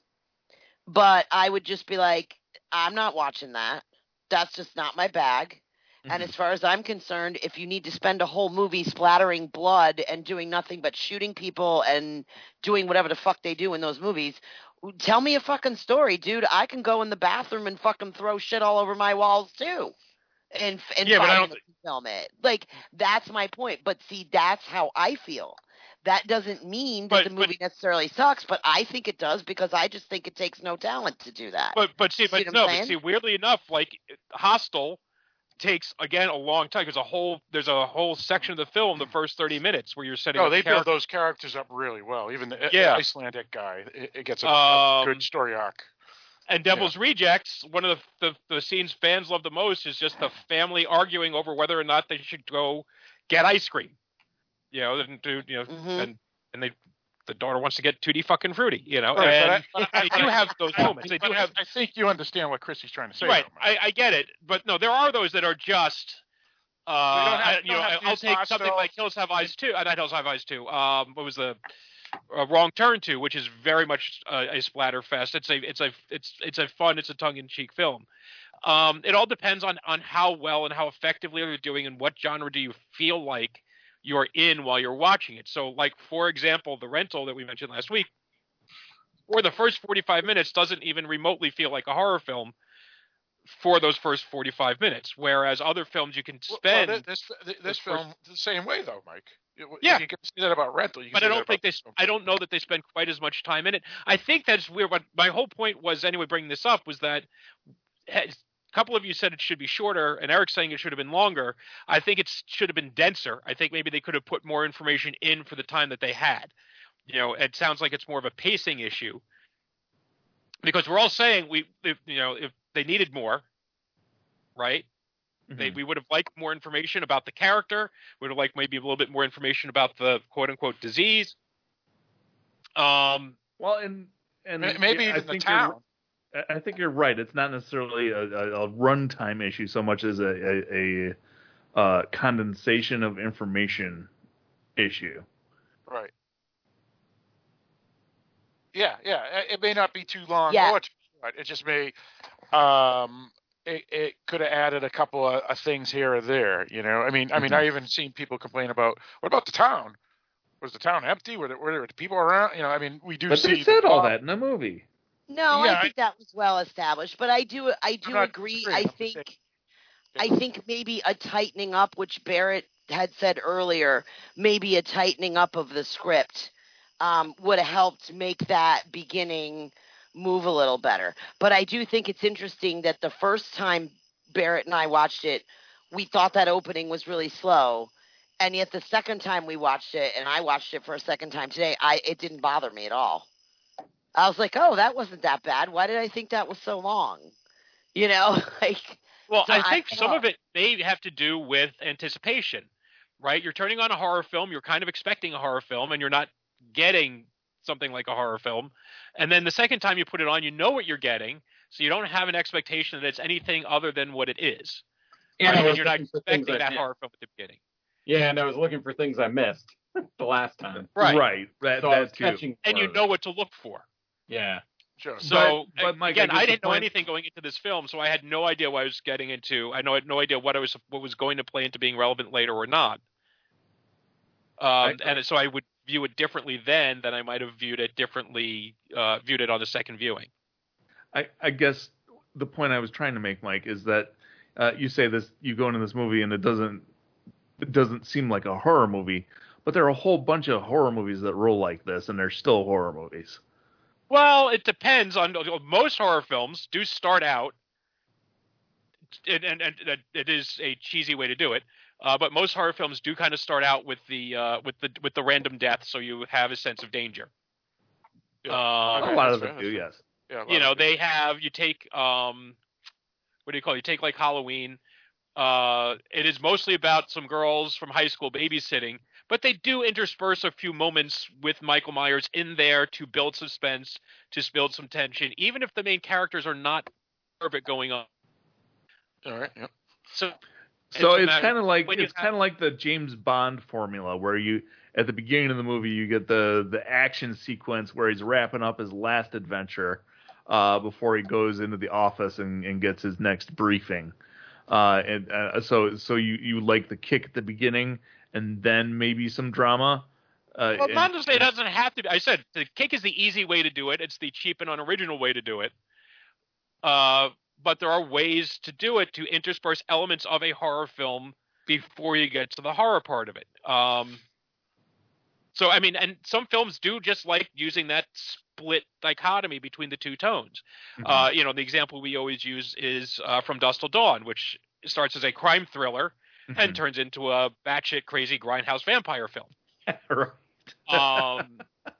but I would just be like, I'm not watching that. That's just not my bag. And as far as I'm concerned, if you need to spend a whole movie splattering blood and doing nothing but shooting people and doing whatever the fuck they do in those movies, tell me a fucking story, dude. I can go in the bathroom and fucking throw shit all over my walls too. And and Yeah, but I five don't minutes to film it. Like that's my point. But see, that's how I feel. That doesn't mean that But- the movie necessarily sucks, but I think it does because I just think it takes no talent to do that. But but see, See but what I'm no, but saying? see, weirdly enough, like Hostel takes again a long time because a whole there's a whole section of the film, the first thirty minutes, where you're setting No, up they build characters. those characters up really well. Even the Yeah. Icelandic guy, it, it gets a, a Um, good story arc. And Devil's Rejects, one of the, the the scenes fans love the most is just the family arguing over whether or not they should go get ice cream. You know, and do you know, Mhm. and and they the daughter wants to get Tutti fucking fruity. You know, Right, and but I- they do have those moments. They But do I- have I think you understand what Chrissy's trying to say. right. though, Mike. I, I get it, but no, there are those that are just. Uh, We don't have- I- we you don't know, have to I'll use take something Hostel. like Hills Have Eyes too. Uh, not Hills Have Eyes too. Um, what was the uh, Wrong Turn to, which is very much uh, a splatter fest. It's a, it's a, it's, it's a fun, it's a tongue-in-cheek film. Um, it all depends on on how well and how effectively you're doing, and what genre do you feel like you're in while you're watching it. So, like for example, The Rental that we mentioned last week, or the first forty-five minutes doesn't even remotely feel like a horror film for those first forty-five minutes, whereas other films you can Well, spend. well, this this, this those first- film the same way though, Mike. You, Yeah. you can say that about rental. You can But say I that don't think about, they. I don't know that they spend quite as much time in it. I think that's weird. What my whole point was, anyway, bringing this up was that a couple of you said it should be shorter, and Eric's saying it should have been longer. I think it should have been denser. I think maybe they could have put more information in for the time that they had. You know, it sounds like it's more of a pacing issue because we're all saying we, if, you know, if they needed more, right? Mm-hmm. They, we would have liked more information about the character. We would have liked maybe a little bit more information about the quote unquote disease. Um, well, and and maybe yeah, even I the town. I think you're right. It's not necessarily a, a, a runtime issue so much as a, a, a uh, condensation of information issue. Right. Yeah, yeah. It may not be too long Yeah. or too short. It just may. Um, it, it could have added a couple of, of things here or there. You know, I mean, I mean, Mhm. I even seen people complain about what about the town? Was the town empty? Were there, were there people around? You know, I mean, we do But see. they said the all pop- that in the movie. No, Yeah, I think that was well established, but I do I do not agree. disagreeing, I I'm just think saying- I think maybe a tightening up, which Barrett had said earlier, maybe a tightening up of the script um, would have helped make that beginning move a little better. But I do think it's interesting that the first time Barrett and I watched it, we thought that opening was really slow. And yet the second time we watched it, and I watched it for a second time today, I it didn't bother me at all. I was like, oh, that wasn't that bad. Why did I think that was so long? You know, like. Well, so I think don't some know. of it may have to do with anticipation, right? You're turning on a horror film, you're kind of expecting a horror film, and you're not getting something like a horror film. And then the second time you put it on, you know what you're getting, so you don't have an expectation that it's anything other than what it is. And right? I And was you're not looking for things expecting I that missed. horror film at the beginning. Yeah, and I was looking for things I missed the last time. Right. Right. That, So I was that too. catching And you more of know it. what to look for. Yeah. Sure. So But- but, Mike, again, I guess I, the didn't know point- anything going into this film, so I had no idea what I was getting into. I know I had no idea what I was what was going to play into being relevant later or not. Um, and so I would view it differently then than I might have viewed it differently, uh, viewed it on the second viewing. I, I guess the point I was trying to make, Mike, is that uh, you say this, you go into this movie and it doesn't, it doesn't seem like a horror movie, but there are a whole bunch of horror movies that roll like this, and they're still horror movies. Well, it depends on most horror films do start out, and, and, and it is a cheesy way to do it. Uh, but most horror films do kind of start out with the uh, with the with the random death, so you have a sense of danger. Yeah. Um, a lot that's of them fair, do, that's yes. Yeah, a lot you know, of they have you take um, what do you call it? You take like Halloween. Uh, it is mostly about some girls from high school babysitting, but they do intersperse a few moments with Michael Myers in there to build suspense, to build some tension, even if the main characters are not perfect going on. All right. Yep. So, So it's a it's matter- kind of like when you it's have- kind of like the James Bond formula, where you at the beginning of the movie you get the the action sequence where he's wrapping up his last adventure uh, before he goes into the office and, and gets his next briefing. Uh, and uh, so so you, you like the kick at the beginning and then maybe some drama. Uh, Well, and- not to say it doesn't have to be. I said the kick is the easy way to do it. It's the cheap and unoriginal way to do it. Uh, but there are ways to do it to intersperse elements of a horror film before you get to the horror part of it. Um, so, I mean, and some films do just like using that split dichotomy between the two tones. Mhm. Uh, you know, the example we always use is uh, From Dusk Till Dawn, which starts as a crime thriller and Mhm. turns into a batshit crazy grindhouse vampire film. Right. Um,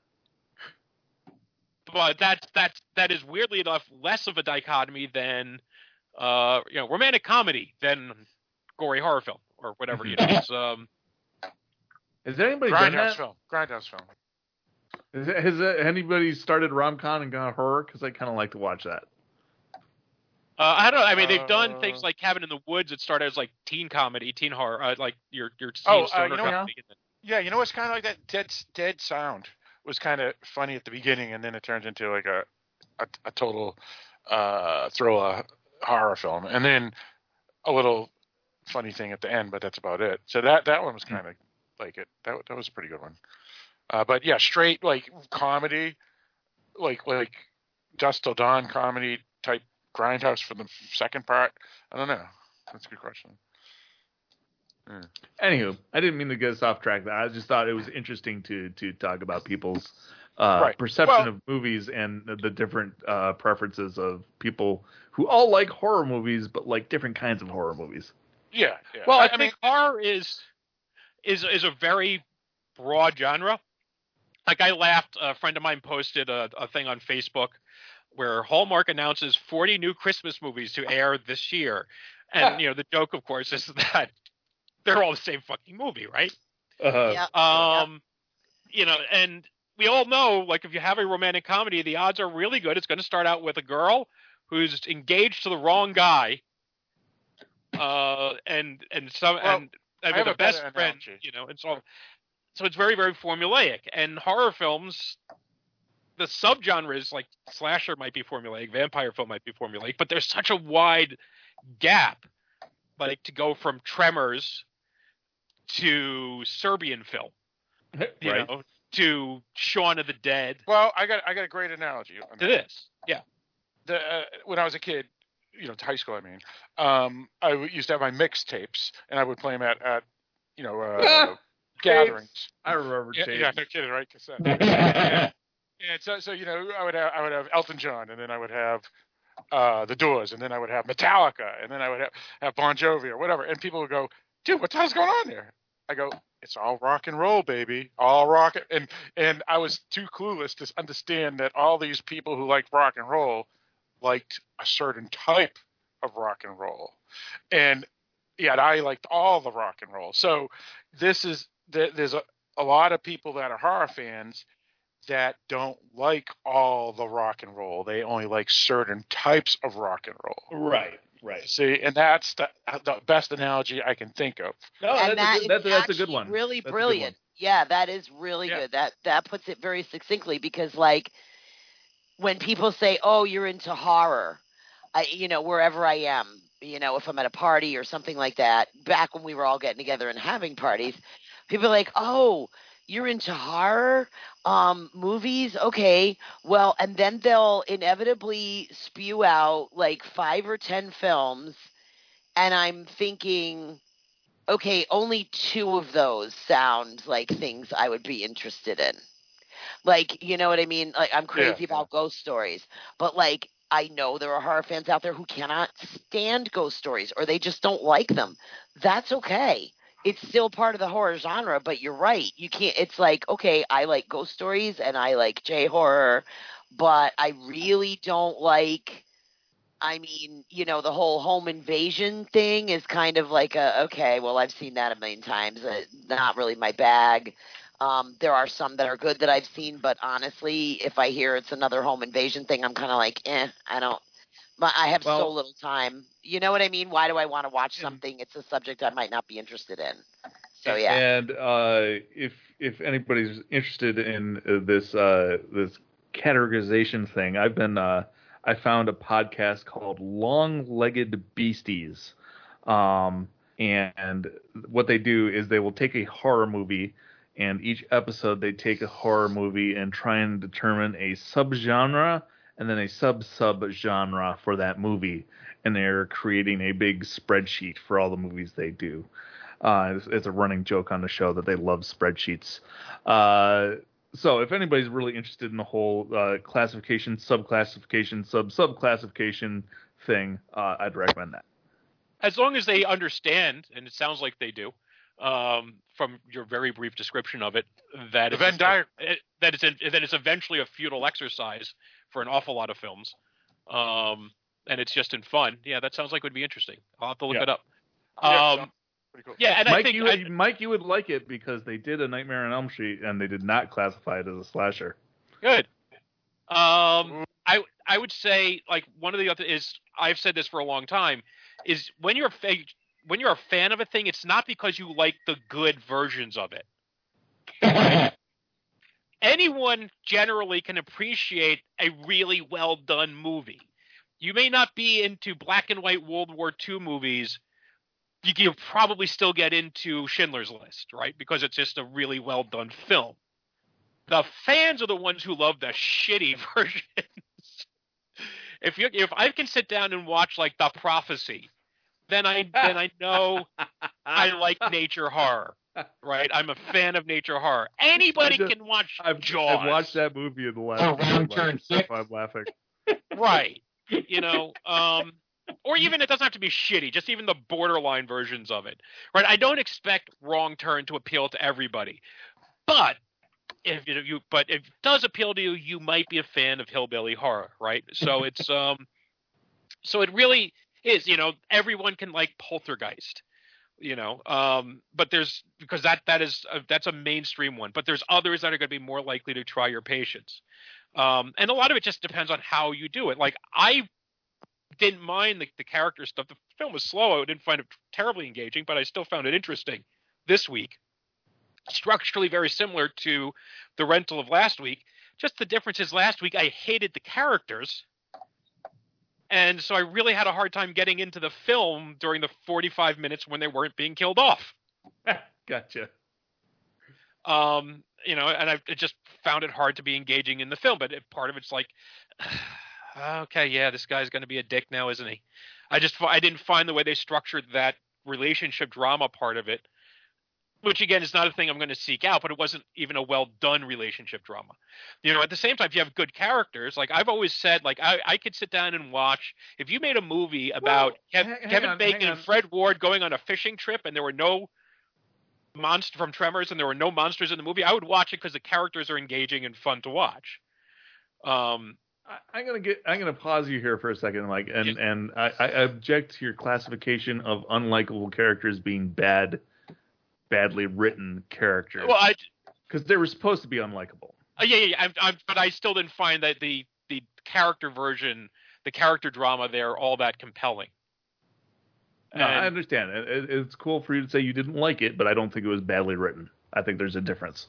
but that's that's that is weirdly enough less of a dichotomy than uh, you know romantic comedy than gory horror film or whatever. You know, it's, um, Has anybody done Grindhouse that? film. Grindhouse film. Has, has uh, anybody started rom-com and gone horror? Because I kind of like to watch that. uh, I don't know. I mean, they've done Uh, things like Cabin in the Woods that started as like teen comedy, teen horror, uh, like your your teen Oh, uh, stoner you know what? comedy. and then- Yeah, you know what's kind of like that? Dead Dead Sound was kind of funny at the beginning, and then it turns into like a a, a total uh, thriller horror film, and then a little funny thing at the end, but that's about it. So that that one was kind of like it. That that was a pretty good one. Uh, but yeah, straight like comedy, like like Dusk Till Dawn comedy type Grindhouse for the second part. I don't know. That's a good question. Mm. Anywho, I didn't mean to get us off track. I just thought it was interesting to to talk about people's uh, Right. perception Well- of movies and the different uh, preferences of people who all like horror movies, but like different kinds of horror movies. Yeah. yeah. Well, I, I think mean, horror is is is a very broad genre. Like I laughed. A friend of mine posted a, a thing on Facebook where Hallmark announces forty new Christmas movies to air this year, and you know the joke, of course, is that they're all the same fucking movie, right? Uh, Yeah. Um, you know, and we all know, like, if you have a romantic comedy, the odds are really good. It's going to start out with a girl who's engaged to the wrong guy, uh, and and some Well, and, and I have with a a best better friend, analogy. you know, and so so it's very very formulaic. And horror films, the subgenres like slasher might be formulaic, vampire film might be formulaic, but there's such a wide gap, like to go from Tremors to Serbian film, you Right. know, to Shaun of the Dead, well, I got I got a great analogy. on to that. this. Yeah. The, uh, when I was a kid, you know, to high school, I mean, um, I w- used to have my mixtapes, and I would play them at, at you know, uh, gatherings. I remember Yeah, tapes. yeah, no kidding, right? Cassette. and, and so, so you know, I would have, I would have Elton John, and then I would have uh, the Doors, and then I would have Metallica, and then I would have, have Bon Jovi or whatever. And people would go, "Dude, what the hell's going on there?" I go, "It's all rock and roll, baby, all rock." And and I was too clueless to understand that all these people who liked rock and roll liked a certain type of rock and roll, and yet I liked all the rock and roll. So this is there's a, a lot of people that are horror fans that don't like all the rock and roll. They only like certain types of rock and roll. Right. Right. See, and that's the, the best analogy I can think of. No, and that's, that a good, that's, is that's a good actually one. really That's a good brilliant. Yeah, that is really Yeah. good. That that puts it very succinctly because, like, when people say, "Oh, you're into horror," I, you know, wherever I am, you know, if I'm at a party or something like that, back when we were all getting together and having parties, people are like, "Oh, you're into horror um, movies? Okay, well," and then they'll inevitably spew out like five or ten films, and I'm thinking, okay, only two of those sound like things I would be interested in. Like, you know what I mean? Like, I'm crazy Yeah. about ghost stories, but like, I know there are horror fans out there who cannot stand ghost stories or they just don't like them. That's okay. It's still part of the horror genre, but you're right. You can't, it's like, okay, I like ghost stories and I like J horror, but I really don't like, I mean, you know, the whole home invasion thing is kind of like a, okay, well, I've seen that a million times. Uh, not really my bag. Um, there are some that are good that I've seen, but honestly, if I hear it's another home invasion thing, I'm kind of like, eh, I don't, my, I have so Well- little time. You know what I mean? Why do I want to watch something? It's a subject I might not be interested in. So, yeah. And uh, if if anybody's interested in uh, this uh, this categorization thing, I've been uh, I found a podcast called Long-Legged Beasties, um, and what they do is they will take a horror movie, and each episode they take a horror movie and try and determine a subgenre and then a sub-sub-genre for that movie, and they're creating a big spreadsheet for all the movies they do. Uh, it's, it's a running joke on the show that they love spreadsheets. Uh, so if anybody's really interested in the whole uh, classification, sub-classification, sub-sub-classification thing, uh, I'd recommend that. As long as they understand, and it sounds like they do, um, from your very brief description of it, that The it's Venn a- diagram. it- that it's a, that it's eventually a futile exercise for an awful lot of films, um, and it's just in fun. Yeah, that sounds like it would be interesting. I'll have to look Yeah. it up. Yeah, Um, sounds pretty cool. yeah, and I Mike, think you, I- would- Mike, you would like it because they did a Nightmare on Elm Street and they did not classify it as a slasher. Good. Um, I I would say like one of the other is I've said this for a long time is when you're a fa- when you're a fan of a thing, it's not because you like the good versions of it. Anyone generally can appreciate a really well done movie. You may not be into black and white World War Two movies. You can probably still get into Schindler's List, right? Because it's just a really well done film. The fans are the ones who love the shitty versions. If you if I can sit down and watch like The Prophecy, then I then I know I like nature horror. Right? I'm a fan of nature horror. Anybody just, can watch I've, Jaws. I've watched that movie in the last Oh, round like, turn six. I'm laughing. Right. You know, um, or even it doesn't have to be shitty, just even the borderline versions of it. Right? I don't expect Wrong Turn to appeal to everybody. But if you, you but if it does appeal to you, you might be a fan of hillbilly horror, right? So it's um so it really is, you know, everyone can like Poltergeist. You know, um, but there's because that that is a, that's a mainstream one. But there's others that are going to be more likely to try your patience, um, and a lot of it just depends on how you do it. Like I didn't mind the, the character stuff. The film was slow. I didn't find it terribly engaging, but I still found it interesting this week. Structurally very similar to the rental of last week. Just the difference is last week I hated the characters. And so I really had a hard time getting into the film during the forty-five minutes when they weren't being killed off. Gotcha. Um, you know, and I just found it hard to be engaging in the film. But it, part of it's like, okay, yeah, this guy's going to be a dick now, isn't he? I just I didn't find the way they structured that relationship drama part of it, which again is not a thing I'm going to seek out, but it wasn't even a well done relationship drama. You know, at the same time, if you have good characters, like I've always said, like I, I could sit down and watch, if you made a movie about well, Kev, hang, Kevin hang on, Bacon and Fred Ward going on a fishing trip and there were no monster from Tremors and there were no monsters in the movie, I would watch it because the characters are engaging and fun to watch. Um, I, I'm gonna get. I'm gonna pause you here for a second, like, and yeah. and I, I object to your classification of unlikable characters being bad. Badly written characters. Well, I because they were supposed to be unlikable. Uh, yeah, yeah, yeah. I'm, I'm, but I still didn't find that the the character version, the character drama there, all that compelling. No, And, I understand. It, it, it's cool for you to say you didn't like it, but I don't think it was badly written. I think there's a difference.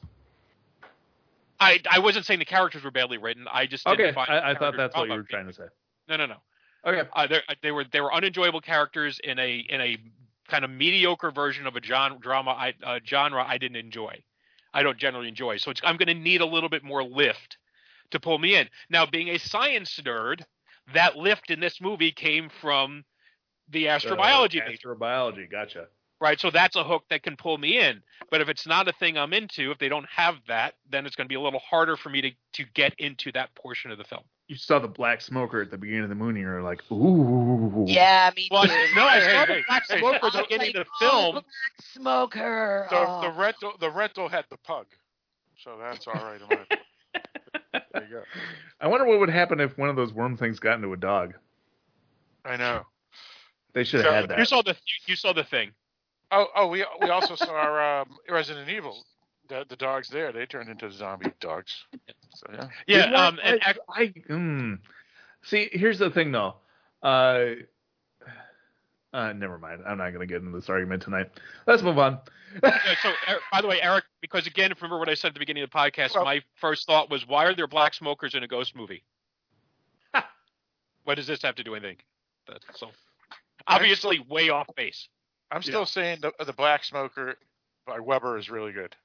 I I wasn't saying the characters were badly written. I just didn't okay. find I, I the thought character that's what you drama were trying to say. No, no, no. Okay. Uh, they were they were unenjoyable characters in a in a kind of mediocre version of a genre drama I uh, genre I didn't enjoy. I don't generally enjoy. So it's, I'm going to need a little bit more lift to pull me in. Now, being a science nerd, that lift in this movie came from the astrobiology uh, major. Astrobiology, gotcha. Right, so that's a hook that can pull me in. But if it's not a thing I'm into, if they don't have that, then it's going to be a little harder for me to, to get into that portion of the film. You saw the black smoker at the beginning of the movie, and you were like, ooh. Yeah, me well, too. No, I Hey, saw hey, the hey, black hey, smoker at the I was beginning like, of the film. oh, black smoker. The, Oh. the rental the rental had the pug, so that's all right. in my- there you go. I wonder what would happen if one of those worm things got into a dog. I know. They should have So, had that. You saw the you, you saw the thing. Oh, oh, we we also saw um, Resident Evil. The the dogs there, they turned into zombie dogs. So yeah. Yeah, You know, um, and I, ac- I mm. see. Here's the thing, though. Uh, uh, never mind. I'm not going to get into this argument tonight. Let's move on. Yeah, so, Er- by the way, Eric, because again, if you remember what I said at the beginning of the podcast, Well- my first thought was, why are there black smokers in a ghost movie? What does this have to do with anything? That's so obviously way off base. I'm still Yeah. saying the the Black Smoker by Weber is really good.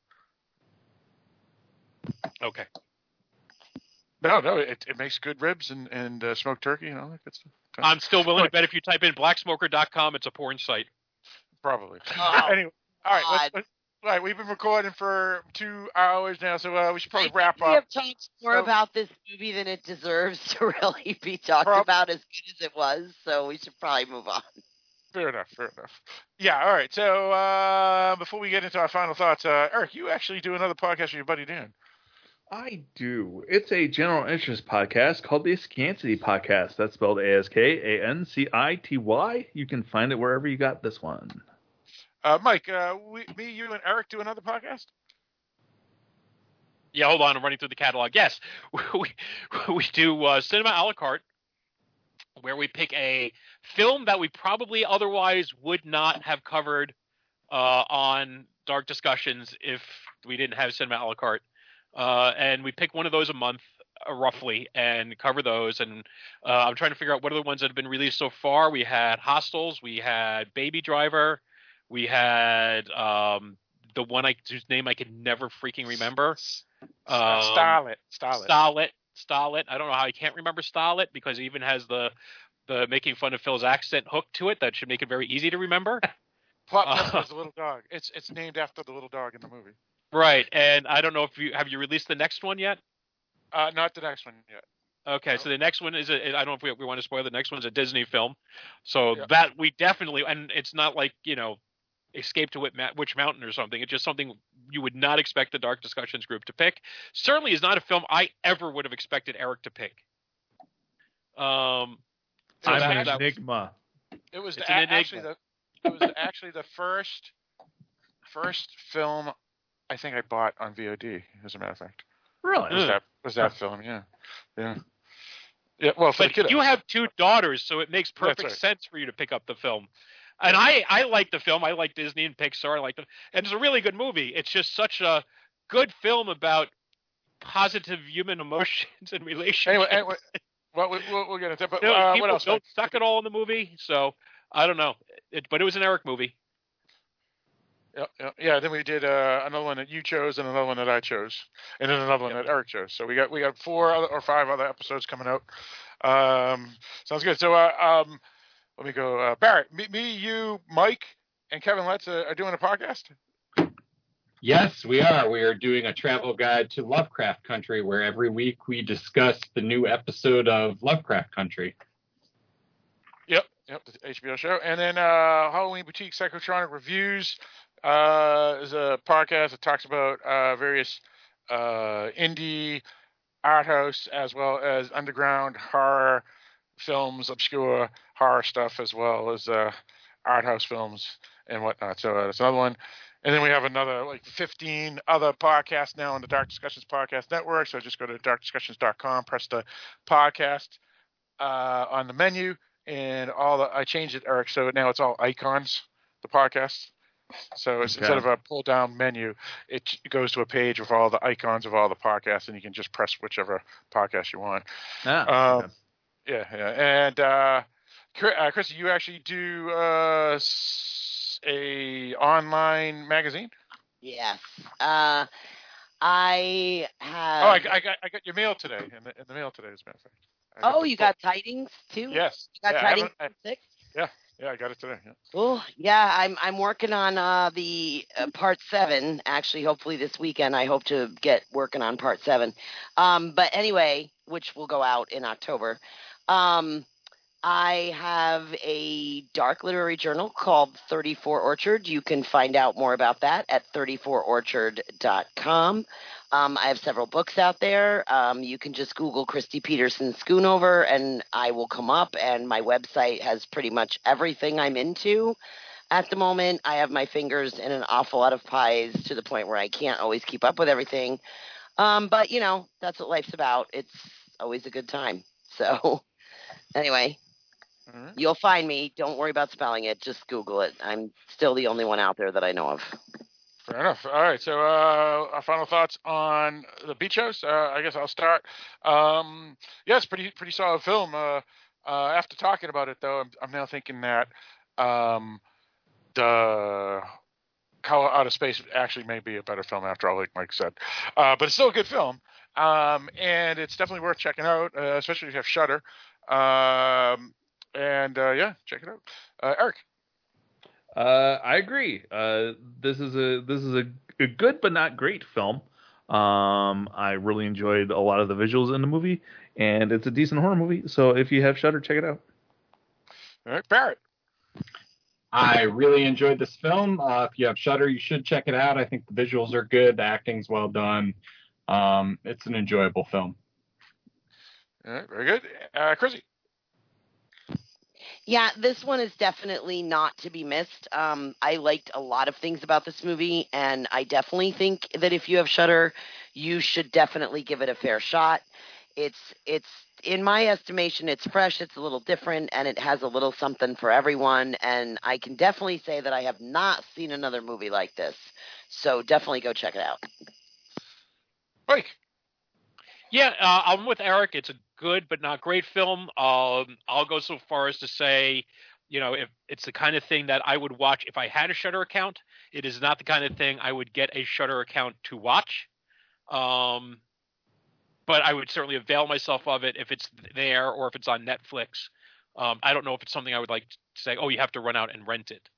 Okay. No, no, it, it makes good ribs and and uh, smoked turkey and all that good stuff. I'm still willing to bet if you type in black smoker dot com, it's a porn site. Probably. Oh, Anyway, all right, let's, God. let's, all right. We've been recording for two hours now, so uh, we should probably I wrap think we up. have talked more So- about this movie than it deserves to really be talked Prob- about as good as it was, so we should probably move on. Fair enough. Fair enough. Yeah. All right. So uh, before we get into our final thoughts, uh, Eric, you actually do another podcast with your buddy Dan. I do. It's a general interest podcast called the Askancity Podcast. That's spelled A S K A N C I T Y. You can find it wherever you got this one. Uh, Mike, uh, we, me, you, and Eric do another podcast. Yeah, hold on, I'm running through the catalog. Yes, we we do uh, Cinema a la carte, where we pick a film that we probably otherwise would not have covered uh, on Dark Discussions if we didn't have Cinema a la carte. Uh, and we pick one of those a month, uh, roughly, and cover those. And uh, I'm trying to figure out what are the ones that have been released so far. We had Hostels, we had Baby Driver, we had um, the one I, whose name I could never freaking remember. Um, Starlet. Starlet. Starlet. Starlet. I don't know how I can't remember Starlet because it even has the the making fun of Phil's accent hook to it that should make it very easy to remember. Plop Uh, Pepper is the little dog. It's it's named after the little dog in the movie. Right, and I don't know if you have you released the next one yet. Uh, not the next one yet. Okay, so the next one is a, I don't know if we, we want to spoil. The next one's a Disney film, so Yeah. that we definitely, and it's not like, you know, Escape to Witch, Witch Mountain or something. It's just something you would not expect the Dark Discussions group to pick. Certainly is not a film I ever would have expected Eric to pick. Um, so I'm that- an that was- enigma. It was It's the, an a- actually enigma. the it was actually the first first film I think I bought on V O D. As a matter of fact, Really? was that was that film? Yeah, yeah, yeah. Well, for the But kiddos. you have two daughters, so it makes That's perfect right. sense for you to pick up the film. And I, I like the film. I like Disney and Pixar. I like them, and it's a really good movie. It's just such a good film about positive human emotions and relationships. Anyway, anyway well, we, we'll, we'll get into that. But No, uh, people what else? don't suck at all in the movie, so I don't know. It, but it was an Eric movie. Yeah, yeah, yeah. Then we did uh, another one that you chose, and another one that I chose, and then another one that Eric chose. So we got we got four other, or five other episodes coming out. Um, sounds good. So uh, um, let me go. Uh, Barrett, me, me, you, Mike, and Kevin Letts uh, are doing a podcast. Yes, we are. We are doing a travel guide to Lovecraft Country, where every week we discuss the new episode of Lovecraft Country. Yep, yep, the H B O show. And then uh, Halloween Boutique Psychotronic Reviews uh, is a podcast that talks about uh, various uh, indie art house as well as underground horror films, obscure horror stuff, as well as uh, art house films and whatnot. So uh, that's another one. And then we have another like fifteen other podcasts now on the Dark Discussions Podcast Network. So just go to dark discussions dot com, press the podcast uh, on the menu, and all the I changed it, Eric. So now it's all icons. The podcast. So it's, Okay. instead of a pull down menu, it goes to a page with all the icons of all the podcasts, and you can just press whichever podcast you want. Ah, Um, okay. Yeah, yeah. And uh, Chris, uh, Chrissy, you actually do uh, s- a online magazine. Yes. Uh, I have. Oh, I, I got I got your mail today in the, in the mail today, as a matter of fact. I got Oh, the you book. got tidings too? Yes. You got Yeah, I tidings haven't- from six? Yeah, yeah, I got it today. Yeah. Oh, yeah, I'm I'm working on uh, the uh, part seven. Actually, hopefully this weekend, I hope to get working on part seven. Um, but anyway, which will go out in October. Um, I have a dark literary journal called thirty-four Orchard. You can find out more about that at thirty-four orchard dot com. Um, I have several books out there. Um, you can just Google Christy Peterson Schoonover, and I will come up. And my website has pretty much everything I'm into at the moment. I have my fingers in an awful lot of pies to the point where I can't always keep up with everything. Um, but, you know, that's what life's about. It's always a good time. So, anyway, Mhm. you'll find me. Don't worry about spelling it. Just Google it. I'm still the only one out there that I know of. Fair enough. All right. So, uh, our final thoughts on the beach house. Uh, I guess I'll start. Um, yeah, it's pretty pretty solid film. Uh, uh, after talking about it, though, I'm, I'm now thinking that um, the Color Out of Space actually may be a better film after all, like Mike said. Uh, but it's still a good film, um, and it's definitely worth checking out, uh, especially if you have Shudder. Um, and uh, yeah, check it out. Uh, Eric. Uh, I agree. Uh, this is a this is a, a good but not great film. Um, I really enjoyed a lot of the visuals in the movie, and it's a decent horror movie. So if you have Shudder, check it out. All right, Barrett. I really enjoyed this film. Uh, if you have Shudder, you should check it out. I think the visuals are good. The acting's well done. Um, it's an enjoyable film. All right, very good. Uh, Chrissy. Yeah, this one is definitely not to be missed. Um, I liked a lot of things about this movie, and I definitely think that if you have Shudder, you should definitely give it a fair shot. It's it's in my estimation, it's fresh, it's a little different, and it has a little something for everyone. And I can definitely say that I have not seen another movie like this, so definitely go check it out. Mike. Yeah, uh, I'm with Eric. It's a good but not great film. Um, I'll go so far as to say, you know, if it's the kind of thing that I would watch if I had a Shudder account, it is not the kind of thing I would get a Shudder account to watch. Um, but I would certainly avail myself of it if it's there or if it's on Netflix. Um, I don't know if it's something I would like to say, oh, you have to run out and rent it.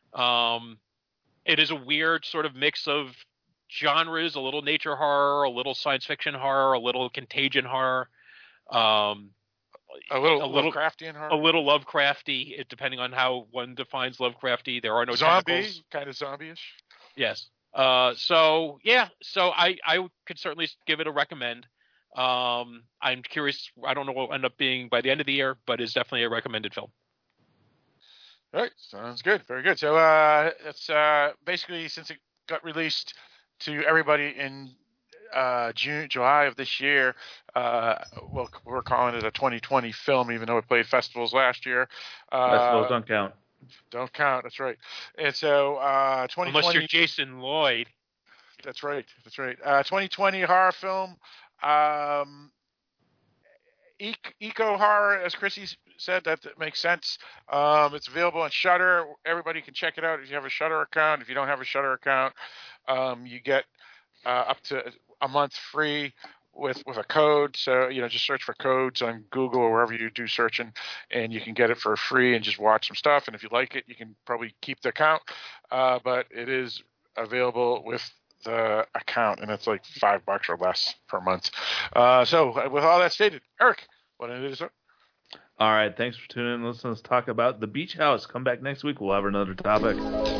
Um, it is a weird sort of mix of genres, a little nature horror, a little science fiction horror, a little contagion horror, um, a little, a little Lovecraftian horror, a little Lovecrafty, it, depending on how one defines Lovecrafty. There are no zombie, tentacles. kind of zombie-ish. Yes. Uh, so yeah, so I, I could certainly give it a recommend. Um, I'm curious. I don't know what will end up being by the end of the year, but it's definitely a recommended film. All right, sounds good. Very good. So uh, it's uh, basically, since it got released to everybody in uh, June, July of this year, uh, well, we're calling it a twenty twenty film, even though it played festivals last year. Uh, Festivals don't count. Don't count. That's right. And so uh, twenty twenty. Unless you're Jason Lloyd. That's right. That's right. Uh, twenty twenty horror film. Um, e- eco horror, as Chrissy said, that, that makes sense. Um, it's available on Shudder. Everybody can check it out if you have a Shudder account. If you don't have a Shudder account, um, you get uh, up to a month free with with a code. So, you know, just search for codes on Google or wherever you do searching, and you can get it for free and just watch some stuff. And if you like it, you can probably keep the account. Uh, but it is available with the account, and it's like five bucks or less per month. Uh, so with all that stated, Eric, what it is? All right, thanks for tuning in. Let's, let's talk about The Beach House. Come back next week. We'll have another topic.